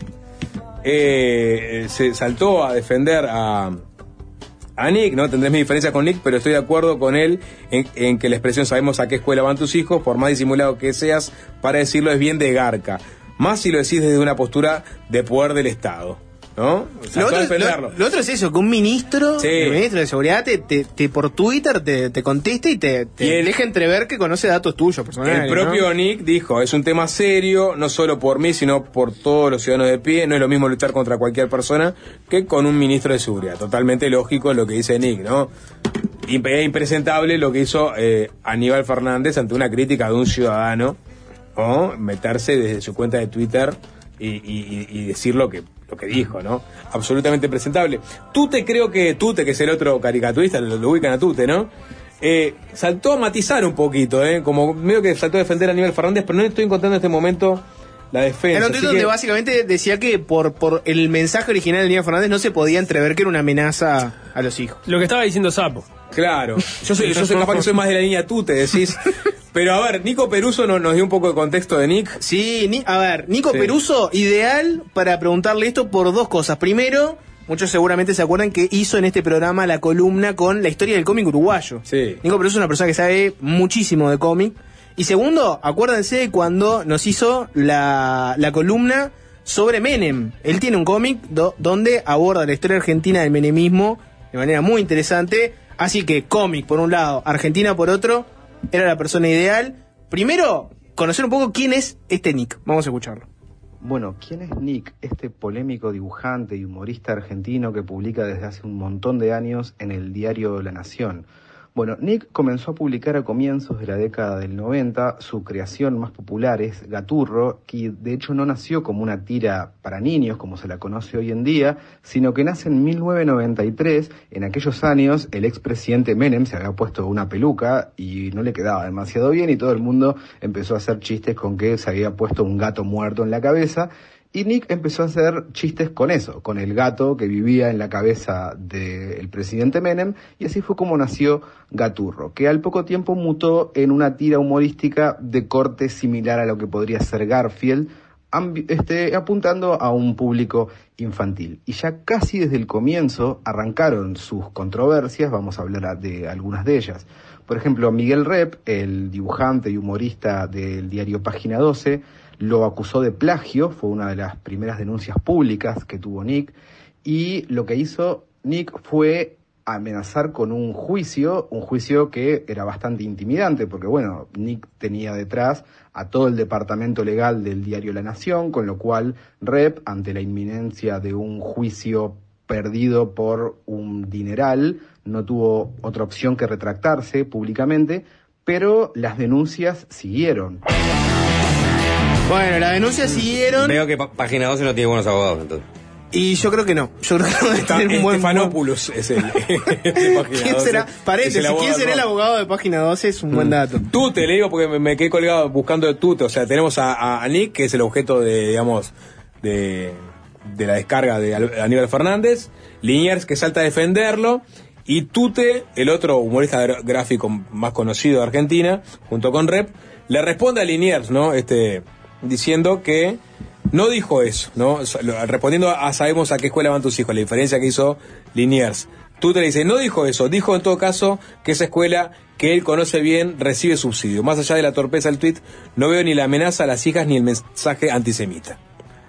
eh, se saltó a defender a, a Nick, ¿no? Tendré mis diferencias con Nick, pero estoy de acuerdo con él en, en que la expresión sabemos a qué escuela van tus hijos, por más disimulado que seas, para decirlo es bien de garca. Más si lo decís desde una postura de poder del Estado, ¿no? Lo Saltó otro, a es- defenderlo. lo- lo otro es eso, que un ministro, Sí. el ministro de seguridad te, te, te por Twitter te, te conteste y te, te Y el- deja entrever que conoce datos tuyos personales. El propio ¿no? Nick dijo, es un tema serio, no solo por mí, sino por todos los ciudadanos de pie. No es lo mismo luchar contra cualquier persona que con un ministro de seguridad. Totalmente lógico lo que dice Nick, ¿no? Imp- Es impresentable lo que hizo eh, Aníbal Fernández ante una crítica de un ciudadano, ¿no? Meterse desde su cuenta de Twitter y, y- y decir lo que, lo que dijo, ¿no? Absolutamente presentable. Tute, creo que Tute, que es el otro caricaturista, lo, lo ubican a Tute, ¿no? Eh, saltó a matizar un poquito, ¿eh? Como medio que saltó a defender a Aníbal Fernández, pero no estoy encontrando en este momento la defensa. Era un tuit así donde que- básicamente decía que por, por el mensaje original de Aníbal Fernández no se podía entrever que era una amenaza a los hijos. Lo que estaba diciendo Sapo. Claro, yo soy, yo soy capaz que soy más de la línea Tute, decís. Pero a ver, Nico Peruso no- nos dio un poco de contexto de Nick. Sí, ni- a ver, Nico Sí. Peruso, ideal para preguntarle esto por dos cosas. Primero, muchos seguramente se acuerdan que hizo en este programa la columna con la historia del cómic uruguayo. Sí. Nico Peruso es una persona que sabe muchísimo de cómic. Y segundo, acuérdense de cuando nos hizo la, la columna sobre Menem. Él tiene un cómic do- donde aborda la historia argentina del menemismo de manera muy interesante. Así que cómic por un lado, Argentina por otro, era la persona ideal. Primero, conocer un poco quién es este Nick. Vamos a escucharlo. Bueno, ¿quién es Nick, este polémico dibujante y humorista argentino que publica desde hace un montón de años en el diario La Nación? Bueno, Nick comenzó a publicar a comienzos de la década del noventa. Su creación más popular es Gaturro, que de hecho no nació como una tira para niños, como se la conoce hoy en día, sino que nace en mil novecientos noventa y tres. En aquellos años, el expresidente Menem se había puesto una peluca y no le quedaba demasiado bien, y todo el mundo empezó a hacer chistes con que se había puesto un gato muerto en la cabeza. Y Nick empezó a hacer chistes con eso, con el gato que vivía en la cabeza del presidente Menem, y así fue como nació Gaturro, que al poco tiempo mutó en una tira humorística de corte similar a lo que podría ser Garfield, ambi- este, apuntando a un público infantil. Y ya casi desde el comienzo arrancaron sus controversias, vamos a hablar de algunas de ellas. Por ejemplo, Miguel Rep, el dibujante y humorista del diario Página doce, lo acusó de plagio, fue una de las primeras denuncias públicas que tuvo Nick, y lo que hizo Nick fue amenazar con un juicio, un juicio que era bastante intimidante, porque bueno, Nick tenía detrás a todo el departamento legal del diario La Nación, con lo cual Rep, ante la inminencia de un juicio perdido por un dineral, no tuvo otra opción que retractarse públicamente, pero las denuncias siguieron. Bueno, las denuncias siguieron. Veo que P- Página doce no tiene buenos abogados, entonces. Y yo creo que no. Yo creo que no debe tener un buen... Estefanopoulos es el, el de Página ¿Quién doce. será? Paréntesis, Es el ¿quién abogado. será el abogado de Página doce? Es un buen dato. Tute, le digo porque me, me quedé colgado buscando de Tute. O sea, tenemos a, a, a Nick, que es el objeto de, digamos, de, de la descarga de Al- Aníbal Fernández. Liniers, que salta a defenderlo. Y Tute, el otro humorista gra- gráfico más conocido de Argentina, junto con Rep, le responde a Liniers, ¿no? Este, diciendo que no dijo eso, ¿no? Respondiendo a sabemos a qué escuela van tus hijos, la diferencia que hizo Liniers. Tute le dice, no dijo eso, dijo en todo caso que esa escuela que él conoce bien recibe subsidio. Más allá de la torpeza del tuit, no veo ni la amenaza a las hijas ni el mensaje antisemita.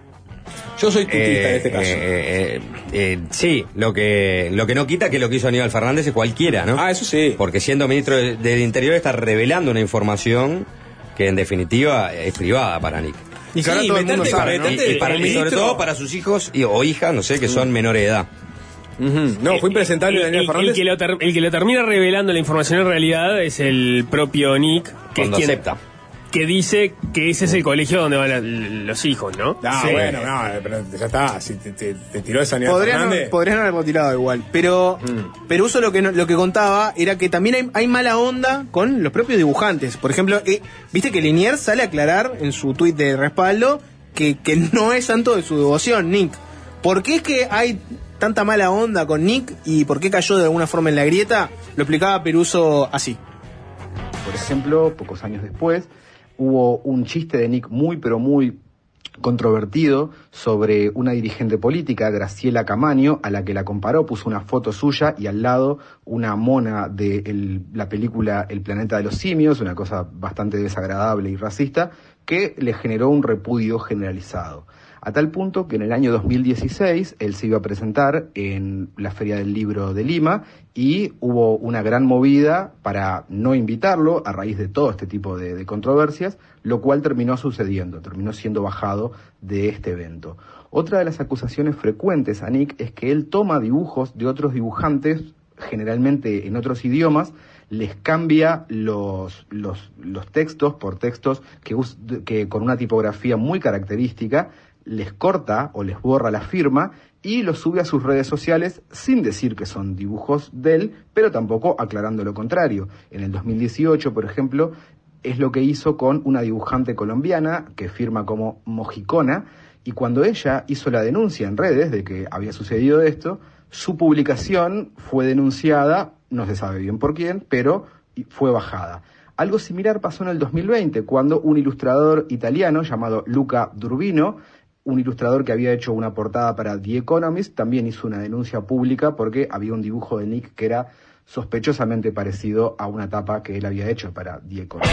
Yo soy tutista Eh, en este caso. eh, eh, eh, sí, lo que lo que no quita que lo que hizo Aníbal Fernández es cualquiera, ¿no? Ah, eso sí. Porque siendo ministro de- del Interior está revelando una información que en definitiva es privada para Nick. Y que ahora todo el mundo sabe, ¿no? Y, y para- y sobre todo para sus hijos y, o hijas, no sé, que son menores de edad. Uh-huh. No, fue impresentable el, Daniel el- Fernández. el que lo ter- el que lo termina revelando la información en realidad es el propio Nick, que Cuando es quien, acepta. que dice que ese es el colegio donde van la- los hijos, ¿no? Ah, Sí. bueno, no, pero ya está. Si te, te, te tiró esa Aníbal Podrían, Fernández. no, podrían haberlo tirado igual. Pero Peruso lo que no- lo que contaba era que también hay, hay mala onda con los propios dibujantes. Por ejemplo, eh, viste que Liniers sale a aclarar en su tuit de respaldo que, que no es santo de su devoción, Nick. ¿Por qué es que hay tanta mala onda con Nick y por qué cayó de alguna forma en la grieta? Lo explicaba Peruso así. Por ejemplo, pocos años después, hubo un chiste de Nick muy, pero muy controvertido sobre una dirigente política, Graciela Camaño, a la que la comparó, puso una foto suya y al lado una mona de el- la película El planeta de los simios, una cosa bastante desagradable y racista, que le generó un repudio generalizado. A tal punto que en el año dos mil dieciséis él se iba a presentar en la Feria del Libro de Lima y hubo una gran movida para no invitarlo a raíz de todo este tipo de, de controversias, lo cual terminó sucediendo, terminó siendo bajado de este evento. Otra de las acusaciones frecuentes a Nick es que él toma dibujos de otros dibujantes, generalmente en otros idiomas, les cambia los, los, los textos por textos que, us- que con una tipografía muy característica, les corta o les borra la firma y los sube a sus redes sociales sin decir que son dibujos de él, pero tampoco aclarando lo contrario. En el dos mil dieciocho, por ejemplo, es lo que hizo con una dibujante colombiana que firma como Mojicona, y cuando ella hizo la denuncia en redes de que había sucedido esto, su publicación fue denunciada, no se sabe bien por quién, pero fue bajada. Algo similar pasó en el dos mil veinte, cuando un ilustrador italiano llamado Luca Durbino, un ilustrador que había hecho una portada para The Economist, también hizo una denuncia pública porque había un dibujo de Nick que era sospechosamente parecido a una tapa que él había hecho para The Economist.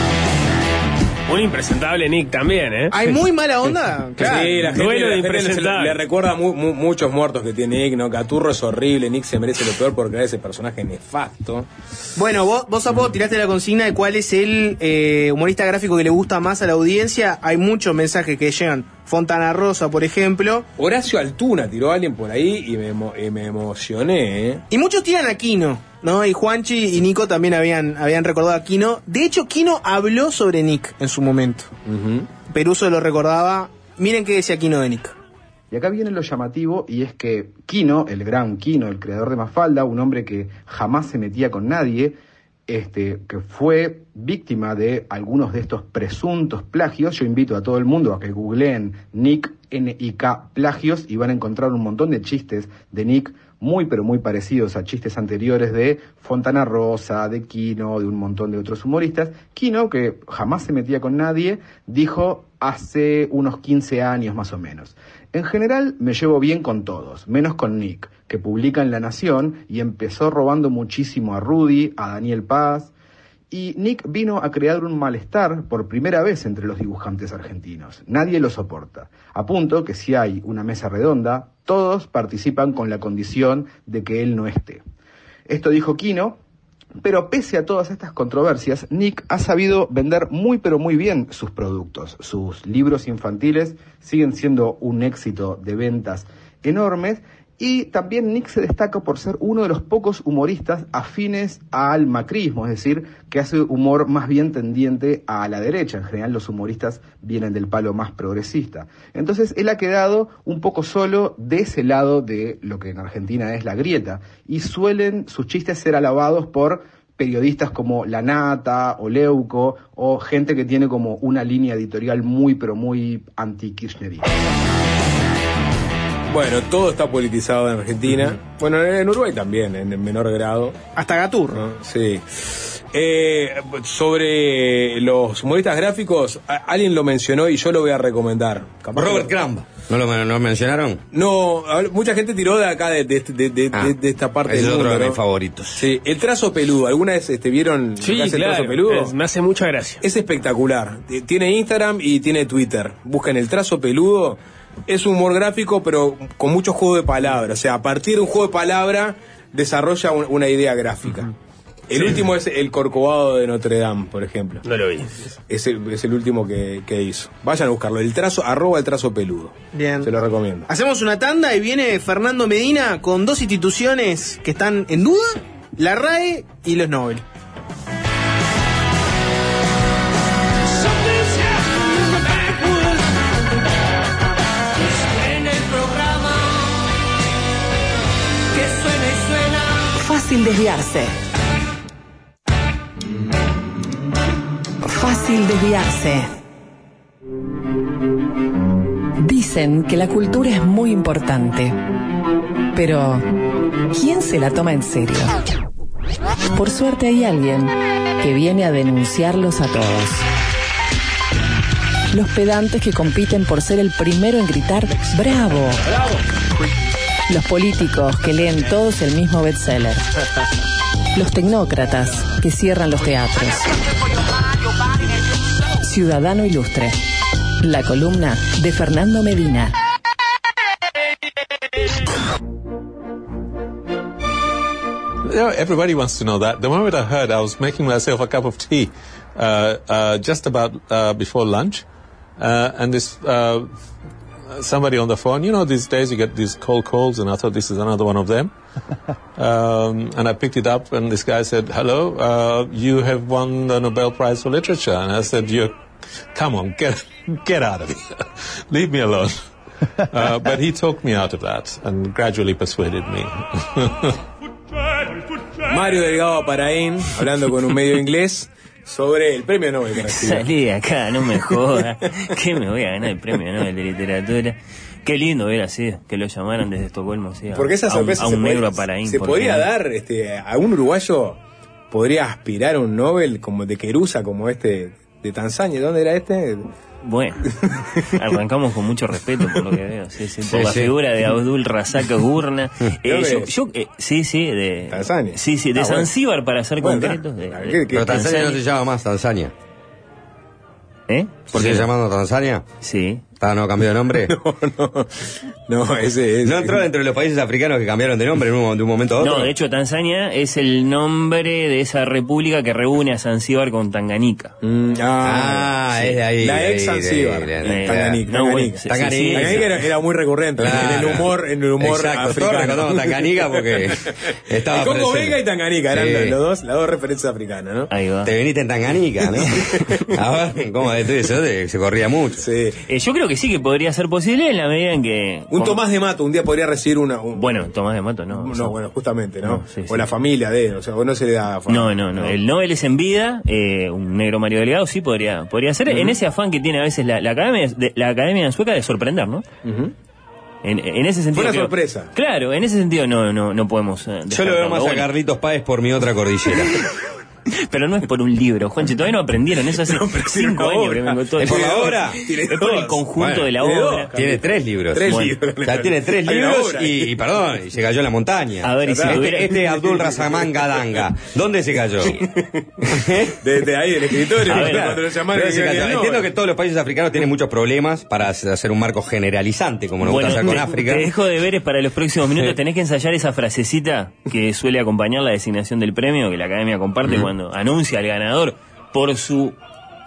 Un impresentable Nick también, ¿eh? ¿Hay muy mala onda? Claro, sí, la gente, Duelo la de gente le, impresentable. le recuerda mu- mu- muchos muertos que tiene Nick, ¿no? Caturro es horrible, Nick se merece lo peor por crear ese personaje nefasto. Bueno, vos, vos Apo, tiraste la consigna de cuál es el eh, humorista gráfico que le gusta más a la audiencia. Hay muchos mensajes que llegan. Fontana Rosa, por ejemplo. Horacio Altuna tiró a alguien por ahí y me, emo- y me emocioné, ¿eh? Y muchos tiran a Kino, ¿no? Y Juanchi y Nico también habían, habían recordado a Kino. De hecho, Kino habló sobre Nick en su momento. Peruso lo recordaba. Miren qué decía Kino de Nick. Y acá viene lo llamativo, y es que Kino, el gran Kino, el creador de Mafalda, un hombre que jamás se metía con nadie, este, que fue víctima de algunos de estos presuntos plagios. Yo invito a todo el mundo a que googleen Nick, N I K, plagios, y van a encontrar un montón de chistes de Nick muy pero muy parecidos a chistes anteriores de Fontana Rosa, de Kino, de un montón de otros humoristas. Kino, que jamás se metía con nadie, dijo hace unos quince años más o menos: en general me llevo bien con todos, menos con Nick, que publica en La Nación y empezó robando muchísimo a Rudy, a Daniel Paz. Y Nick vino a crear un malestar por primera vez entre los dibujantes argentinos. Nadie lo soporta. A punto que si hay una mesa redonda, todos participan con la condición de que él no esté. Esto dijo Kino, pero pese a todas estas controversias, Nick ha sabido vender muy pero muy bien sus productos. Sus libros infantiles siguen siendo un éxito de ventas enormes, Y también Nick se destaca por ser uno de los pocos humoristas afines al macrismo, es decir, que hace humor más bien tendiente a la derecha. En general los humoristas vienen del palo más progresista. Entonces él ha quedado un poco solo de ese lado de lo que en Argentina es la grieta. Y suelen sus chistes ser alabados por periodistas como La Nata o Leuco, o gente que tiene como una línea editorial muy pero muy anti-kirchnerista. Bueno, todo está politizado en Argentina. Uh-huh. Bueno, en Uruguay también, en menor grado. Hasta Gaturro. ¿No? Sí. Eh, sobre los humoristas gráficos, a- alguien lo mencionó y yo lo voy a recomendar. Capaz Robert que lo... Crumb. ¿No lo no mencionaron? No, mucha gente tiró de acá, de, de, de, de, Ah, de, de esta parte es del otro mundo, de ¿no? mis favoritos. Sí, el trazo peludo. ¿Alguna vez este, vieron Sí, lo que hace claro, el trazo peludo? es- me hace mucha gracia. Es espectacular. Eh, Tiene Instagram y tiene Twitter. Buscan el trazo peludo. Es un humor gráfico, pero con mucho juego de palabras. O sea, a partir de un juego de palabras desarrolla un- una idea gráfica. Uh-huh. El Sí. último es El Corcovado de Notre Dame, por ejemplo. No lo vi. Es el, es el último que, que hizo. Vayan a buscarlo. El trazo, arroba el trazo peludo. Bien. Se lo recomiendo. Hacemos una tanda y viene Fernando Medina con dos instituciones que están en duda, la RAE y los Nobel. En el programa que suena y suena. Fácil desviarse. Fácil desviarse. Dicen que la cultura es muy importante, pero ¿quién se la toma en serio? Por suerte hay alguien que viene a denunciarlos a todos. Los pedantes que compiten por ser el primero en gritar ¡bravo! Los políticos que leen todos el mismo bestseller. Los tecnócratas que cierran los teatros. Ciudadano Ilustre. La columna de Fernando Medina. You know, everybody wants to know that. The moment I heard, I was making myself a cup of tea uh, uh, just about uh, before lunch, uh, and this uh, somebody on the phone. You know, these days you get these cold calls, and I thought this is another one of them. um, and I picked it up, and this guy said, "Hello, uh, you have won the Nobel Prize for Literature." And I said, "You, come on, get get out of here, leave me alone." uh, but he talked me out of that and gradually persuaded me. Mario Delgado Paraín, hablando con un medio inglés sobre el premio Nobel para escribir. Salí de acá, no me jodas. ¿Qué me voy a ganar el premio Nobel de literatura? Qué lindo hubiera sido que lo llamaran desde Estocolmo, sí, a, Porque esa a un, sorpresa a un se, negro podía, a Paraín. se ¿por podía qué no? dar, este, a un uruguayo podría aspirar a un Nobel como de Querusa, como este de Tanzania. ¿Dónde era este? Bueno, arrancamos con mucho respeto por lo que veo, sí, sí, por Sí, la sí. figura de Abdul Razak Gurna. Eh, ¿Dónde yo, es? yo, eh, sí, sí, de Tanzania. Sí, sí, de Ah, bueno. Zanzíbar para ser Bueno, concretos. De, ah, de- ¿qué- qué- Pero Tanzania no Tanzania. se llama más Tanzania. ¿Eh? ¿Por qué Sí. se llamando Tanzania? Sí. Ah, ¿no cambió de nombre? No, ese es. ¿No entró dentro de los países africanos que cambiaron de nombre en un, de un momento a otro? No, de hecho Tanzania es el nombre de esa república que reúne a Zanzíbar con Tanganica. Mm, ah, Ah, es de ahí. La de ex ahí, de- Zanzíbar. de- de- Eh, Tanganica. no, Tanganica. bueno, sí, Tanganica. sí, sí, Tanganica era, era muy recurrente Claro. en el humor, en el humor Exacto, todos africano. recordamos Tanganica porque estaba El Congo presente. Belga y Tanganica eran Sí. los, los dos, las dos referencias africanas, ¿no? Ahí va. Te viniste en Tanganica, ¿no? A ver, ¿cómo de eso? de- Se corría mucho. Sí. Eh, yo creo que sí que podría ser posible en la medida en que... Un como- Tomás de Mato un día podría recibir una. Un, Bueno, Tomás de Mato no. o sea, no, bueno, justamente, ¿no? No, sí, o sí. la familia de él, o sea, o no se le da. fama. No, no, no. El Nobel es en vida. Eh, un negro Mario Delgado sí podría podría ser. Ujú. En ese afán que tiene a veces la, la academia de, la academia sueca de sorprender, ¿no? Ujú. En, en ese sentido. Fue una creo- sorpresa. Claro, en ese sentido no no no podemos. eh, Yo lo veo descartarlo. más a Bueno, Carlitos Páez por mi otra cordillera. pero no es por un libro, Juanche. Todavía no aprendieron. Eso hace No, pero tiene cinco una años obra. que vengo todo. ¿Es por la obra? Tiene Es por el dos. conjunto Bueno, de la tiene obra. dos. Tiene tres libros. Tres Bueno, libros. O sea, tiene tres Hay una libros obra. y, y perdón, y se cayó en la montaña. A ver, y si este, tuviera- este Abdul Razamán Gadanga, ¿dónde se cayó? De, de ahí, del escritorio, A ver, cuando lo llamaron. ¿Dónde se dijeron cayó? que no. Entiendo que todos los países africanos tienen muchos problemas para hacer un marco generalizante, como nos Bueno, gusta hacer con te, África. te dejo de veres para los próximos minutos. Tenés que ensayar esa frasecita que suele acompañar la designación del premio, que la academia comparte cuando anuncia al ganador por su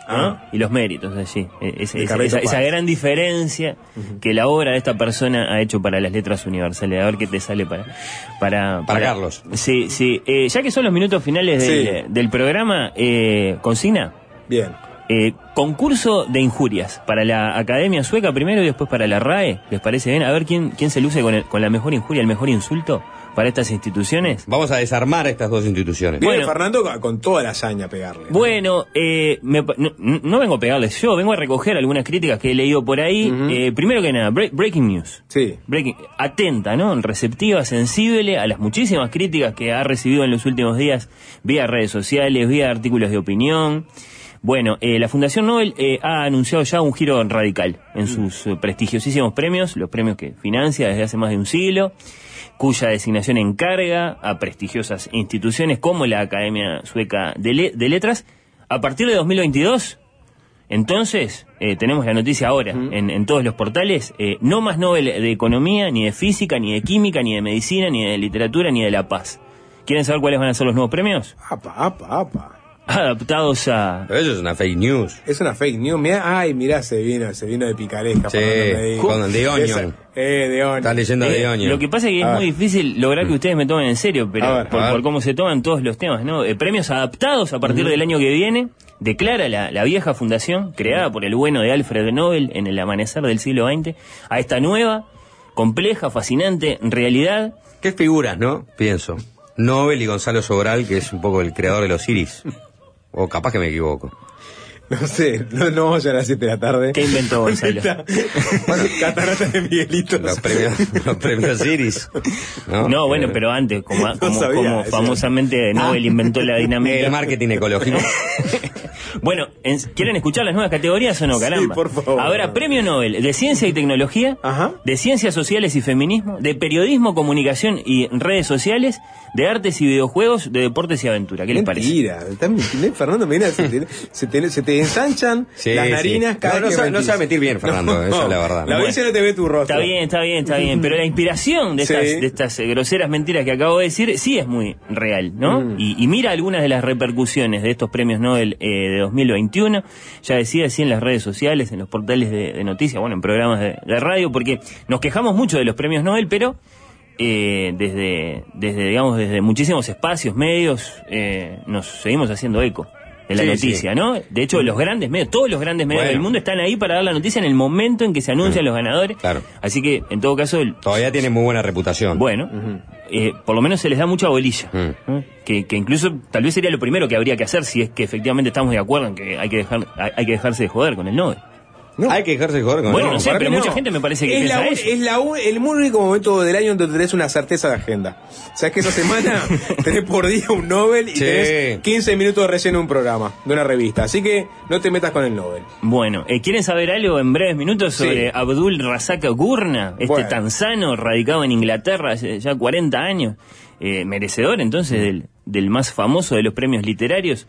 ¿no? Y los méritos allí. Es, De es- Carlito esa, esa Páez. gran diferencia que la obra de esta persona ha hecho para las letras universales. A ver qué te sale para... Para, Para Carlos. Sí, sí. Eh, ya que son los minutos finales del, Sí. del programa, eh, consigna. Bien. Eh, concurso de injurias para la Academia Sueca primero y después para la R A E. ¿Les parece bien? A ver quién, quién se luce con, el- con la mejor injuria, el mejor insulto para estas instituciones. Vamos a desarmar estas dos instituciones. Viene Bueno. Fernando con- con toda la hazaña a pegarle. Bueno, eh, me pa- no, no vengo a pegarles yo, vengo a recoger algunas críticas que he leído por ahí. Eh, primero que nada, break- breaking news. Sí. Breaking- atenta, ¿no? Receptiva, sensible a las muchísimas críticas que ha recibido en los últimos días vía redes sociales, vía artículos de opinión. Bueno, eh, la Fundación Nobel eh, ha anunciado ya un giro radical en sus eh, prestigiosísimos premios, los premios que financia desde hace más de un siglo, cuya designación encarga a prestigiosas instituciones como la Academia Sueca de, Le- de Letras. A partir de dos mil veintidós, entonces, eh, tenemos la noticia ahora en, en todos los portales, eh, no más Nobel de Economía, ni de Física, ni de Química, ni de Medicina, ni de Literatura, ni de La Paz. ¿Quieren saber cuáles van a ser los nuevos premios? Apa, apa, apa. Adaptados a... Pero eso es una fake news. Es una fake news. Mirá, ay, mirá, se vino, se vino de picaresca. Sí, Fernando Medina. con The Onion. Esa- Eh, de Onion. Está leyendo Eh, de Onion. Lo que pasa es que es A muy ver. difícil lograr que ustedes me tomen en serio, pero A ver, por, a ver. por cómo se toman todos los temas, ¿no? Eh, premios adaptados a partir del año que viene, declara la, la vieja fundación, creada por el bueno de Alfred Nobel en el amanecer del siglo veinte, a esta nueva, compleja, fascinante realidad. ¿Qué figuras, no? Pienso. Nobel y Gonzalo Sobral, que es un poco el creador de los Iris. O capaz que me equivoco. No sé, no, no vamos a llegar a las siete de la tarde. ¿Qué inventó Gonzalo? Bueno, catarata de Miguelitos. Los premios, los premios Iris. No, No, bueno, Eh, pero antes, como, No como, sabía como eso. famosamente Nobel inventó la dinámica. El marketing ecológico. Bueno, en- ¿quieren escuchar las nuevas categorías o no, Sí, caramba? por favor. Ahora, premio Nobel de Ciencia y Tecnología, Ajá. de Ciencias Sociales y Feminismo, de Periodismo, Comunicación y Redes Sociales, de Artes y Videojuegos, de Deportes y Aventura. ¿Qué les parece? Mentira. Está mintiendo, Fernando Medina, se te, se te, se te ensanchan Sí, las sí. narinas cada No, no vez que sabe- no mentís. sabe mentir bien, Fernando, esa es la verdad. La audiencia no te ve tu rostro. Está bien, está bien, está bien. Pero la inspiración de estas, Sí. de estas eh, groseras mentiras que acabo de decir sí es muy real, ¿no? Mm. Y, y mira algunas de las repercusiones de estos premios Nobel eh, de dos mil veintiuno. Ya decía así en las redes sociales, en los portales de, de noticias, bueno, en programas de, de radio, porque nos quejamos mucho de los premios Nobel, pero eh, desde, desde, digamos, desde muchísimos espacios, medios, eh, nos seguimos haciendo eco de la Sí, noticia, sí. ¿no? De hecho, los grandes medios, todos los grandes medios Bueno. del mundo están ahí para dar la noticia en el momento en que se anuncian los ganadores. Claro. Así que, en todo caso, el- Todavía tiene muy buena reputación. bueno, eh, por lo menos se les da mucha bolilla. Mm. ¿no? Que, que incluso tal vez sería lo primero que habría que hacer si es que efectivamente estamos de acuerdo en que hay que dejar hay, hay que dejarse de joder con el Nobel. Hay que dejarse de joder con Bueno, el no sé, para pero mí mucha no. gente me parece que es piensa la, un- eso. es la un- el único momento del año donde tenés una certeza de agenda. O sea, que esa semana tenés por día un Nobel y Sí. tenés quince minutos de relleno de un programa, de una revista. Así que no te metas con el Nobel. Bueno, eh, ¿quieren saber algo en breves minutos sobre Sí. Abdul Razak Gurna, este Bueno. tanzano radicado en Inglaterra hace ya cuarenta años, eh, merecedor entonces del, del más famoso de los premios literarios?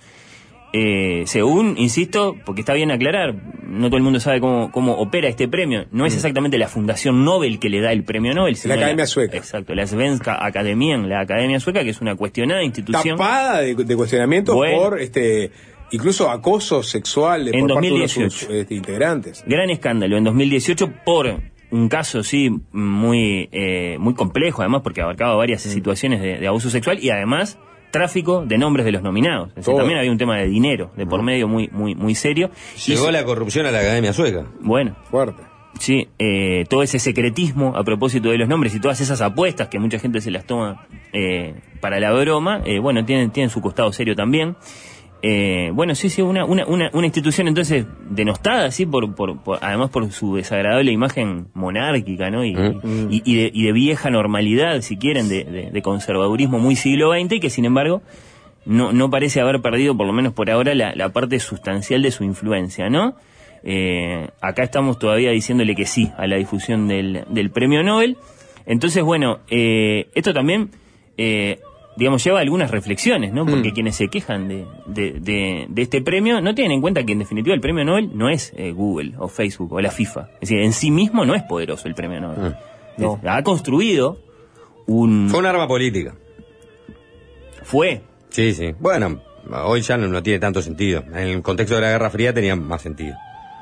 Eh, según, insisto, porque está bien aclarar, no todo el mundo sabe cómo, cómo opera este premio. No es exactamente la Fundación Nobel que le da el premio Nobel, sino La Academia Sueca. Exacto, la Svenska Akademien, la Academia Sueca, que es una cuestionada institución. Tapada de, de cuestionamientos Bueno. por este incluso acoso sexual de, En por parte de uno de dos mil sus dieciocho. este, integrantes. Gran escándalo en dos mil dieciocho por un caso, sí, muy, eh, muy complejo, además, porque abarcaba varias situaciones de, de abuso sexual y además tráfico de nombres de los nominados. Es decir, Todo. también había un tema de dinero de por medio muy, muy, muy serio. Llegó Y- la corrupción a la Academia Sueca. Bueno, Fuerte. sí, eh, todo ese secretismo a propósito de los nombres y todas esas apuestas que mucha gente se las toma eh, para la broma, eh, bueno, tienen, tienen su costado serio también. Eh, bueno, sí, sí, una, una, una, una institución entonces denostada, sí, por, por, por, además por su desagradable imagen monárquica, ¿no? Y, Mm. y, y de, y de vieja normalidad, si quieren, de, de, de conservadurismo muy siglo veinte, y que sin embargo no, no parece haber perdido, por lo menos por ahora, la, la parte sustancial de su influencia, ¿no? Eh, acá estamos todavía diciéndole que sí a la difusión del, del premio Nobel. Entonces, bueno, eh, esto también, eh, digamos, lleva algunas reflexiones, ¿no? Porque Mm. quienes se quejan de, de, de, de este premio no tienen en cuenta que, en definitiva, el premio Nobel no es eh, Google o Facebook o la FIFA. Es decir, en sí mismo no es poderoso el premio Nobel. No. Es- Ha construido un... Fue un arma política. Fue. Sí, sí. Bueno, Hoy ya no, no tiene tanto sentido. En el contexto de la Guerra Fría tenía más sentido.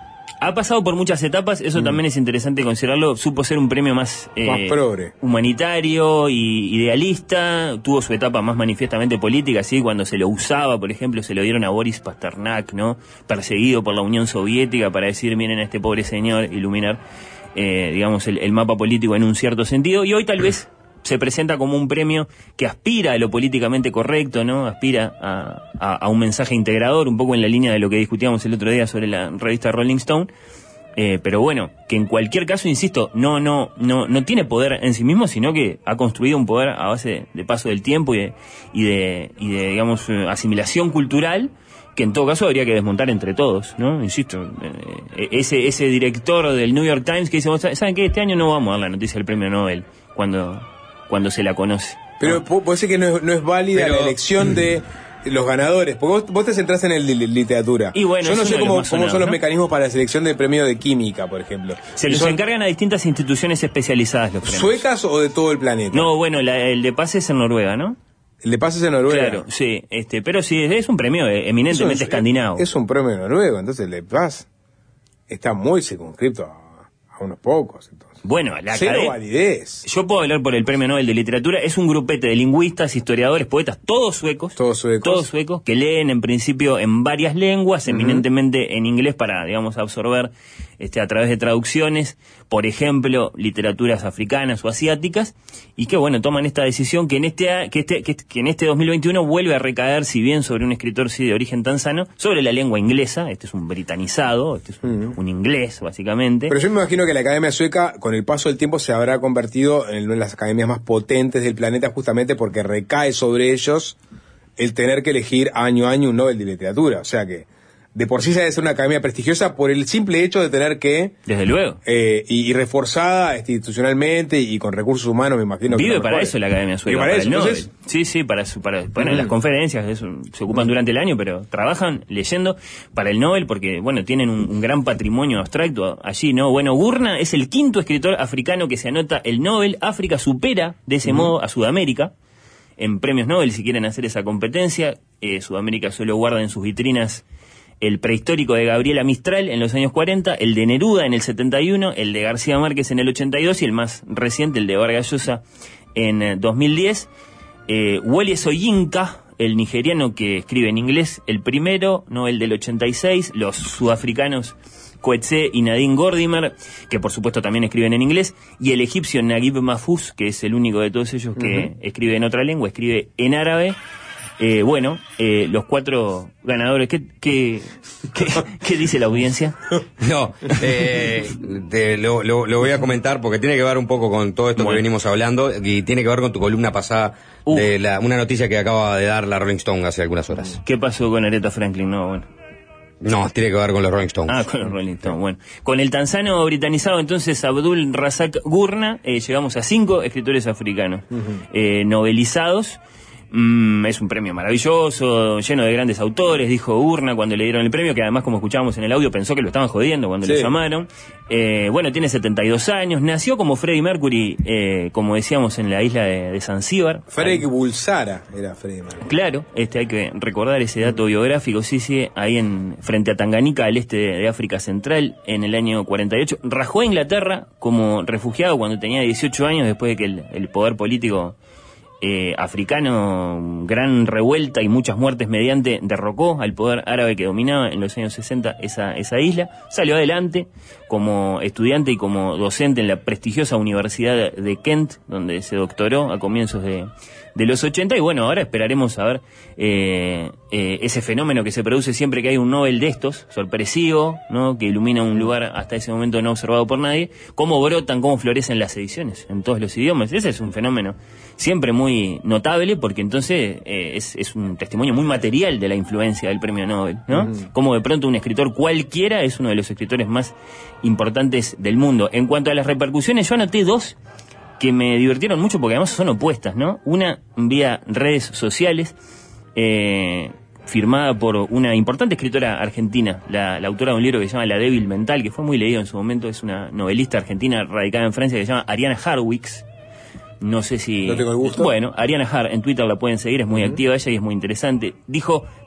Ha pasado por muchas etapas, eso mm. también es interesante considerarlo. Supo ser un premio más, eh, más progre, humanitario y idealista. Tuvo su etapa más manifiestamente política, ¿sí? Cuando se lo usaba, por ejemplo, se lo dieron a Boris Pasternak, ¿no? Perseguido por la Unión Soviética para decir, miren a este pobre señor, iluminar, eh, digamos, el, el mapa político en un cierto sentido. Y hoy tal vez se presenta como un premio que aspira a lo políticamente correcto, ¿no? Aspira a, a, a un mensaje integrador, un poco en la línea de lo que discutíamos el otro día sobre la revista Rolling Stone. Eh, pero bueno, que en cualquier caso, insisto, no, no, no, no tiene poder en sí mismo, sino que ha construido un poder a base de paso del tiempo y de, y de, y de digamos, asimilación cultural, que en todo caso habría que desmontar entre todos, ¿no? Insisto, eh, ese, ese director del New York Times que dice, ¿saben qué? Este año no vamos a dar la noticia del premio Nobel, cuando... cuando se la conoce. Pero ¿no? puede ser que no es, no es válida Pero, la elección de los ganadores, porque vos, vos te centrás en el de literatura. Y bueno, yo no sé cómo, cómo sonados, son los ¿no? mecanismos para la selección del premio de química, por ejemplo. Se los son encargan a distintas instituciones especializadas los premios. ¿Suecas o de todo el planeta? No, bueno, la, el de Paz es en Noruega, ¿no? El de Paz es en Noruega. Claro, sí, este, pero sí, es un premio eminentemente es, escandinavo. Es un premio noruego, entonces el de Paz está muy circunscripto a, a unos pocos, entonces. Bueno, la Cero academia, validez. Yo puedo hablar por el Premio Nobel de Literatura. Es un grupete de lingüistas, historiadores, poetas, todos suecos. Todos suecos. Todos suecos, que leen en principio en varias lenguas, uh-huh. eminentemente en inglés para, digamos, absorber este, a través de traducciones, por ejemplo, literaturas africanas o asiáticas, y que, bueno, toman esta decisión que en este, que este, que, que en este dos mil veintiuno vuelve a recaer, si bien sobre un escritor sí de origen tanzano, sobre la lengua inglesa. Este es un britanizado, este es un, uh-huh. un inglés, básicamente. Pero yo me imagino que la Academia Sueca, con el paso del tiempo, se habrá convertido en una de las academias más potentes del planeta, justamente porque recae sobre ellos el tener que elegir año a año un Nobel de Literatura. O sea que de por sí se debe ser una academia prestigiosa por el simple hecho de tener que... Desde luego. Eh, y, y reforzada institucionalmente y con recursos humanos, me imagino. Vive que para eso la Academia Sueca, para, para eso, el Nobel. Entonces... Sí, sí, para su, para bueno, mm. las conferencias eso, se ocupan mm. durante el año, pero trabajan leyendo para el Nobel porque, bueno, tienen un, un gran patrimonio abstracto allí, ¿no? Bueno, Gurna es el quinto escritor africano que se anota el Nobel. África supera de ese mm. modo a Sudamérica en premios Nobel, si quieren hacer esa competencia. Eh, Sudamérica solo guarda en sus vitrinas el prehistórico de Gabriela Mistral en los años cuarenta, el de Neruda en el setenta y uno, el de García Márquez en el ochenta y dos y el más reciente, el de Vargas Llosa en eh, dos mil diez. Eh, Wole Soyinka, el nigeriano que escribe en inglés, el primero, no el del ochenta y seis, los sudafricanos Coetzee y Nadine Gordimer, que por supuesto también escriben en inglés, y el egipcio Naguib Mahfouz, que es el único de todos ellos que uh-huh. escribe en otra lengua, escribe en árabe. Eh, bueno, eh, los cuatro ganadores, ¿qué, qué, qué, qué dice la audiencia? No, eh, te, lo, lo, lo voy a comentar porque tiene que ver un poco con todo esto bueno. que venimos hablando y tiene que ver con tu columna pasada uh. de la, una noticia que acaba de dar la Rolling Stone hace algunas horas. ¿Qué pasó con Aretha Franklin? No, bueno. No, tiene que ver con los Rolling Stones. Ah, con los Rolling Stones, bueno. Con el tanzano britanizado, entonces, Abdul Razak Gurna, eh, llegamos a cinco escritores africanos uh-huh. eh, novelizados. Mm, es un premio maravilloso, lleno de grandes autores, dijo Gurna cuando le dieron el premio, que además, como escuchábamos en el audio, pensó que lo estaban jodiendo cuando sí. lo llamaron. Eh, bueno, tiene setenta y dos años, nació como Freddie Mercury, eh, como decíamos, en la isla de, de Zanzíbar. Freddie Bulsara era Freddie Mercury. Claro, este hay que recordar ese dato biográfico, sí, sí, ahí en frente a Tanganica, al este de, de África Central, en el año cuarenta y ocho. Rajó a Inglaterra como refugiado cuando tenía dieciocho años, después de que el, el poder político Eh, africano, gran revuelta y muchas muertes mediante, derrocó al poder árabe que dominaba en los años sesenta esa, esa isla. Salió adelante como estudiante y como docente en la prestigiosa Universidad de Kent, donde se doctoró a comienzos de, de los ochenta, y bueno, ahora esperaremos a ver eh, eh, ese fenómeno que se produce siempre que hay un Nobel de estos, sorpresivo, ¿no? Que ilumina un lugar hasta ese momento no observado por nadie, cómo brotan, cómo florecen las ediciones en todos los idiomas. Ese es un fenómeno siempre muy notable, porque entonces eh, es, es un testimonio muy material de la influencia del premio Nobel, ¿no? Uh-huh. Como de pronto un escritor cualquiera es uno de los escritores más importantes del mundo. En cuanto a las repercusiones, yo anoté dos que me divirtieron mucho porque además son opuestas, ¿no? Una vía redes sociales, eh, firmada por una importante escritora argentina, la, la autora de un libro que se llama La débil mental, que fue muy leído en su momento, es una novelista argentina radicada en Francia que se llama Ariana Harwicz. No sé si... No tengo el gusto. Bueno, Ariana Har, en Twitter la pueden seguir, es muy uh-huh. activa ella y es muy interesante. Dijo,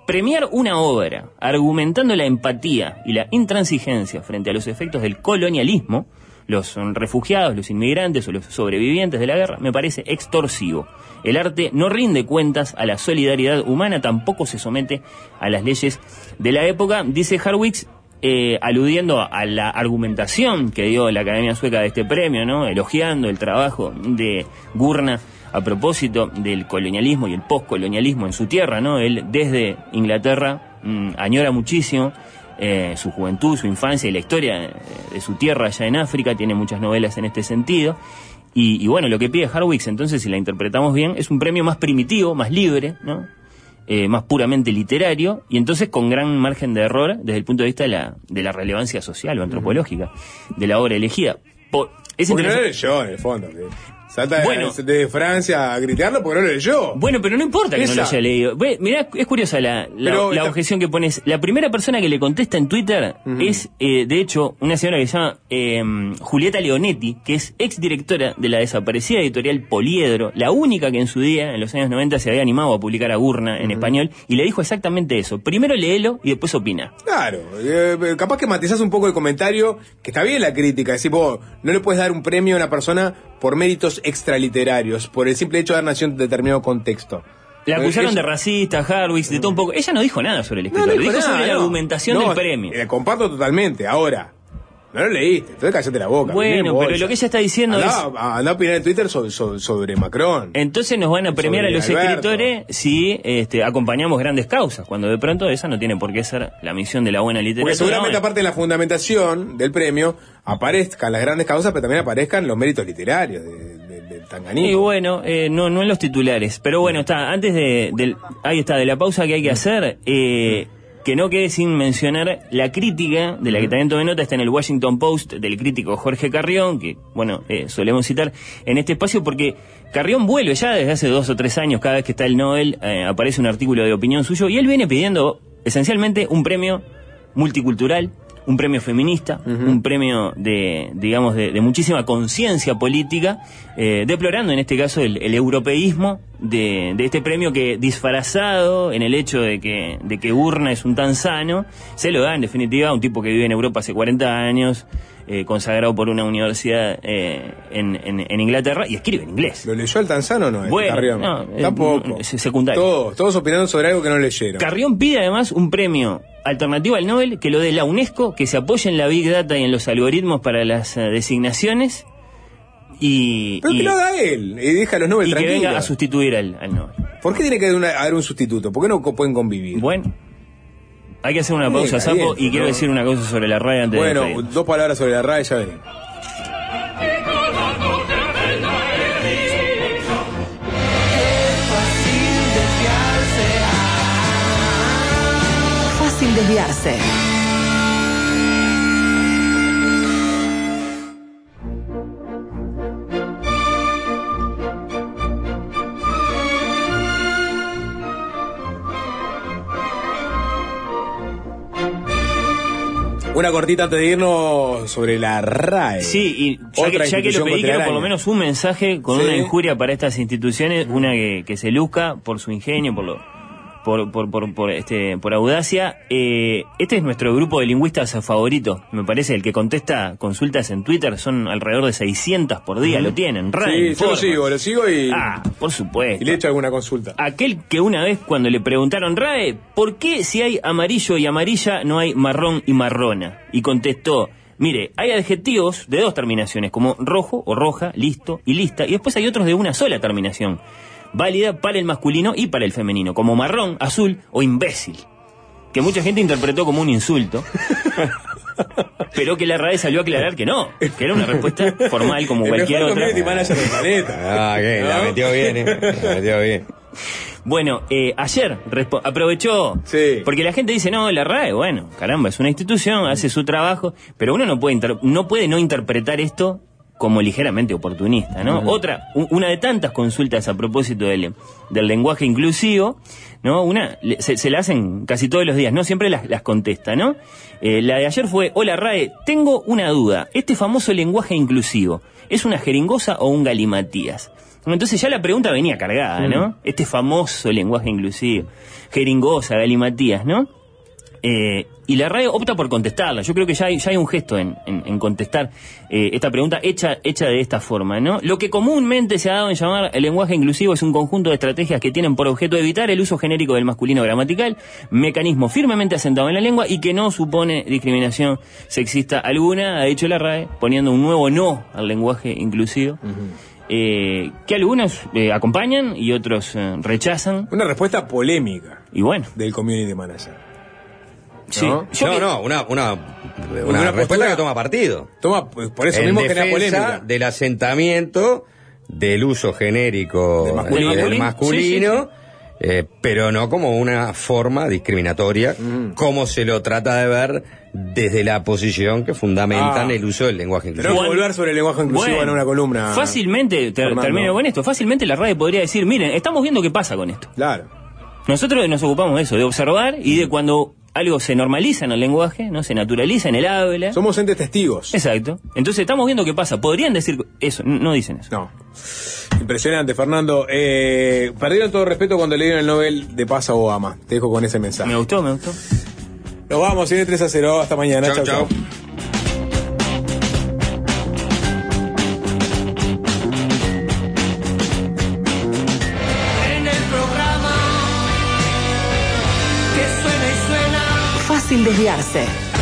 premiar una obra argumentando la empatía y la intransigencia frente a los efectos del colonialismo, los refugiados, los inmigrantes o los sobrevivientes de la guerra, me parece extorsivo. El arte no rinde cuentas a la solidaridad humana, tampoco se somete a las leyes de la época, dice Harwicz, eh, aludiendo a la argumentación que dio la Academia Sueca de este premio, ¿no? Elogiando el trabajo de Gurna a propósito del colonialismo y el postcolonialismo en su tierra, ¿no? Él desde Inglaterra mmm, añora muchísimo Eh, su juventud, su infancia y la historia de su tierra allá en África, tiene muchas novelas en este sentido, y, y bueno, lo que pide Harwicz, entonces, si la interpretamos bien, es un premio más primitivo, más libre, ¿no? Eh, más puramente literario, y entonces con gran margen de error desde el punto de vista de la, de la relevancia social o antropológica de la obra elegida. Por, es porque no lo interesante- leyó, en el fondo. Que salta Bueno. de, de Francia a gritarlo porque no lo leyó. Bueno, pero no importa que no lo Esa. haya leído. Ve, mirá, es curiosa la, la, Pero la esta- objeción que pones. La primera persona que le contesta en Twitter es, eh, de hecho, una señora que se llama eh, Julieta Leonetti, que es exdirectora de la desaparecida editorial Poliedro, la única que en su día, en los años noventa, se había animado a publicar a Gurna en español, y le dijo exactamente eso. Primero léelo y después opina. Claro, eh, capaz que matizás un poco el comentario, que está bien la crítica, decir, vos no le puedes dar un premio a una persona por méritos extraliterarios, por el simple hecho de haber nacido en determinado contexto. La acusaron Es- de racista, Harwicz, de todo un poco. Ella no dijo nada sobre el No, escritor, no dijo dijo sobre nada, la no. argumentación No, del premio. eh, comparto totalmente. Ahora, no lo leíste, entonces cállate la boca. Bueno, vení en pero bolsa. lo que ella está diciendo andá, es- Andá a opinar en Twitter sobre, sobre, sobre Macron. Entonces nos van a premiar Sobre a los Alberto. escritores si este, acompañamos grandes causas, cuando de pronto esa no tiene por qué ser la misión de la buena literatura. Porque seguramente Bueno, aparte de la fundamentación del premio, aparezcan las grandes causas, pero también aparezcan los méritos literarios de- de- del Tanganica. y bueno, eh, no, no en los titulares, pero bueno, está, antes de, del, ahí está, de la pausa que hay que hacer, eh, que no quede sin mencionar la crítica, de la que también tomé nota, está en el Washington Post, del crítico Jorge Carrión, que, bueno, eh, solemos citar en este espacio, porque Carrión vuelve ya desde hace dos o tres años, cada vez que está el Nobel, eh, aparece un artículo de opinión suyo, y él viene pidiendo, esencialmente, un premio multicultural, un premio feminista, un premio de, digamos, de, de muchísima conciencia política, eh, deplorando en este caso el, el europeísmo de, de este premio que, disfrazado en el hecho de que, de que Gurna es un tanzano, se lo da en definitiva a un tipo que vive en Europa hace cuarenta años, eh, consagrado por una universidad eh, en, en, en Inglaterra, y escribe en inglés. ¿Lo leyó el Tanzano o no? el Bueno, Carrión? no, eh, Tampoco. es secundario. Todos, todos opinando sobre algo que no leyeron. Carrión pide además un premio alternativo al Nobel que lo dé la UNESCO, que se apoye en la Big Data y en los algoritmos para las eh, designaciones y, Pero y, que lo haga él y deja a los Nobel y que tranquilos. venga a sustituir al, al Nobel. ¿Por qué tiene que haber, una- haber un sustituto? ¿Por qué no co- pueden convivir? Bueno, hay que hacer una Venga, pausa, Sapo, bien, y quiero no. decir una cosa sobre la radio antes de Bueno, despedirnos. dos palabras sobre la RAE, ya venimos. Fácil desviarse. Una cortita antes de irnos sobre la RAE. Sí, y ya Otra que, ya que lo institución pedí, quiero por contraria. lo menos un mensaje con Sí. una injuria para estas instituciones, una que, que se luzca por su ingenio, por lo por por por, por este por audacia. Eh, este es nuestro grupo de lingüistas favorito, me parece, el que contesta consultas en Twitter, son alrededor de seiscientas por día, Ujú. lo tienen. RAE Sí, yo lo informa. sigo, lo sigo y, Ah, por supuesto. y le echo alguna consulta. Aquel que una vez cuando le preguntaron, RAE, ¿por qué si hay amarillo y amarilla no hay marrón y marrona? Y contestó, mire, hay adjetivos de dos terminaciones, como rojo o roja, listo y lista, y después hay otros de una sola terminación, válida para el masculino y para el femenino, como marrón, azul o imbécil, que mucha gente interpretó como un insulto, pero que la RAE salió a aclarar que no, que era una respuesta formal como El cualquier mejor otra. community manager del planeta. Ah, que la ¿No? metió bien, eh. La metió bien. Bueno, eh, ayer respo- aprovechó, porque la gente dice, no, la RAE, bueno, caramba, es una institución, hace su trabajo, pero uno no puede, inter- no puede no interpretar esto como ligeramente oportunista, ¿no? Ujú. Otra, u- una de tantas consultas a propósito del, del lenguaje inclusivo, ¿no? Una, le- se, se la hacen casi todos los días, no siempre las, las contesta, ¿no? Eh, la de ayer fue, hola RAE, tengo una duda, este famoso lenguaje inclusivo, ¿es una jeringosa o un galimatías? Entonces ya la pregunta venía cargada, ¿no? Mm. Este famoso lenguaje inclusivo, jeringosa, galimatías, ¿no? Eh, y la RAE opta por contestarla. Yo creo que ya hay, ya hay un gesto en, en, en contestar eh, esta pregunta hecha, hecha de esta forma, ¿no? Lo que comúnmente se ha dado en llamar el lenguaje inclusivo es un conjunto de estrategias que tienen por objeto evitar el uso genérico del masculino gramatical, mecanismo firmemente asentado en la lengua y que no supone discriminación sexista alguna, ha dicho la RAE, poniendo un nuevo no al lenguaje inclusivo. Uh-huh. Eh, que algunos eh, acompañan y otros eh, rechazan. Una respuesta polémica. Y bueno. Del community manager. Sí. No, no, no, una, una, una, una respuesta que toma partido. Toma, por eso en mismo genera polémica. Del asentamiento, del uso genérico del masculino, del masculino sí, sí, sí. Eh, pero no como una forma discriminatoria, mm. como se lo trata de ver desde la posición que fundamentan ah. el uso del lenguaje inclusivo. Pero volver sobre el lenguaje inclusivo bueno, en una columna. Fácilmente, ter, termino con esto, fácilmente la RAE podría decir, miren, estamos viendo qué pasa con esto. Claro. Nosotros nos ocupamos de eso, de observar y de cuando algo se normaliza en el lenguaje, no se naturaliza en el habla. Somos entes testigos. Exacto. Entonces estamos viendo qué pasa. Podrían decir eso, no dicen eso. No. Impresionante, Fernando. Eh, perdieron todo respeto cuando le dieron el Nobel de Paz a Obama. Te dejo con ese mensaje. Me gustó, me gustó. Nos vamos, sigue tres a cero. Hasta mañana. Chau, chau. chau. chau. Fácil desviarse.